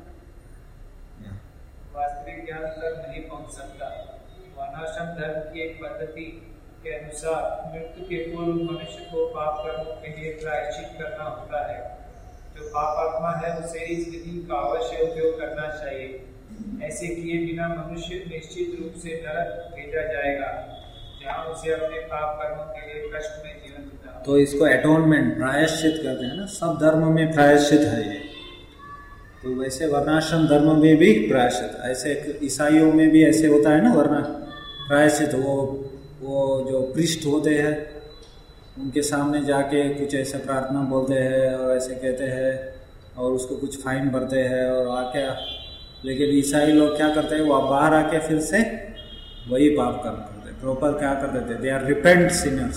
वास्तविक ज्ञान तक नहीं पहुंच सकता। वर्णाश्रम धर्म की एक पद्धति के अनुसार मृत्यु के पूर्व मनुष्य को पाप कर्मों के लिए प्रायश्चित करना होता है। जो पापात्मा है उसे इस विधि का अवश्य उपयोग करना चाहिए। ऐसे किए बिना मनुष्य निश्चित रूप से नरक भेजा जाएगा, जहाँ उसे अपने पाप कर्मों के लिए कष्ट में जीवन बिताना। तो इसको एटोनमेंट, प्रायश्चित कहते हैं ना। सब धर्म में प्रायश्चित है ये। तो वैसे वर्णाश्रम धर्म में भी प्रायश्चित, ऐसे ईसाइयों में भी ऐसे होता है ना वर्ण प्रायश्चित। वो जो पृष्ठ होते हैं उनके सामने जाके कुछ ऐसे प्रार्थना बोलते हैं और ऐसे कहते हैं और उसको कुछ फाइन भरते हैं और आके, लेकिन ईसाई लोग क्या करते हैं, वो बाहर आके फिर से वही पाप कर्म करते हैं। प्रॉपर क्या करते थे, दे आर रिपेंट सिनर्स।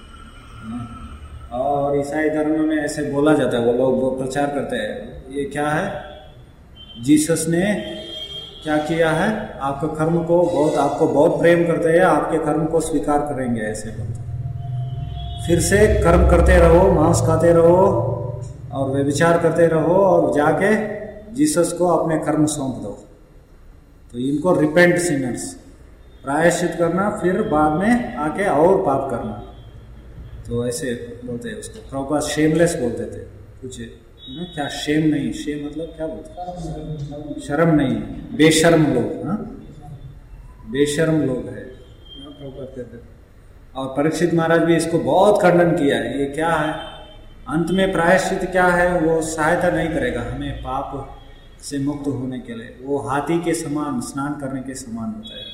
और ईसाई धर्म में ऐसे बोला जाता है, वो लोग वो प्रचार करते हैं, ये क्या है, जीसस ने क्या किया है, आपके कर्म को आपको बहुत प्रेम करते हैं, आपके कर्म को स्वीकार करेंगे। ऐसे बोलते फिर से कर्म करते रहो, मांस खाते रहो और व्यभिचार करते रहो और जाके जीसस को अपने कर्म सौंप दो। तो इनको रिपेंट सिनर्स, प्रायश्चित करना, फिर बाद में आके और पाप करना। तो ऐसे बोलते हैं उसको। प्रभुपाद शेमलेस बोलते थे कुछ ना, क्या शेम नहीं, शेम मतलब क्या बोलते, शर्म नहीं, बेशर्म लोग। हाँ, बेशर्म लोग है प्रभुपाद कहते थे। और परीक्षित महाराज भी इसको बहुत खंडन किया है। ये क्या है, अंत में प्रायश्चित क्या है, वो सहायता नहीं करेगा हमें पाप से मुक्त होने के लिए। वो हाथी के समान, स्नान करने के समान होता है।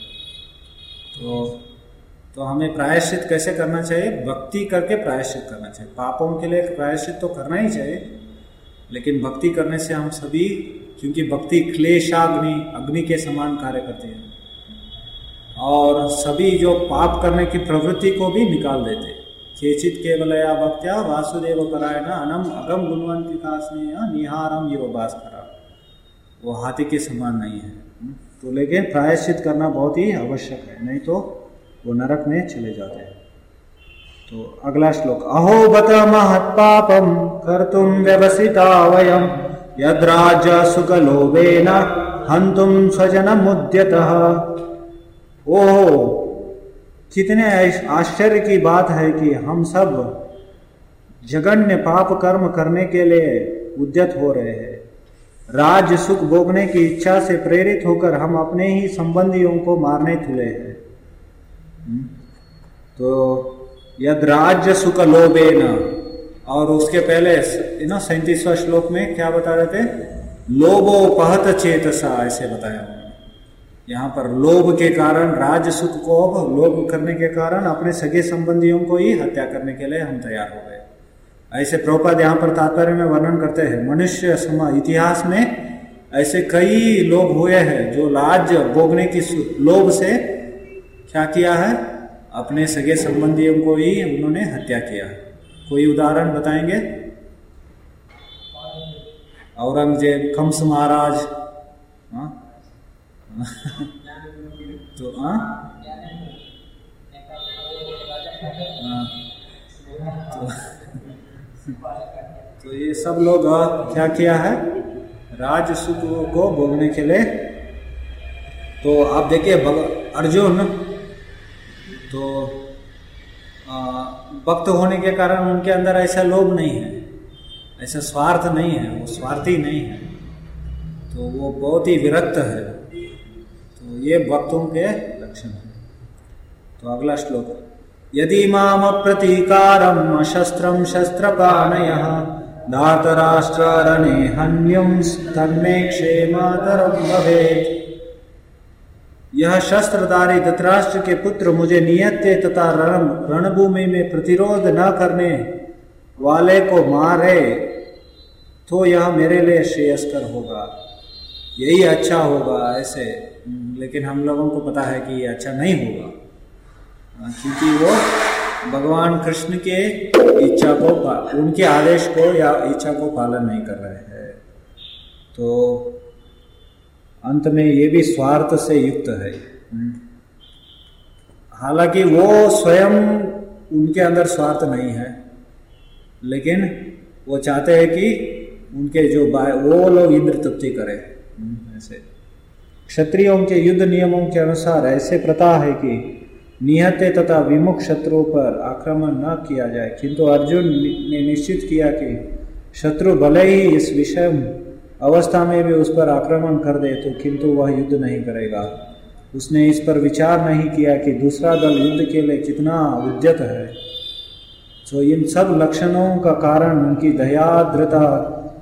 तो हमें प्रायश्चित कैसे करना चाहिए, भक्ति करके प्रायश्चित करना चाहिए। पापों के लिए प्रायश्चित तो करना ही चाहिए, लेकिन भक्ति करने से हम सभी, क्योंकि भक्ति क्लेशाग्नि, अग्नि के समान कार्य करती है और सभी जो पाप करने की प्रवृत्ति को भी निकाल देते। केचित केवलया भक्त्या वासुदेव करायण अनम अगम गुणवंतिका निहारम ये भास्करा। वो हाथी के समान नहीं है। तो लेकिन प्रायश्चित करना बहुत ही आवश्यक है, नहीं तो वो नरक में चले जाते हैं। तो अगला श्लोक, अहो बत महत् पापम कर्तुम व्यवसिता वयम यद्राज्य सुख लोभेन हन्तुम स्वजनम उद्यतः। ओह, कितने आश्चर्य की बात है कि हम सब जघन्य पाप कर्म करने के लिए उद्यत हो रहे हैं। राज्य सुख भोगने की इच्छा से प्रेरित होकर हम अपने ही संबंधियों को मारने तुले हैं। तो यद राज्य सुख लोभेन, और उसके पहले 37वां श्लोक में क्या बता रहे थे, लोभोपहत चेतसा, ऐसे बताया उन्होंने। यहाँ पर लोभ के कारण, राज्य सुख को लोभ करने के कारण अपने सगे संबंधियों को ही हत्या करने के लिए हम तैयार हो गए। ऐसे प्रभुपाद यहाँ पर तात्पर्य में वर्णन करते हैं, मनुष्य इतिहास में ऐसे कई लोग हुए हैं जो राज्य भोगने की लोभ से क्या किया है, अपने सगे संबंधियों को ही उन्होंने हत्या किया। कोई उदाहरण बताएंगे? औरंगजेब, कंस महाराज, तो तो ये सब लोग क्या किया है, राज सुख को भोगने के लिए। तो आप देखिए अर्जुन तो भक्त होने के कारण उनके अंदर ऐसा लोभ नहीं है, ऐसा स्वार्थ नहीं है, वो स्वार्थी नहीं है, तो वो बहुत ही विरक्त है। तो ये भक्तों के लक्षण है। तो अगला श्लोक, यदि माम प्रतीकारम शस्त्रम शस्त्रपाणयः धातराष्ट्ररणे हन्युं तन्मे क्षेमातरं भवेत्। यह शस्त्रधारी धृतराष्ट्र के पुत्र मुझे नियत्य तथा रणभूमि में प्रतिरोध न करने वाले को मारे तो यह मेरे लिए श्रेयस्कर होगा, यही अच्छा होगा ऐसे। लेकिन हम लोगों को पता है कि ये अच्छा नहीं होगा, क्योंकि वो भगवान कृष्ण के इच्छा को, उनके आदेश को या इच्छा को पालन नहीं कर रहे हैं। तो अंत में ये भी स्वार्थ से युक्त है। हालांकि वो स्वयं, उनके अंदर स्वार्थ नहीं है, लेकिन वो चाहते हैं कि उनके जो वो लोग इंद्र तृप्ति करें। ऐसे क्षत्रियों के युद्ध नियमों के अनुसार ऐसे प्रथा है कि निहत्ते तथा विमुख शत्रुओं पर आक्रमण न किया जाए, किंतु अर्जुन ने निश्चित किया कि शत्रु भले ही इस विषम अवस्था में भी उस पर आक्रमण कर दे तो किंतु वह युद्ध नहीं करेगा। उसने इस पर विचार नहीं किया कि दूसरा दल युद्ध के लिए कितना उद्यत है। तो इन सब लक्षणों का कारण उनकी दयाद्रता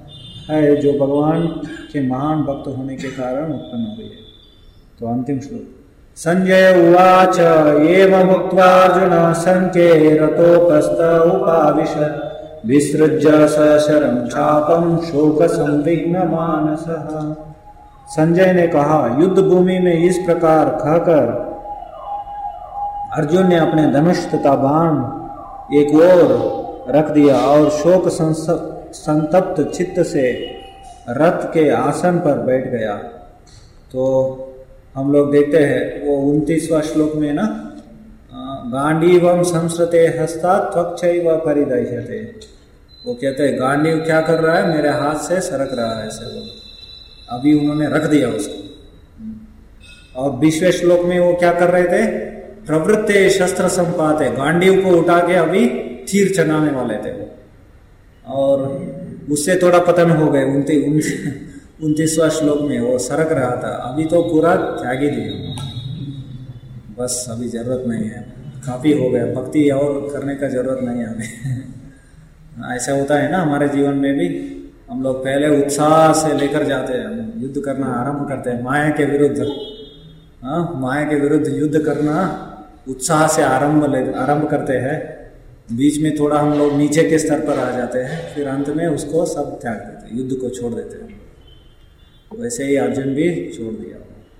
है जो भगवान के महान भक्त होने के कारण उत्पन्न हुई है। तो अंतिम श्लोक। संजय उवाच एवमुक्त्वा अर्जुन शंके रतोपस्थ उपाविशत् विसृज्य सशरं चापं शोक संविघ्न मानसः। संजय ने कहा, युद्ध भूमि में इस प्रकार कहकर अर्जुन ने अपने धनुष तथा बाण एक ओर रख दिया और शोक संतप्त चित्त से रथ के आसन पर बैठ गया। तो हम लोग देखते हैं वो 29वां श्लोक में ना, गांडीवम संस्कृते हस्तात् त्वक्चैव परिदह्यते। वो कहते हैं गांडीव क्या कर रहा है, मेरे हाथ से सरक रहा है ऐसे। वो अभी उन्होंने रख दिया उसको। और 20वें श्लोक में वो क्या कर रहे थे, प्रवृत्ते शस्त्र संपाते, गांडीव को उठा के अभी तीर चलाने वाले थे वो, और उससे थोड़ा पतन हो गए। 29वां श्लोक में वो सरक रहा था, अभी तो पूरा त्याग ही दिया, बस अभी जरूरत नहीं है, काफी हो गया, भक्ति और करने का जरूरत नहीं है हमें। ऐसा होता है ना हमारे जीवन में भी, हम लोग पहले उत्साह से लेकर जाते हैं, युद्ध करना आरंभ करते हैं माया के विरुद्ध। माया के विरुद्ध युद्ध करना उत्साह से आरंभ करते हैं, बीच में थोड़ा हम लोग नीचे के स्तर पर आ जाते हैं, फिर अंत में उसको सब त्याग देते हैं, युद्ध को छोड़ देते हैं। वैसे ही अर्जुन भी छोड़ दिया।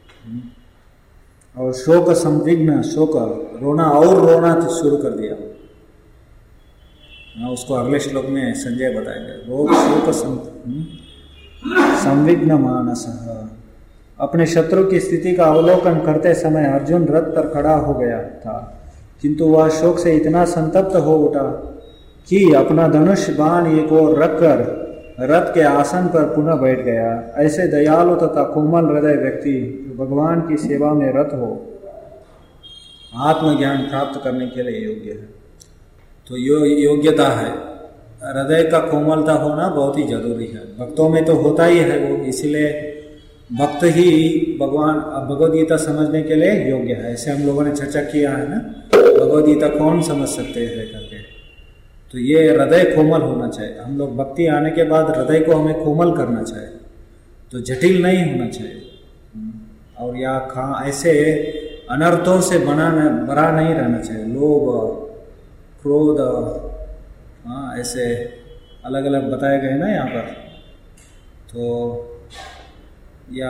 और शोक संविघ्न, शोक रोना और रोना शुरू कर दिया। उसको अगले श्लोक में संजय बताएंगे। रोग शोक संविघ्न मानसः। अपने शत्रु की स्थिति का अवलोकन करते समय अर्जुन रथ पर खड़ा हो गया था, किंतु वह शोक से इतना संतप्त हो उठा कि अपना धनुष बाण एक ओर रखकर रथ के आसन पर पुनः बैठ गया। ऐसे दयालु तथा कोमल हृदय व्यक्ति जो भगवान की सेवा में रत हो, आत्मज्ञान प्राप्त करने के लिए योग्य है। तो योग्यता है, हृदय का कोमलता होना बहुत ही जरूरी है। भक्तों में तो होता ही है वो, इसलिए भक्त ही भगवान भगवद गीता समझने के लिए योग्य है। ऐसे हम लोगों ने चर्चा किया है ना, भगवद गीता कौन समझ सकते हैं करके। तो ये हृदय कोमल होना चाहिए। हम लोग भक्ति आने के बाद हृदय को हमें कोमल करना चाहिए, तो जटिल नहीं होना चाहिए। और या ऐसे अनर्थों से बड़ा नहीं रहना चाहिए। लोभ, क्रोध, ऐसे अलग अलग बताए गए ना यहाँ पर। तो या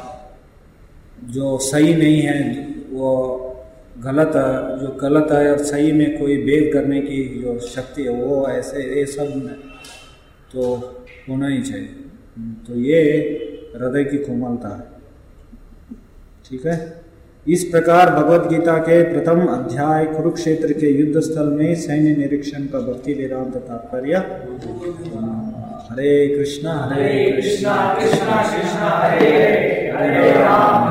जो सही नहीं है वो गलत, जो गलत है और सही में कोई भेद करने की जो शक्ति है वो, ऐसे ये सब तो होना ही चाहिए। तो ये हृदय की कोमलता है। ठीक है। इस प्रकार भगवद गीता के प्रथम अध्याय कुरुक्षेत्र के युद्ध स्थल में सैन्य निरीक्षण का भक्ति वेदांत तात्पर्य। हरे कृष्णा कृष्णा कृष्णा हरे हरे राम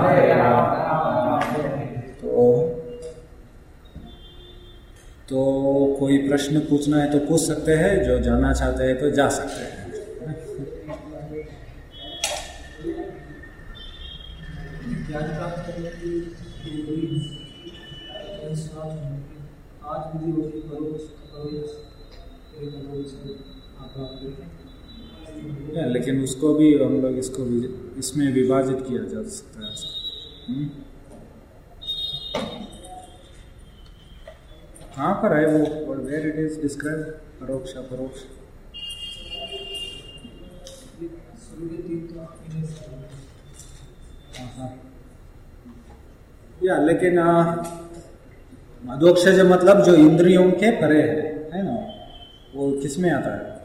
तो कोई प्रश्न पूछना है तो पूछ सकते हैं, जो जानना चाहते हैं तो जा सकते हैं। ज्ञान प्राप्त करने की आज विधि होगी लेकिन उसको भी हम लोग इसको भी इसमें विभाजित किया जा सकता है। कहाँ पर है वो, वेयर इट इज डिस्क्राइब, परोक्ष अपरोक्ष। या लेकिन अधोक्षज मतलब जो इंद्रियों के परे है ना, वो किस में आता है,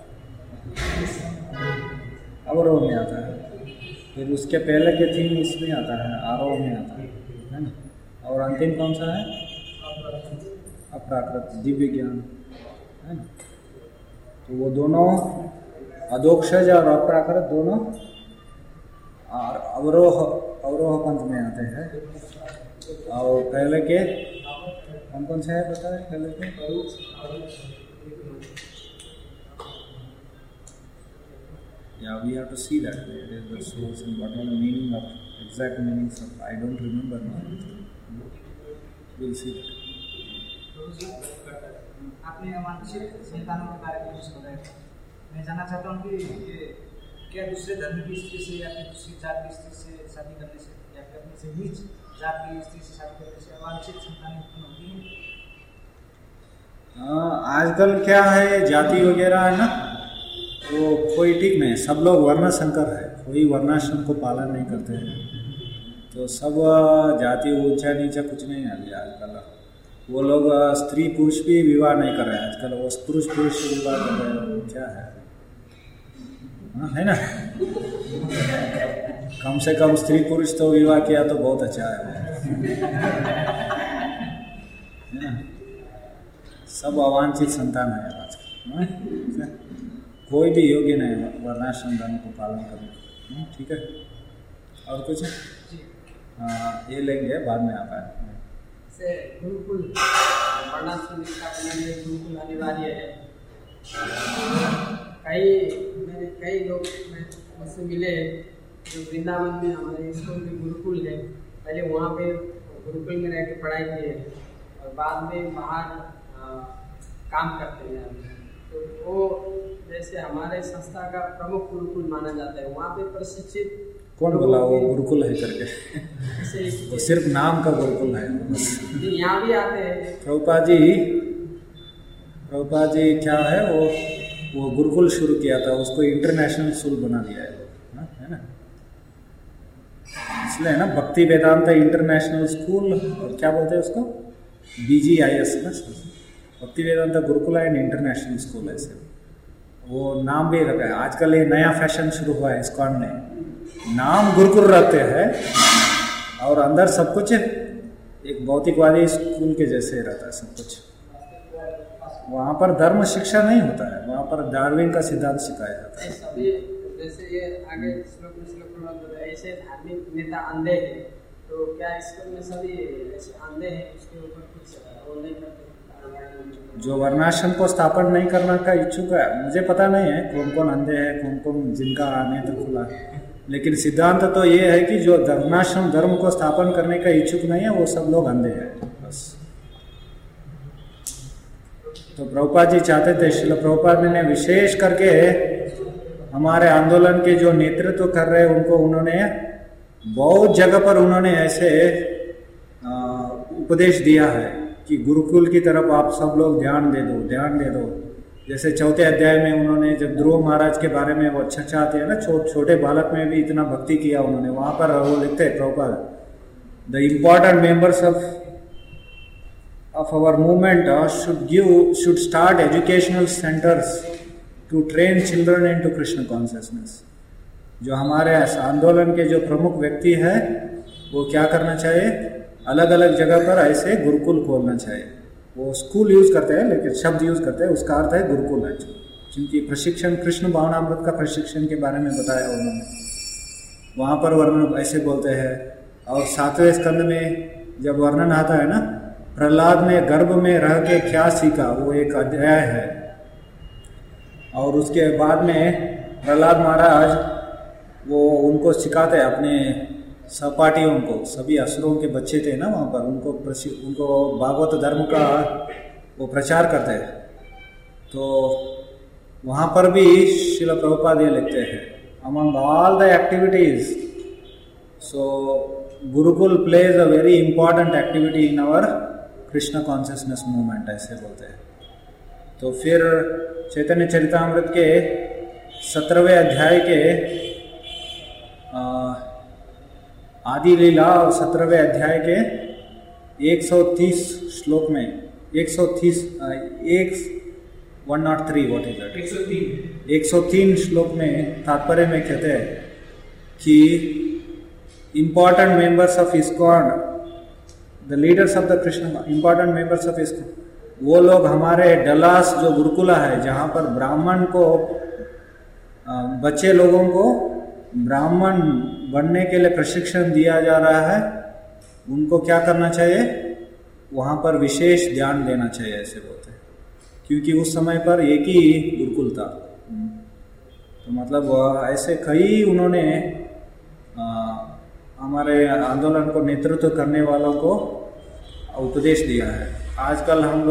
अवरोह में आता है। फिर उसके पहले के 3 इसमें आता है, आरोह में आता है ना। और अंतिम कौन सा है, अप्राकृत दिव्य ज्ञान है ना। तो वो दोनों अधोक्षज और अप्राकृत दोनों अवरोह पंथ में आते हैं। और पहले के कौन से है पता है, पहले के we have to see that it is the source and what are the meaning of exact meanings of, I don't remember now, we'll see that. आपने मानसिक संतानों के बारे में सोचा है। मैं जानना चाहता हूँ कि ये क्या दूसरे धर्म की स्त्री से या फिर दूसरी जात की स्त्री से शादी करने से या फिर अपने से नीच जात की स्त्री से शादी करने से अवांछित संतानें उत्पन्न होती हैं? आजकल क्या है, जाति वगैरह है ना, वो कोई ठीक नहीं, सब लोग वर्ण संकर है, कोई वर्णाश्रम को पालन नहीं करते हैं। तो सब जाति ऊंचा नीचा कुछ नहीं है अभी आजकल। वो लोग स्त्री पुरुष भी विवाह नहीं कर रहे हैं आजकल, वो पुरुष पुरुष विवाह कर रहे हैं। क्या है, हाँ है ना, कम से कम स्त्री पुरुष तो विवाह किया तो बहुत अच्छा है ना? सब अवांछित संतान है आजकल। कोई भी योग्य नहीं वर्णाश्रम धर्म को पालन करने। ठीक है, और कुछ ये लेंगे बाद में आप आए। गुरुकुल वर्णाश्रम स्थापना में गुरुकुल अनिवार्य है। कई लोग मुझसे मिले जो वृंदावन में हमारे स्कूल में गुरुकुल है, पहले वहाँ पे गुरुकुल में रह के पढ़ाई किए और बाद में बाहर काम करते हैं। तो वो जैसे हमारे संस्था का प्रमुख गुरुकुल माना जाता है, वहाँ पे प्रशिक्षित। कौन बोला वो गुरुकुल है करके? वो सिर्फ नाम का गुरुकुल है। यहाँ भी आते हैं प्रभुपाद जी क्या है, वो गुरुकुल शुरू किया था, उसको इंटरनेशनल स्कूल बना दिया है ना, इसलिए ना भक्ति वेदांत इंटरनेशनल स्कूल, और क्या बोलते हैं उसको, BGIS ना, Bhakti Vedanta Gurukul and international school है। ऐसे वो नाम भी रखा है। आजकल ये नया फैशन शुरू हुआ है इस्कॉन ने, नाम गुरुकुल रखते हैं और अंदर सब कुछ एक भौतिकवादी स्कूल के जैसे रहता है सब कुछ। वहाँ पर धर्म शिक्षा नहीं होता है, वहाँ पर डार्विन का सिद्धांत सिखाया जाता है। सभी जैसे ये आगे श्लोक में ऐसे धार्मिक नेता अंधे हैं, तो क्या स्कूल में सभी ऐसे अंधे हैं, उसके ऊपर कुछ वो नहीं करते? जो वर्णाश्रम को स्थापन नहीं करना का इच्छुक है, मुझे पता नहीं है कौन कौन अंधे हैं, कौन कौन जिनका नेत्र खुला है, लेकिन सिद्धांत तो ये है कि जो वर्णाश्रम धर्म को स्थापन करने का इच्छुक नहीं है वो सब लोग अंधे हैं बस। तो प्रभुपाद जी चाहते थे, श्रील प्रभुपाद ने विशेष करके हमारे आंदोलन के जो नेतृत्व कर रहे हैं उनको उन्होंने बहुत जगह पर उन्होंने ऐसे उपदेश दिया है कि गुरुकुल की तरफ आप सब लोग ध्यान दे दो। जैसे चौथे अध्याय में उन्होंने जब ध्रुव महाराज के बारे में वो अच्छा चाहते हैं ना, छोटे बालक में भी इतना भक्ति किया उन्होंने, वहाँ पर वो लिखते हैं Prabhupada, the important members of our movement should start educational centers to train children into Krishna consciousness। जो हमारे आंदोलन के जो प्रमुख व्यक्ति है वो क्या करना चाहिए, अलग अलग जगह पर ऐसे गुरुकुल खोलना चाहिए। वो स्कूल यूज करते हैं लेकिन शब्द यूज करते हैं, उसका अर्थ है गुरुकुल है, क्योंकि प्रशिक्षण कृष्ण भावनामृत का प्रशिक्षण के बारे में बताया उन्होंने, वहाँ पर वर्णन ऐसे बोलते हैं। और 7वें स्कंद में जब वर्णन आता है ना, प्रहलाद ने गर्भ में रह के क्या सीखा, वो एक अध्याय है। और उसके बाद में प्रहलाद महाराज वो उनको सिखाते हैं अपने सहपाठियों को, सभी असुरों के बच्चे थे ना वहाँ पर, उनको भागवत धर्म का वो प्रचार करते हैं। तो वहाँ पर भी श्रील प्रभुपाद ये लिखते हैं, among all the activities, so gurukul plays a very important activity in our Krishna consciousness movement, ऐसे बोलते हैं। तो फिर चैतन्य चरितामृत के 17वें अध्याय के आदि लीला और 17वें अध्याय के 130 श्लोक में 103 श्लोक में तात्पर्य में कहते हैं कि important members of ISKCON, the leaders of the Krishna, important members of ISKCON, वो लोग हमारे डलास जो गुरुकुला है, जहाँ पर ब्राह्मण को बच्चे लोगों को ब्राह्मण बनने के लिए प्रशिक्षण दिया जा रहा है, उनको क्या करना चाहिए, वहाँ पर विशेष ध्यान देना चाहिए, ऐसे बोलते हैं। क्योंकि उस समय पर एक ही गुरुकुल था। तो मतलब ऐसे कई उन्होंने हमारे आंदोलन को नेतृत्व करने वालों को उपदेश दिया है।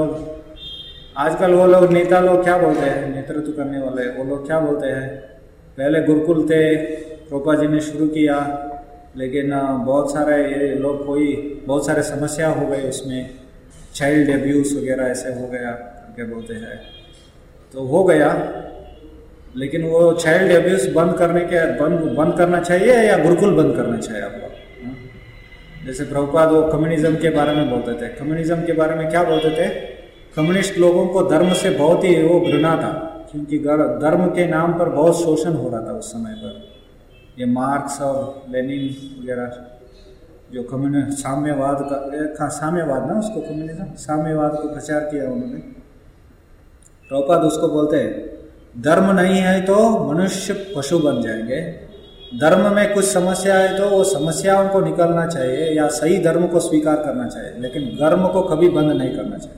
आजकल वो लोग नेता लोग क्या बोलते हैं, नेतृत्व करने वाले वो लोग क्या बोलते हैं पहले गुरुकुल थे, प्रभुपाद जी ने शुरू किया, लेकिन बहुत सारे ये लोग बहुत सारे समस्या हो गए उसमें, चाइल्ड एब्यूज़ वगैरह ऐसे हो गया क्या बोलते हैं, तो हो गया। लेकिन वो चाइल्ड एब्यूज़ बंद करना चाहिए या गुरुकुल बंद करना चाहिए आप लोग? जैसे प्रभुपाद वो कम्युनिज्म के बारे में बोलते थे, कम्युनिज्म के बारे में क्या बोलते थे? कम्युनिस्ट लोगों को धर्म से बहुत ही वो घृणा था, क्योंकि धर्म के नाम पर बहुत शोषण हो रहा था उस समय पर। ये मार्क्स और लेनिन वगैरह जो साम्यवाद ना, उसको कम्युनिज्म साम्यवाद को प्रचार किया उन्होंने। प्रभुपाद उसको बोलते हैं धर्म नहीं है तो मनुष्य पशु बन जाएंगे, धर्म में कुछ समस्या है तो वो समस्याओं को निकालना चाहिए या सही धर्म को स्वीकार करना चाहिए, लेकिन धर्म को कभी बंद नहीं करना चाहिए।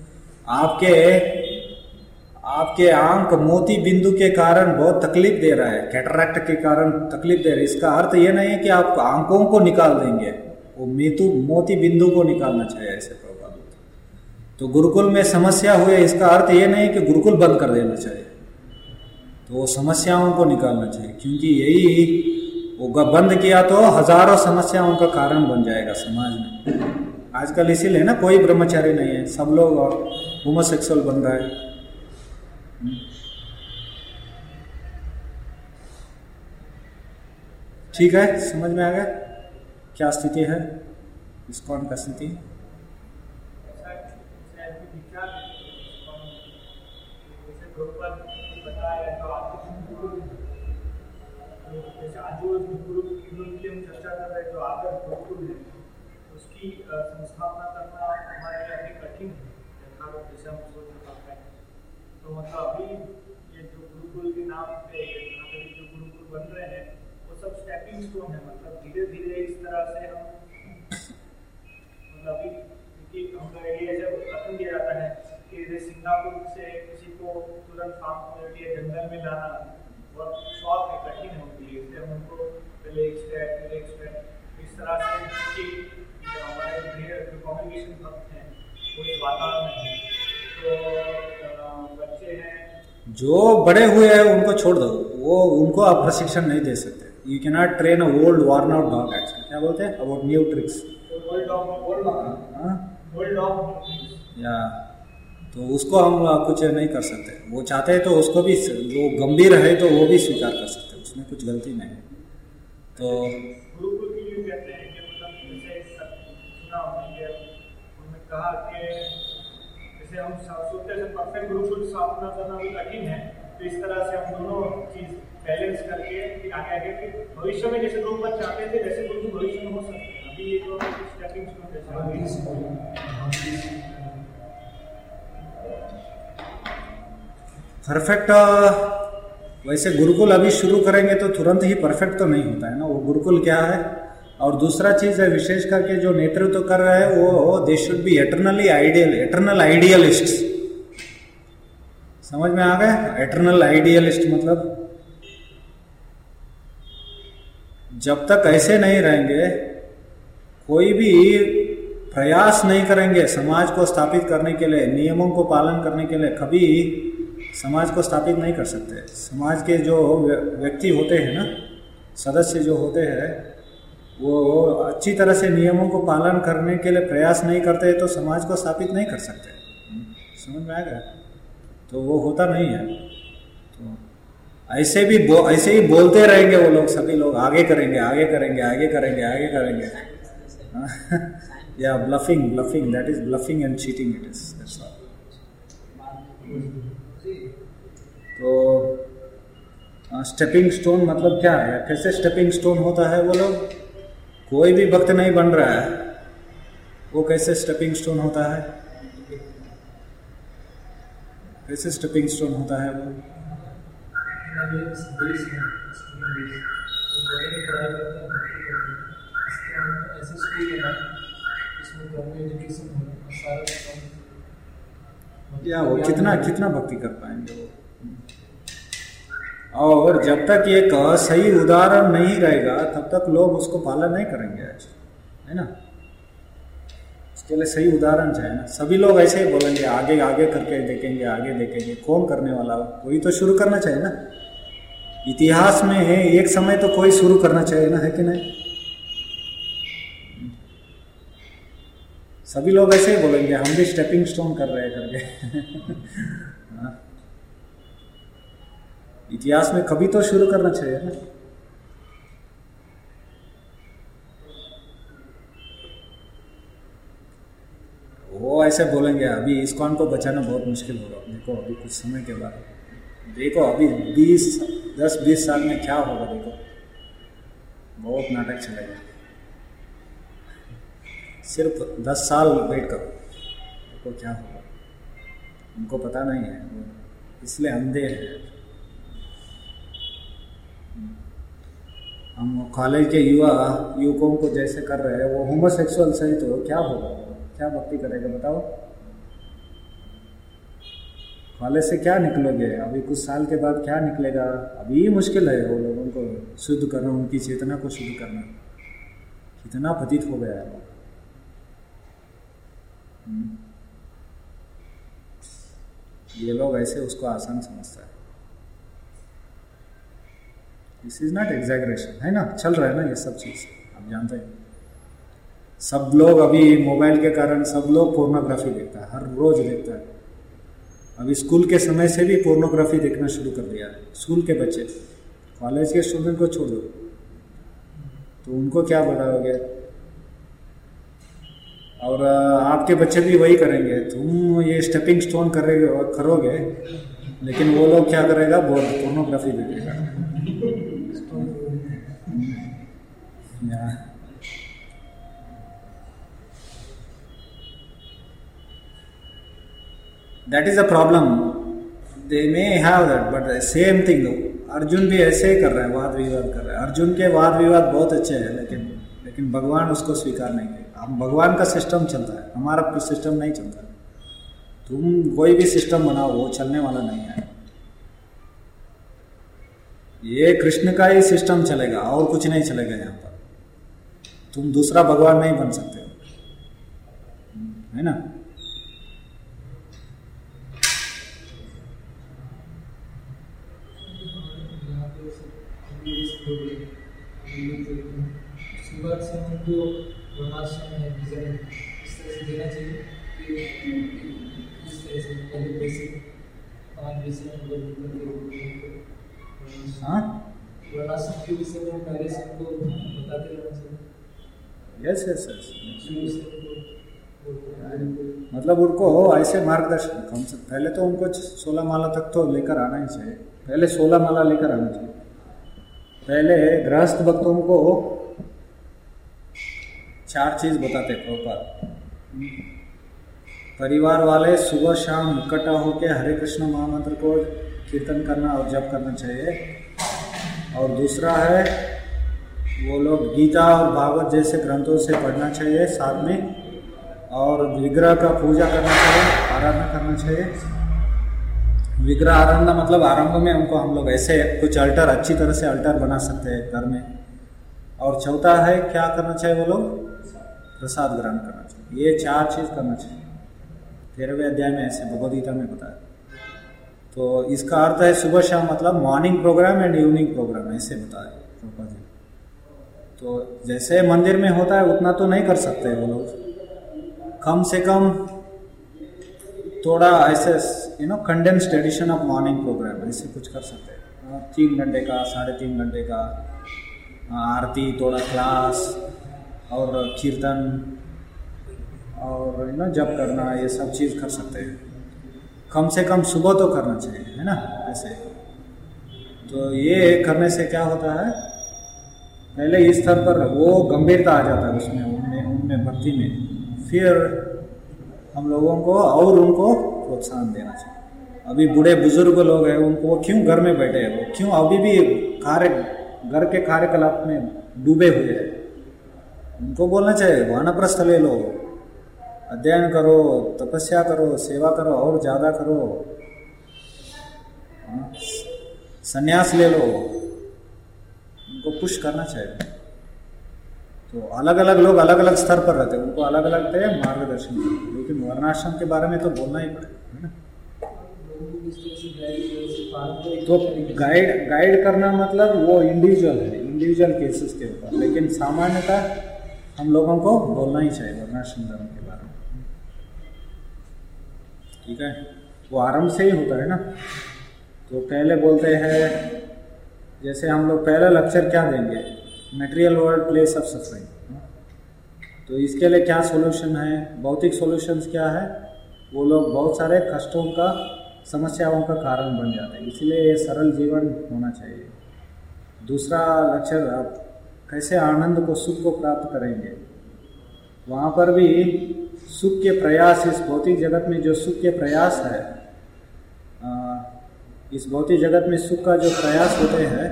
आपके आंख मोती बिंदु के कारण बहुत तकलीफ दे रहा है, कैटरैक्ट के कारण तकलीफ दे रहा है, इसका अर्थ ये नहीं है कि आप आंखों को निकाल देंगे, वो मोती बिंदु को निकालना चाहिए, ऐसे प्रभाव। तो गुरुकुल में समस्या हुई, इसका अर्थ ये नहीं कि गुरुकुल बंद कर देना चाहिए, तो वो समस्याओं को निकालना चाहिए, क्योंकि यही वो बंद किया तो हजारों समस्याओं का कारण बन जाएगा समाज में। आजकल इसीलिए ना कोई ब्रह्मचारी नहीं है, सब लोग होमोसेक्सुअल बन रहा है। ठीक है, समझ में आ गया क्या स्थिति है इस्कॉन का स्थिति? चर्चा कर रहे जो आदर गुरुकुल है उसकी संस्थापना करना हमारे लिए अभी कठिन है, जैसे हम सोच पाते हैं। तो मतलब अभी ये जो गुरुकुल के नाम पे जो गुरुकुल बन रहे हैं वो सब स्टेपिंग स्टोन है, मतलब धीरे धीरे इस तरह से हम मतलब अभी हम ये जब कथन दिया जाता है कि सिंगापुर से किसी को तुरंत फार्म कम्युनिटी या जंगल में लाना बहुत शौक है, कठिन है उनके लिए, इसलिए हम उनको पहले एक स्टेप इस तरह से कि हमारे जो कम्युनिकेशन भक्त हैं वो इस वातावरण में है, तो बच्चे हैं जो बड़े हुए हैं उनको छोड़ दो, वो उनको आप प्रशिक्षण नहीं दे सकते। You can not train a old worn out dog, actually क्या बोलते हैं अबाउट न्यू ट्रिक्स, या तो उसको हम कुछ नहीं कर सकते। वो चाहते हैं तो उसको भी, वो गंभीर है तो वो भी स्वीकार कर सकते हैं, उसमें कुछ गलती नहीं है। तो गुरुकुल के लिए कहते हैं कि मतलब जैसे सुना हमने उन्होंने कहा कि जैसे हम सोचते हैं परफेक्ट गुरुकुल स्थापना करना भी कठिन है, तो इस तरह से हम दोनों चीज बैलेंस करके आगे कि भविष्य में जैसे लोग चाहते थे वैसे गुरुकुल भविष्य में हो सकते हैं। अभी ये जो स्टेपिंग स्टोन जैसे परफेक्ट, वैसे गुरुकुल अभी शुरू करेंगे तो तुरंत ही परफेक्ट तो नहीं होता है ना, वो गुरुकुल क्या है। और दूसरा चीज है, विशेष करके जो नेतृत्व कर रहे हैं वो they should be eternal idealist. समझ में आ गया? एटर्नल आइडियलिस्ट मतलब जब तक ऐसे नहीं रहेंगे, कोई भी प्रयास नहीं करेंगे समाज को स्थापित करने के लिए, नियमों को पालन करने के लिए, कभी समाज को स्थापित नहीं कर सकते। समाज के जो व्यक्ति होते हैं ना, सदस्य जो होते हैं, वो अच्छी तरह से नियमों को पालन करने के लिए प्रयास नहीं करते तो समाज को स्थापित नहीं कर सकते। समझ में आ गया? तो वो होता नहीं है। तो ऐसे ही बोलते रहेंगे वो लोग, सभी लोग आगे करेंगे, आगे करेंगे, आगे करेंगे, आगे करेंगे। या bluffing, that is bluffing and cheating, it is, that's all. तो स्टेपिंग स्टोन मतलब क्या है, कैसे स्टेपिंग स्टोन होता है? वो लोग, कोई भी भक्त नहीं बन रहा है, वो कैसे स्टेपिंग स्टोन होता है? कैसे स्टेपिंग स्टोन होता है वो? या वो कितना भक्ति कर पाएंगे वो? और जब तक एक सही उदाहरण नहीं रहेगा तब तक लोग उसको पालन नहीं करेंगे, है ना। उसके लिए सही उदाहरण चाहिए ना। सभी लोग ऐसे ही बोलेंगे, आगे आगे करके देखेंगे, आगे देखेंगे, कौन करने वाला हो? कोई तो शुरू करना चाहिए ना। इतिहास में एक समय तो कोई शुरू करना चाहिए ना, है कि नहीं? सभी लोग ऐसे ही बोलेंगे हम भी स्टेपिंग स्टोन कर रहे हैं करके। इतिहास में कभी तो शुरू करना चाहिए ना। वो ऐसे बोलेंगे अभी इस्कॉन को बचाना बहुत मुश्किल होगा। देखो अभी कुछ समय के बाद देखो, अभी 10-20 साल में क्या होगा, देखो बहुत नाटक चलेगा। सिर्फ 10 साल वेट करो, देखो क्या होगा। उनको पता नहीं है, इसलिए अंधे हैं। हम कॉलेज के युवकों को जैसे कर रहे हैं, वो होमोसेक्सुअल सही तो क्या होगा, क्या भक्ति करेगा बताओ? कॉलेज से क्या निकलोगे? अभी कुछ साल के बाद क्या निकलेगा? अभी मुश्किल है वो लोगों को शुद्ध करना, उनकी चेतना को शुद्ध करना। कितना पतित हो गया है। ये लोग ऐसे उसको आसान समझता है। दिस इज नॉट एग्जैगरेशन, है ना? चल रहा है ना ये सब चीज, आप जानते हैं। सब लोग अभी मोबाइल के कारण सब लोग पोर्नोग्राफी देखता है, हर रोज देखता है। अभी स्कूल के समय से भी पोर्नोग्राफी देखना शुरू कर दिया है स्कूल के बच्चे। कॉलेज के स्टूडेंट को छोड़ दो, तो उनको क्या बताओगे? और आपके बच्चे भी वही करेंगे। तुम ये स्टेपिंग स्टोन करोगे, लेकिन वो लोग क्या करेगा? बहुत पोर्नोग्राफी देखेगा। That is a problem. They may have that, but the same thing. Arjun भी ऐसे ही कर रहे हैं, वाद विवाद कर रहे हैं। अर्जुन के वाद विवाद बहुत अच्छे हैं, लेकिन भगवान उसको स्वीकार नहीं किया। हम भगवान का सिस्टम चलता है, हमारा सिस्टम नहीं चलता। तुम कोई भी सिस्टम बनाओ, वो चलने वाला नहीं है। ये कृष्ण का ही सिस्टम चलेगा और कुछ नहीं चलेगा यहाँ पर। तुम दूसरा भगवान नहीं बन सकते हो, है ना? शुरुआत से उनको वर्णाश्रम में डिजाइन इस तरह से देना चाहिए कि इस तरह से पहले बेसिक 5 विषय वर्णाश्रम के विषय में पहले से उनको बताते रहना चाहिए। यस मतलब उनको ऐसे मार्गदर्शन कम से पहले तो उनको 16 माला तक तो लेकर आना ही चाहिए। पहले 16 माला लेकर आना चाहिए। पहले गृहस्थ भक्तों को 4 चीज बताते प्रभुपाद। परिवार वाले सुबह शाम इकट्ठा होकर हरे कृष्ण महामंत्र को कीर्तन करना और जप करना चाहिए। और दूसरा है वो लोग गीता और भागवत जैसे ग्रंथों से पढ़ना चाहिए साथ में, और विग्रह का पूजा करना चाहिए, आराधना करना चाहिए। विग्रह आराधना मतलब आरंभ में उनको हम लोग ऐसे कुछ अल्टर, अच्छी तरह से अल्टर बना सकते हैं घर में। और चौथा है क्या करना चाहिए? वो लोग प्रसाद ग्रहण करना चाहिए। ये 4 चीज करना चाहिए। 13वें अध्याय में ऐसे भगवद गीता में बताया। तो इसका अर्थ है सुबह शाम मतलब morning programme and evening programme, ऐसे बताया प्रभुपाद जी। तो जैसे मंदिर में होता है उतना तो नहीं कर सकते वो लोग, कम से कम थोड़ा ऐसे condensed edition of morning programme ऐसे कुछ कर सकते हैं। 3 घंटे का, 3.5 घंटे का आरती, थोड़ा क्लास और कीर्तन और जप करना, ये सब चीज़ कर सकते हैं। कम से कम सुबह तो करना चाहिए, है ना? ऐसे तो ये करने से क्या होता है? पहले इस स्तर पर वो गंभीरता आ जाता है उसमें, उनमें भक्ति में। फिर हम लोगों को और उनको प्रोत्साहन देना चाहिए। अभी बूढ़े बुजुर्ग लोग हैं, उनको क्यों घर में बैठे हैं? वो क्यों अभी भी घर के कार्यकलाप में डूबे हुए हैं? उनको बोलना चाहिए वानप्रस्थ ले लो, अध्ययन करो, तपस्या करो, सेवा करो और ज़्यादा करो, संन्यास ले लो। उनको पुश करना चाहिए। तो अलग अलग लोग अलग अलग स्तर पर रहते हैं, उनको अलग अलग मार्गदर्शन, लेकिन वर्णाश्रम के बारे में तो बोलना ही पड़ेगा, है ना? तो गाइड करना मतलब वो इंडिविजुअल है, इंडिविजुअल केसेस के ऊपर, लेकिन सामान्यतः हम लोगों को बोलना ही चाहिए वर्णाश्रम धर्म के बारे में। ठीक है, वो आरंभ से ही होता है ना। तो पहले बोलते हैं, जैसे हम लोग पहला लेक्चर क्या देंगे, material world place of suffering. तो इसके लिए क्या सॉल्यूशन है, भौतिक सॉल्यूशंस क्या है, वो लोग बहुत सारे कष्टों का, समस्याओं का कारण बन जाते हैं, इसलिए ये सरल जीवन होना चाहिए। दूसरा लेक्चर, आप कैसे आनंद को, सुख को प्राप्त करेंगे, वहाँ पर भी सुख के प्रयास, इस भौतिक जगत में जो सुख के प्रयास है, इस भौतिक जगत में सुख का जो प्रयास होते हैं,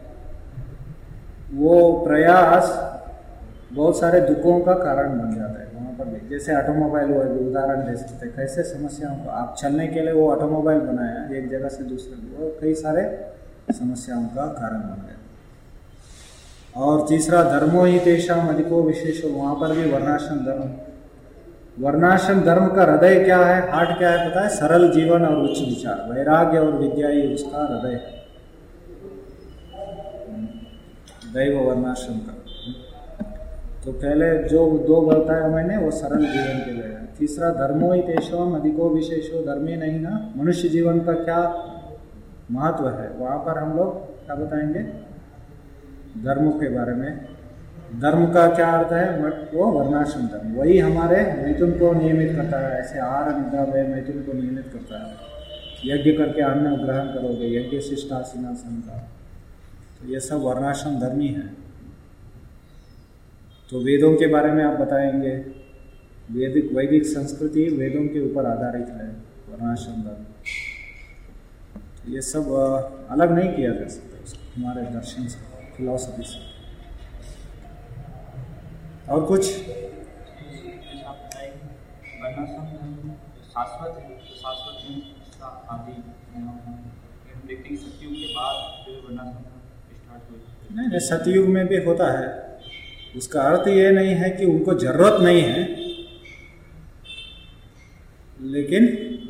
वो प्रयास बहुत सारे दुखों का कारण बन जाता है वहाँ पर भी। जैसे ऑटोमोबाइल हुआ, उदाहरण दे सकते हैं, कैसे समस्याओं को, आप चलने के लिए वो ऑटोमोबाइल बनाया एक जगह से दूसरे, वो कई सारे समस्याओं का कारण बन गया। और तीसरा, धर्मो ही तेषाम अधिको विशेषो, वहाँ पर भी वर्णाश्रम धर्म, वर्णाश्रम धर्म का हृदय क्या है, हार्ट क्या है पता है, सरल जीवन और उच्च विचार, वैराग्य और विद्या ही उसका हृदय है, दैव वर्णाश्रम का। तो पहले जो दो बताया मैंने वो सरल जीवन के लिए है। तीसरा, धर्मो ही तेषाम अधिको विशेषो, धर्मी नहीं ना, मनुष्य जीवन का क्या महत्व है, वहाँ पर हम लोग क्या बताएंगे, धर्मों के बारे में। धर्म का क्या अर्थ है, वो वर्णाश्रम धर्म, वही हमारे मैथुन को नियमित करता है, ऐसे आहार निद्रा व मैथुन को नियमित करता है। यज्ञ करके अन्न ग्रहण करोगे, यज्ञ शिष्टासीनासन का, तो ये सब वर्णाश्रम धर्म ही है। तो वेदों के बारे में आप बताएंगे, वैदिक संस्कृति वेदों के ऊपर आधारित है वर्णाश्रम धर्म। तो ये सब अलग नहीं किया जा सकता उसको, हमारे दर्शन से, फिलॉसफी से। और कुछ शाश्वत है, शाश्वत आदि देखते सतयुग के बाद फिर वर्णाश्रम स्टार्ट हुई। नहीं, सतयुग में भी होता है, उसका अर्थ ये नहीं है कि उनको जरूरत नहीं है, लेकिन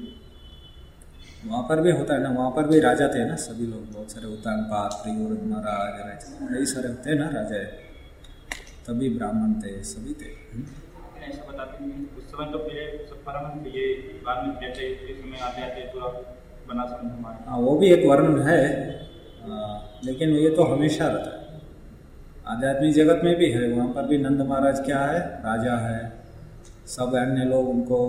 वहाँ पर भी होता है ना, वहाँ पर भी राजा थे ना, सभी लोग, बहुत सारे उत्तानपाद, प्रियोर महाराज, कई सारे थे ना राजा, तभी ब्राह्मण थे, सभी थे। ऐसा बताते हैं उस समय तो पहले सब परम थे, ये बाद में कहते हैं इस समय आते आते पूरा वर्णाश्रम हमारा। हाँ, वो भी एक वर्ण है, लेकिन ये तो हमेशा रहता है। आध्यात्मिक जगत में भी है, वहाँ पर भी नंद महाराज क्या है, राजा है, सब अन्य लोग उनको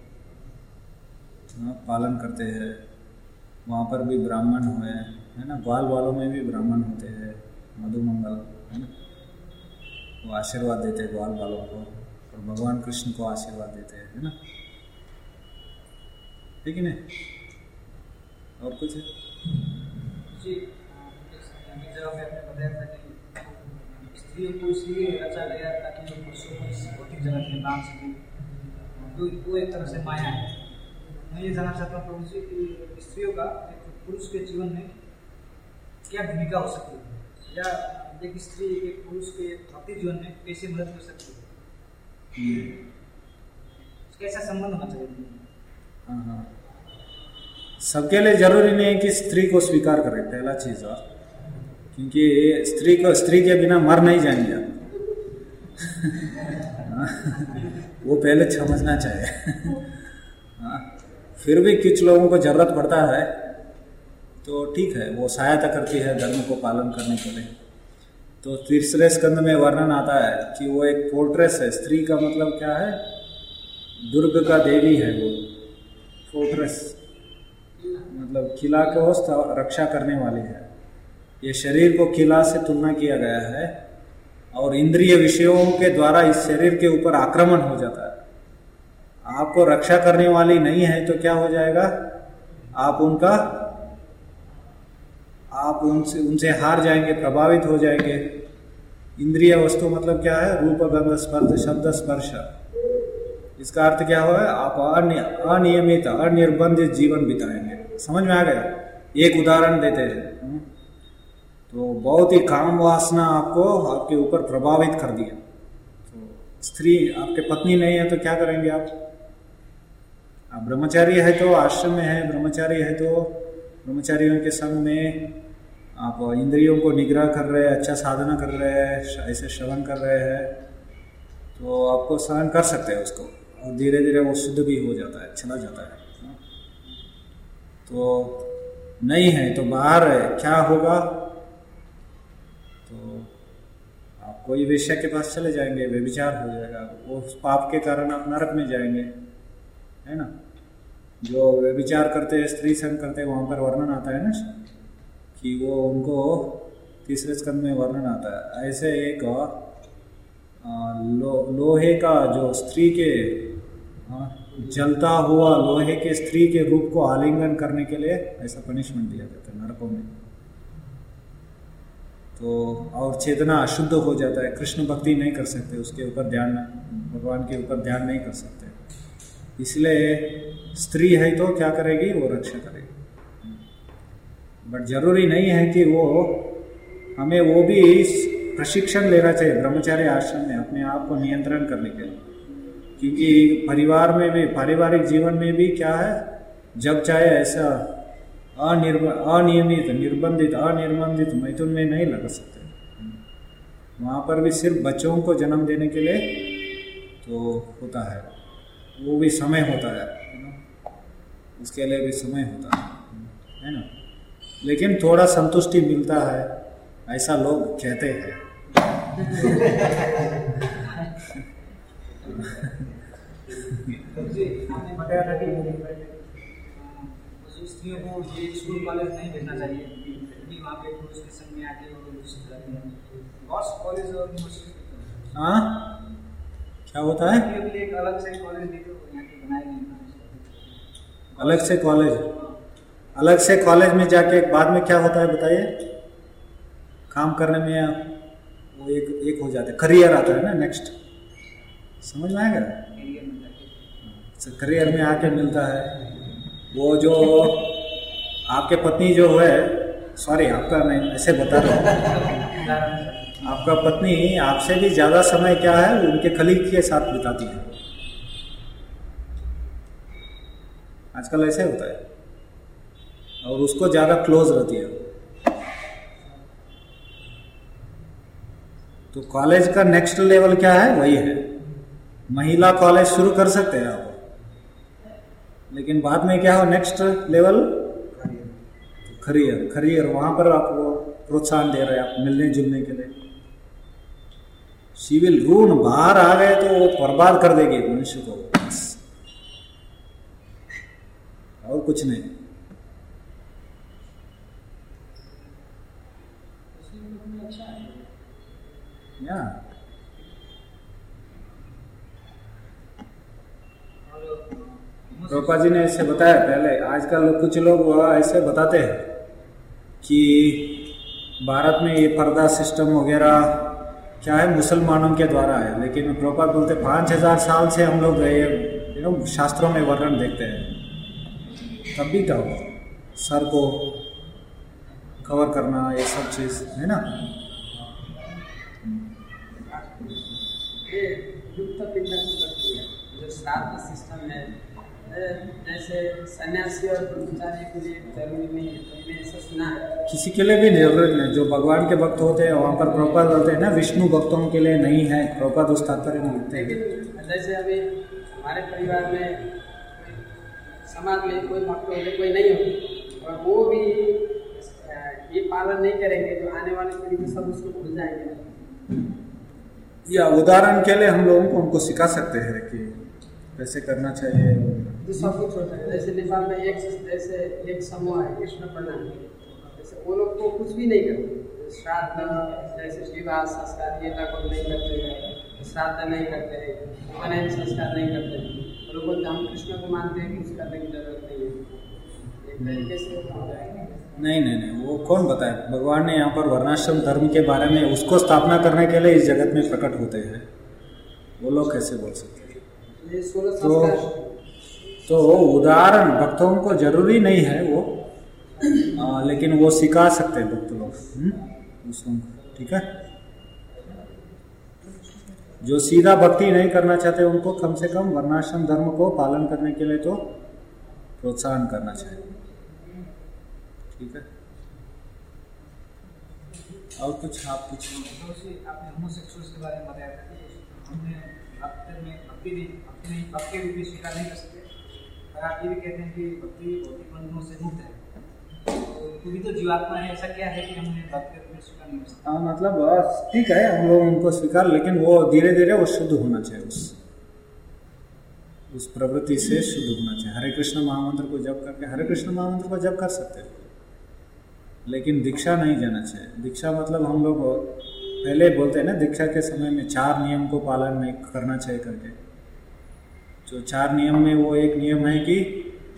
पालन करते हैं। वहाँ पर भी ब्राह्मण हुए, है ना, ग्वाल वालों में भी ब्राह्मण होते हैं, मधुमंगल, है ना, वो आशीर्वाद देते हैं ग्वाल वालों को, और भगवान कृष्ण को आशीर्वाद देते हैं, है ना, ठीक है ना। और कुछ है जी, जब आपने बताया था कि स्त्रियों को इसलिए रचा गया ताकि वो पुरुषों को इस भौतिक जगत में नाम सके, तो वो एक तरह से माया है। मैं ये जानना चाहता हूँ प्रभु जी कि स्त्रियों का एक पुरुष के जीवन में क्या भूमिका हो सकती है, या एक स्त्री एक पुरुष के भौतिक जीवन में कैसे मदद कर सकती है, कैसा संबंध होना चाहिए? हाँ, सबके लिए जरूरी नहीं है कि स्त्री को स्वीकार करें, पहला चीज, और क्योंकि स्त्री के बिना मर नहीं जाएंगे आप। वो पहले समझना चाहिए। फिर भी कुछ लोगों को जरूरत पड़ता है तो ठीक है, वो सहायता करती है धर्म को पालन करने के लिए। तो तीसरे स्कंद में वर्णन आता है कि वो एक फोर्ट्रेस है। स्त्री का मतलब क्या है, दुर्ग का देवी है वो। फोर्ट्रेस मतलब किला को रक्षा करने वाली है। ये शरीर को किला से तुलना किया गया है और इंद्रिय विषयों के द्वारा इस शरीर के ऊपर आक्रमण हो जाता है। आपको रक्षा करने वाली नहीं है तो क्या हो जाएगा, आप उनसे हार जाएंगे, प्रभावित हो जाएंगे। इंद्रिय वस्तु मतलब क्या है, रूप गंध स्पर्श शब्द स्पर्श। इसका अर्थ क्या हुआ है, आप अनियमित अनिर्बंधित जीवन बिताएंगे। समझ में आ गया? एक उदाहरण देते हैं तो बहुत ही काम वासना आपको आपके ऊपर प्रभावित कर दिया। तो स्त्री आपके पत्नी नहीं है तो क्या करेंगे आप ब्रह्मचारी है तो आश्रम में है, ब्रह्मचारी है तो ब्रह्मचारियों के संग में आप इंद्रियों को निग्रह कर रहे हैं, अच्छा साधना कर रहे हैं, ऐसे श्रवण कर रहे हैं, तो आपको सहन कर सकते हैं उसको, और धीरे धीरे वो शुद्ध भी हो जाता है, चला जाता है। तो नहीं है तो बाहर है, क्या होगा? तो आप कोई वेश्या के पास चले जाएंगे, व्यभिचार हो जाएगा, वो पाप के कारण आप नरक में जाएंगे, है ना। जो व्यभिचार करते हैं, स्त्री संग करते हैं, वहाँ पर वर्णन आता है ना कि वो उनको तीसरे स्कंद में वर्णन आता है। ऐसे एक लोहे का जो स्त्री के जलता हुआ लोहे के स्त्री के रूप को आलिंगन करने के लिए ऐसा पनिशमेंट दिया जाता है नरकों में। तो और चेतना अशुद्ध हो जाता है, कृष्ण भक्ति नहीं कर सकते, उसके ऊपर ध्यान, भगवान के ऊपर ध्यान नहीं कर सकते। इसलिए स्त्री है तो क्या करेगी? वो रक्षा करेगी। बट जरूरी नहीं है कि वो, हमें वो भी प्रशिक्षण लेना चाहिए ब्रह्मचार्य आश्रम में अपने आप को नियंत्रण करने के लिए, क्योंकि परिवार में भी, पारिवारिक जीवन में भी क्या है, जब चाहे ऐसा अनियमित, निर्बंधित, अनिर्बंधित मैथुन में नहीं लग सकते। वहाँ पर भी सिर्फ बच्चों को जन्म देने के लिए तो होता है, वो भी समय होता है, उसके लिए भी समय होता है ना। लेकिन थोड़ा संतुष्टि मिलता है, ऐसा लोग कहते हैं। आपने बताया था कि स्त्रियों को ये स्कूल कॉलेज नहीं भेजना चाहिए, क्योंकि वहाँ पे पुरुष के संग में आके वो कॉलेज और यूनिवर्सिटी, हाँ क्या होता है? एक अलग से कॉलेज बनाए गए, अलग से कॉलेज में जाके बाद में क्या होता है बताइए? काम करने में वो एक हो जाता है, करियर आता है ना, नेक्स्ट, समझ में आएगा? करियर में आके मिलता है वो जो आपके पत्नी जो है, सॉरी आपका नहीं, ऐसे बता रहा हूँ, आपका पत्नी आपसे भी ज्यादा समय क्या है उनके कलीग के साथ बिताती है। आजकल ऐसे होता है, और उसको ज्यादा क्लोज रहती है। तो कॉलेज का नेक्स्ट लेवल क्या है? वही है, महिला कॉलेज शुरू कर सकते हैं आप, लेकिन बाद में क्या हो? नेक्स्ट लेवल करियर, वहां पर आपको प्रोत्साहन दे रहे हैं आप मिलने जुलने के लिए। सिविल ऋण बाहर आ गए तो वो बर्बाद कर देगी मनुष्य को, और कुछ नहीं। या प्रभुपाद जी ने ऐसे बताया पहले। आजकल कुछ लोग ऐसे बताते हैं कि भारत में ये पर्दा सिस्टम वगैरह क्या है, मुसलमानों के द्वारा है, लेकिन प्रभुपाद बोलते 5000 साल से हम लोग शास्त्रों में वर्णन देखते हैं, तब भी क्या हो, सर को कवर करना, ये सब चीज है ना। जो श्राद्ध सिस्टम है, जैसे सन्यासी और ब्रह्मचारी के लिए जरूरी नहीं है, तो मैंने ऐसा सुना है। किसी के लिए भी जरूरत नहीं, जो भगवान के भक्त होते हैं वहाँ पर प्रभुपाद बोलते हैं ना, विष्णु भक्तों के लिए नहीं है, प्रभुपाद उस तात्पर्य में लिखते हैं। जैसे अभी हमारे परिवार में, समाज में कोई भक्त होते कोई नहीं होते, और वो भी ये पालन नहीं करेंगे, जो आने वाले पीढ़ी में सब उसको भूल जाएंगे। या उदाहरण के लिए हम लोगों को उनको सिखा सकते हैं कि कैसे करना चाहिए। जो सब कुछ होता है, जैसे नेपाल में एक समूह है कृष्ण प्रणाम, जैसे वो लोग तो कुछ भी नहीं करते, श्राद्ध जैसे विवाह संस्कार ये लगभग नहीं करते, श्राद्ध नहीं करते, उपनयन संस्कार नहीं करते। लोग बोलते हम कृष्ण को मानते हैं, कुछ करने की जरूरत नहीं है, एक तरीके से हो जाएगा। नहीं, वो कौन बताए? भगवान ने यहाँ पर वर्णाश्रम धर्म के बारे में, उसको स्थापना करने के लिए इस जगत में प्रकट होते हैं, वो लोग कैसे बोल सकते हैं? तो उदाहरण भक्तों को जरूरी नहीं है वो, लेकिन वो सिखा सकते हैं भक्त लोग उसको, ठीक है। जो सीधा भक्ति नहीं करना चाहते उनको कम से कम वर्णाश्रम धर्म को पालन करने के लिए तो प्रोत्साहन करना चाहिए। ठीक है, और कुछ आप कुछ? आपने होमोसेक्सुअल्स के बारे में बताया था कि हमने भक्ति रूपी स्वीकार नहीं कर सकते, और आप ये भी कहते हैं कि भक्ति भौतिक बंधनों से मुक्त है, तो भी तो जीवात्मा है, ऐसा क्या है कि हमने भक्ति रूपी स्वीकार नहीं कर सकते? हाँ, मतलब ठीक है, हम लोग उनको स्वीकार, लेकिन वो धीरे धीरे वो शुद्ध होना चाहिए, उस प्रवृत्ति से शुद्ध होना चाहिए। हरे कृष्ण महामंत्र को जप करके हरे कृष्ण महामंत्र को जप कर सकते हैं, लेकिन दीक्षा नहीं देना चाहिए। दीक्षा मतलब हम लोग पहले बोलते हैं ना, दीक्षा के समय में 4 नियम को पालन नहीं करना चाहिए करके। जो 4 नियम में वो एक नियम है कि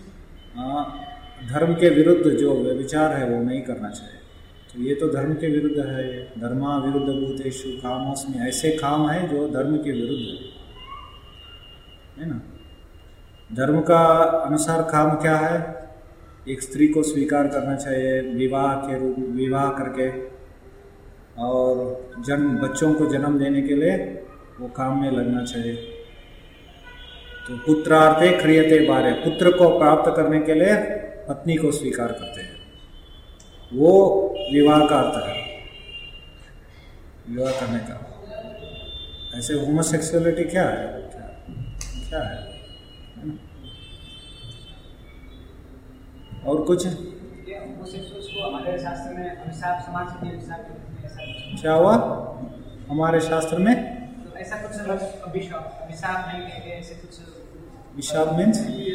धर्म के विरुद्ध जो विचार है वो नहीं करना चाहिए। तो ये तो धर्म के विरुद्ध है, धर्मा विरुद्ध भूतेषु कामोस्मि, ऐसे काम है जो धर्म के विरुद्ध है ना। धर्म का अनुसार काम क्या है? एक स्त्री को स्वीकार करना चाहिए विवाह करके, और बच्चों को जन्म देने के लिए वो काम में लगना चाहिए। तो पुत्रार्थे क्रियते बारे, पुत्र को प्राप्त करने के लिए पत्नी को स्वीकार करते हैं, वो विवाह का अर्थ है, विवाह करने का। ऐसे होमोसेक्सुअलिटी क्या है? क्या है? और कुछ? होमोसेक्सुअल्स को हमारे शास्त्र में अभिशाप, समाज के अभिशाप के रूप में ऐसा कुछ क्या हुआ हमारे शास्त्र में? तो ऐसा कुछ अभिशाप नहीं कहते, ऐसे कुछ विशाप मीन्स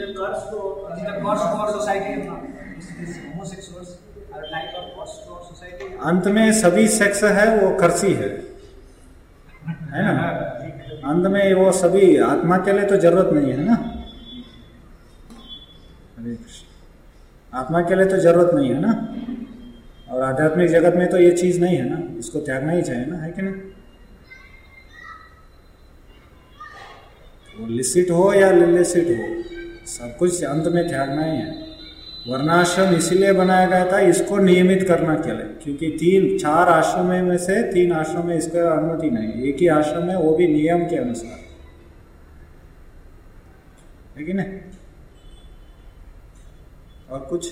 अंत में सभी सेक्स है वो कर्सी है ना। अंत में वो सभी आत्मा के लिए तो जरूरत नहीं है ना। हरे कृष्ण, आत्मा के लिए तो जरूरत नहीं है ना, और आध्यात्मिक जगत में तो ये चीज नहीं है ना, इसको त्यागना ही चाहिए ना, है कि नहीं? वो लिसिट हो या लिसिट हो, सब कुछ अंत में त्यागना ही है। वर्णाश्रम इसीलिए बनाया गया था, इसको नियमित करना के लिए, क्योंकि 4 आश्रम में से 3 आश्रम में इसका अनुमति नहीं, एक ही आश्रम में, वो भी नियम के अनुसार, है कि नहीं? और कुछ?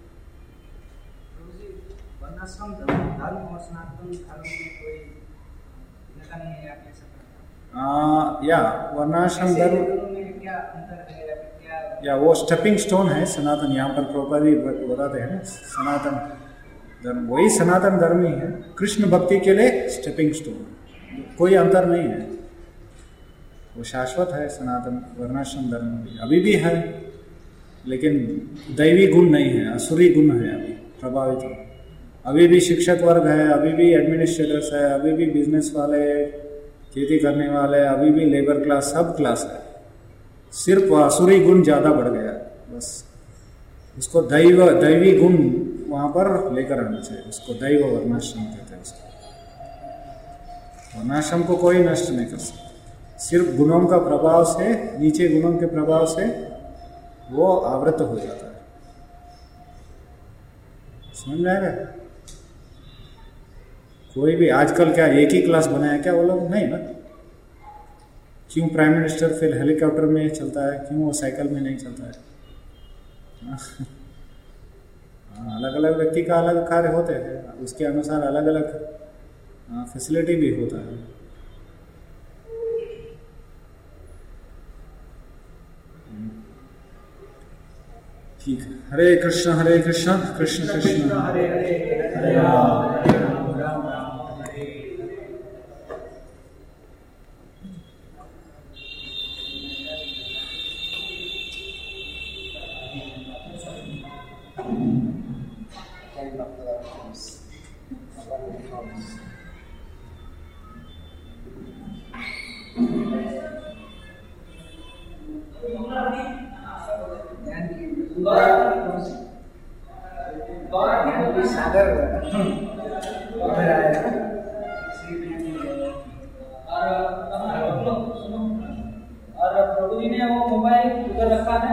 वर्णाश्रम धर्म और सनातन धर्म में कोई भिन्नता नहीं है, आप ऐसा या वर्णाश्रम धर्म क्या अंतर है या वो स्टेपिंग स्टोन है सनातन। यहाँ पर प्रोपरली बताते हैं ना, सनातन धर्म वही सनातन धर्म ही है, कृष्ण भक्ति के लिए स्टेपिंग स्टोन, कोई अंतर नहीं है, वो शाश्वत है सनातन। वर्णाश्रम धर्म भी अभी भी है, लेकिन दैवी गुण नहीं है, असुरी गुण है अभी प्रभावित हो। अभी भी शिक्षक वर्ग है, अभी भी एडमिनिस्ट्रेटर्स है, अभी भी बिजनेस वाले, खेती करने वाले, अभी भी लेबर क्लास, सब क्लास है, सिर्फ आसुरी गुण ज्यादा बढ़ गया बस। उसको दैवी गुण वहां पर लेकर आना चाहिए, उसको दैव वर्णाश्रम कहते हैं। उसको वर्णाश्रम को कोई नष्ट नहीं कर सकता, सिर्फ गुणों का प्रभाव से, नीचे गुणों के प्रभाव से वो आवृत हो जाता है। समझ में आएगा? कोई भी आजकल क्या एक ही क्लास बनाया क्या वो लोग? नहीं ना। क्यों प्राइम मिनिस्टर फिर हेलीकॉप्टर में चलता है, क्यों वो साइकिल में नहीं चलता है? अलग अलग व्यक्ति का अलग कार्य होते हैं, उसके अनुसार अलग अलग फैसिलिटी भी होता है। ठीक है, हरे कृष्ण कृष्ण कृष्ण हरे हरे, हरे राम राम राम हरे। सागर और प्रभु जी ने वो मोबाइल उधर रखा है,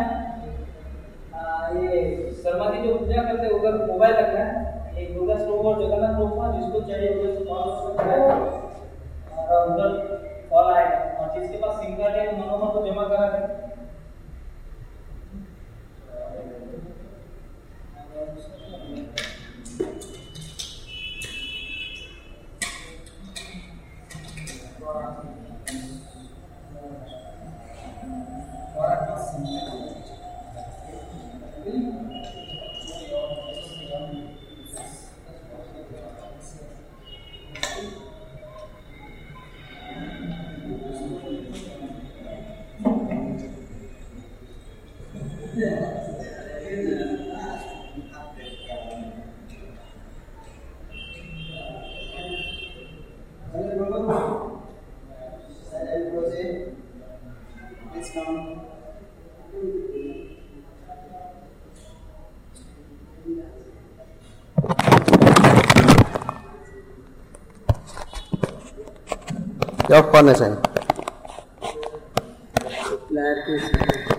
ये शर्मा जी जो पूजा करते हैं उधर मोबाइल रखा है, एक दुर्गा श्लोक और जगन्नाथ श्लोक का, जिसको चाहिए उधर कॉल और उधर कॉल आएगा, और जिसके पास सिम कार्ड है मनोमन को जमा करा है। जॉब कौन है सर?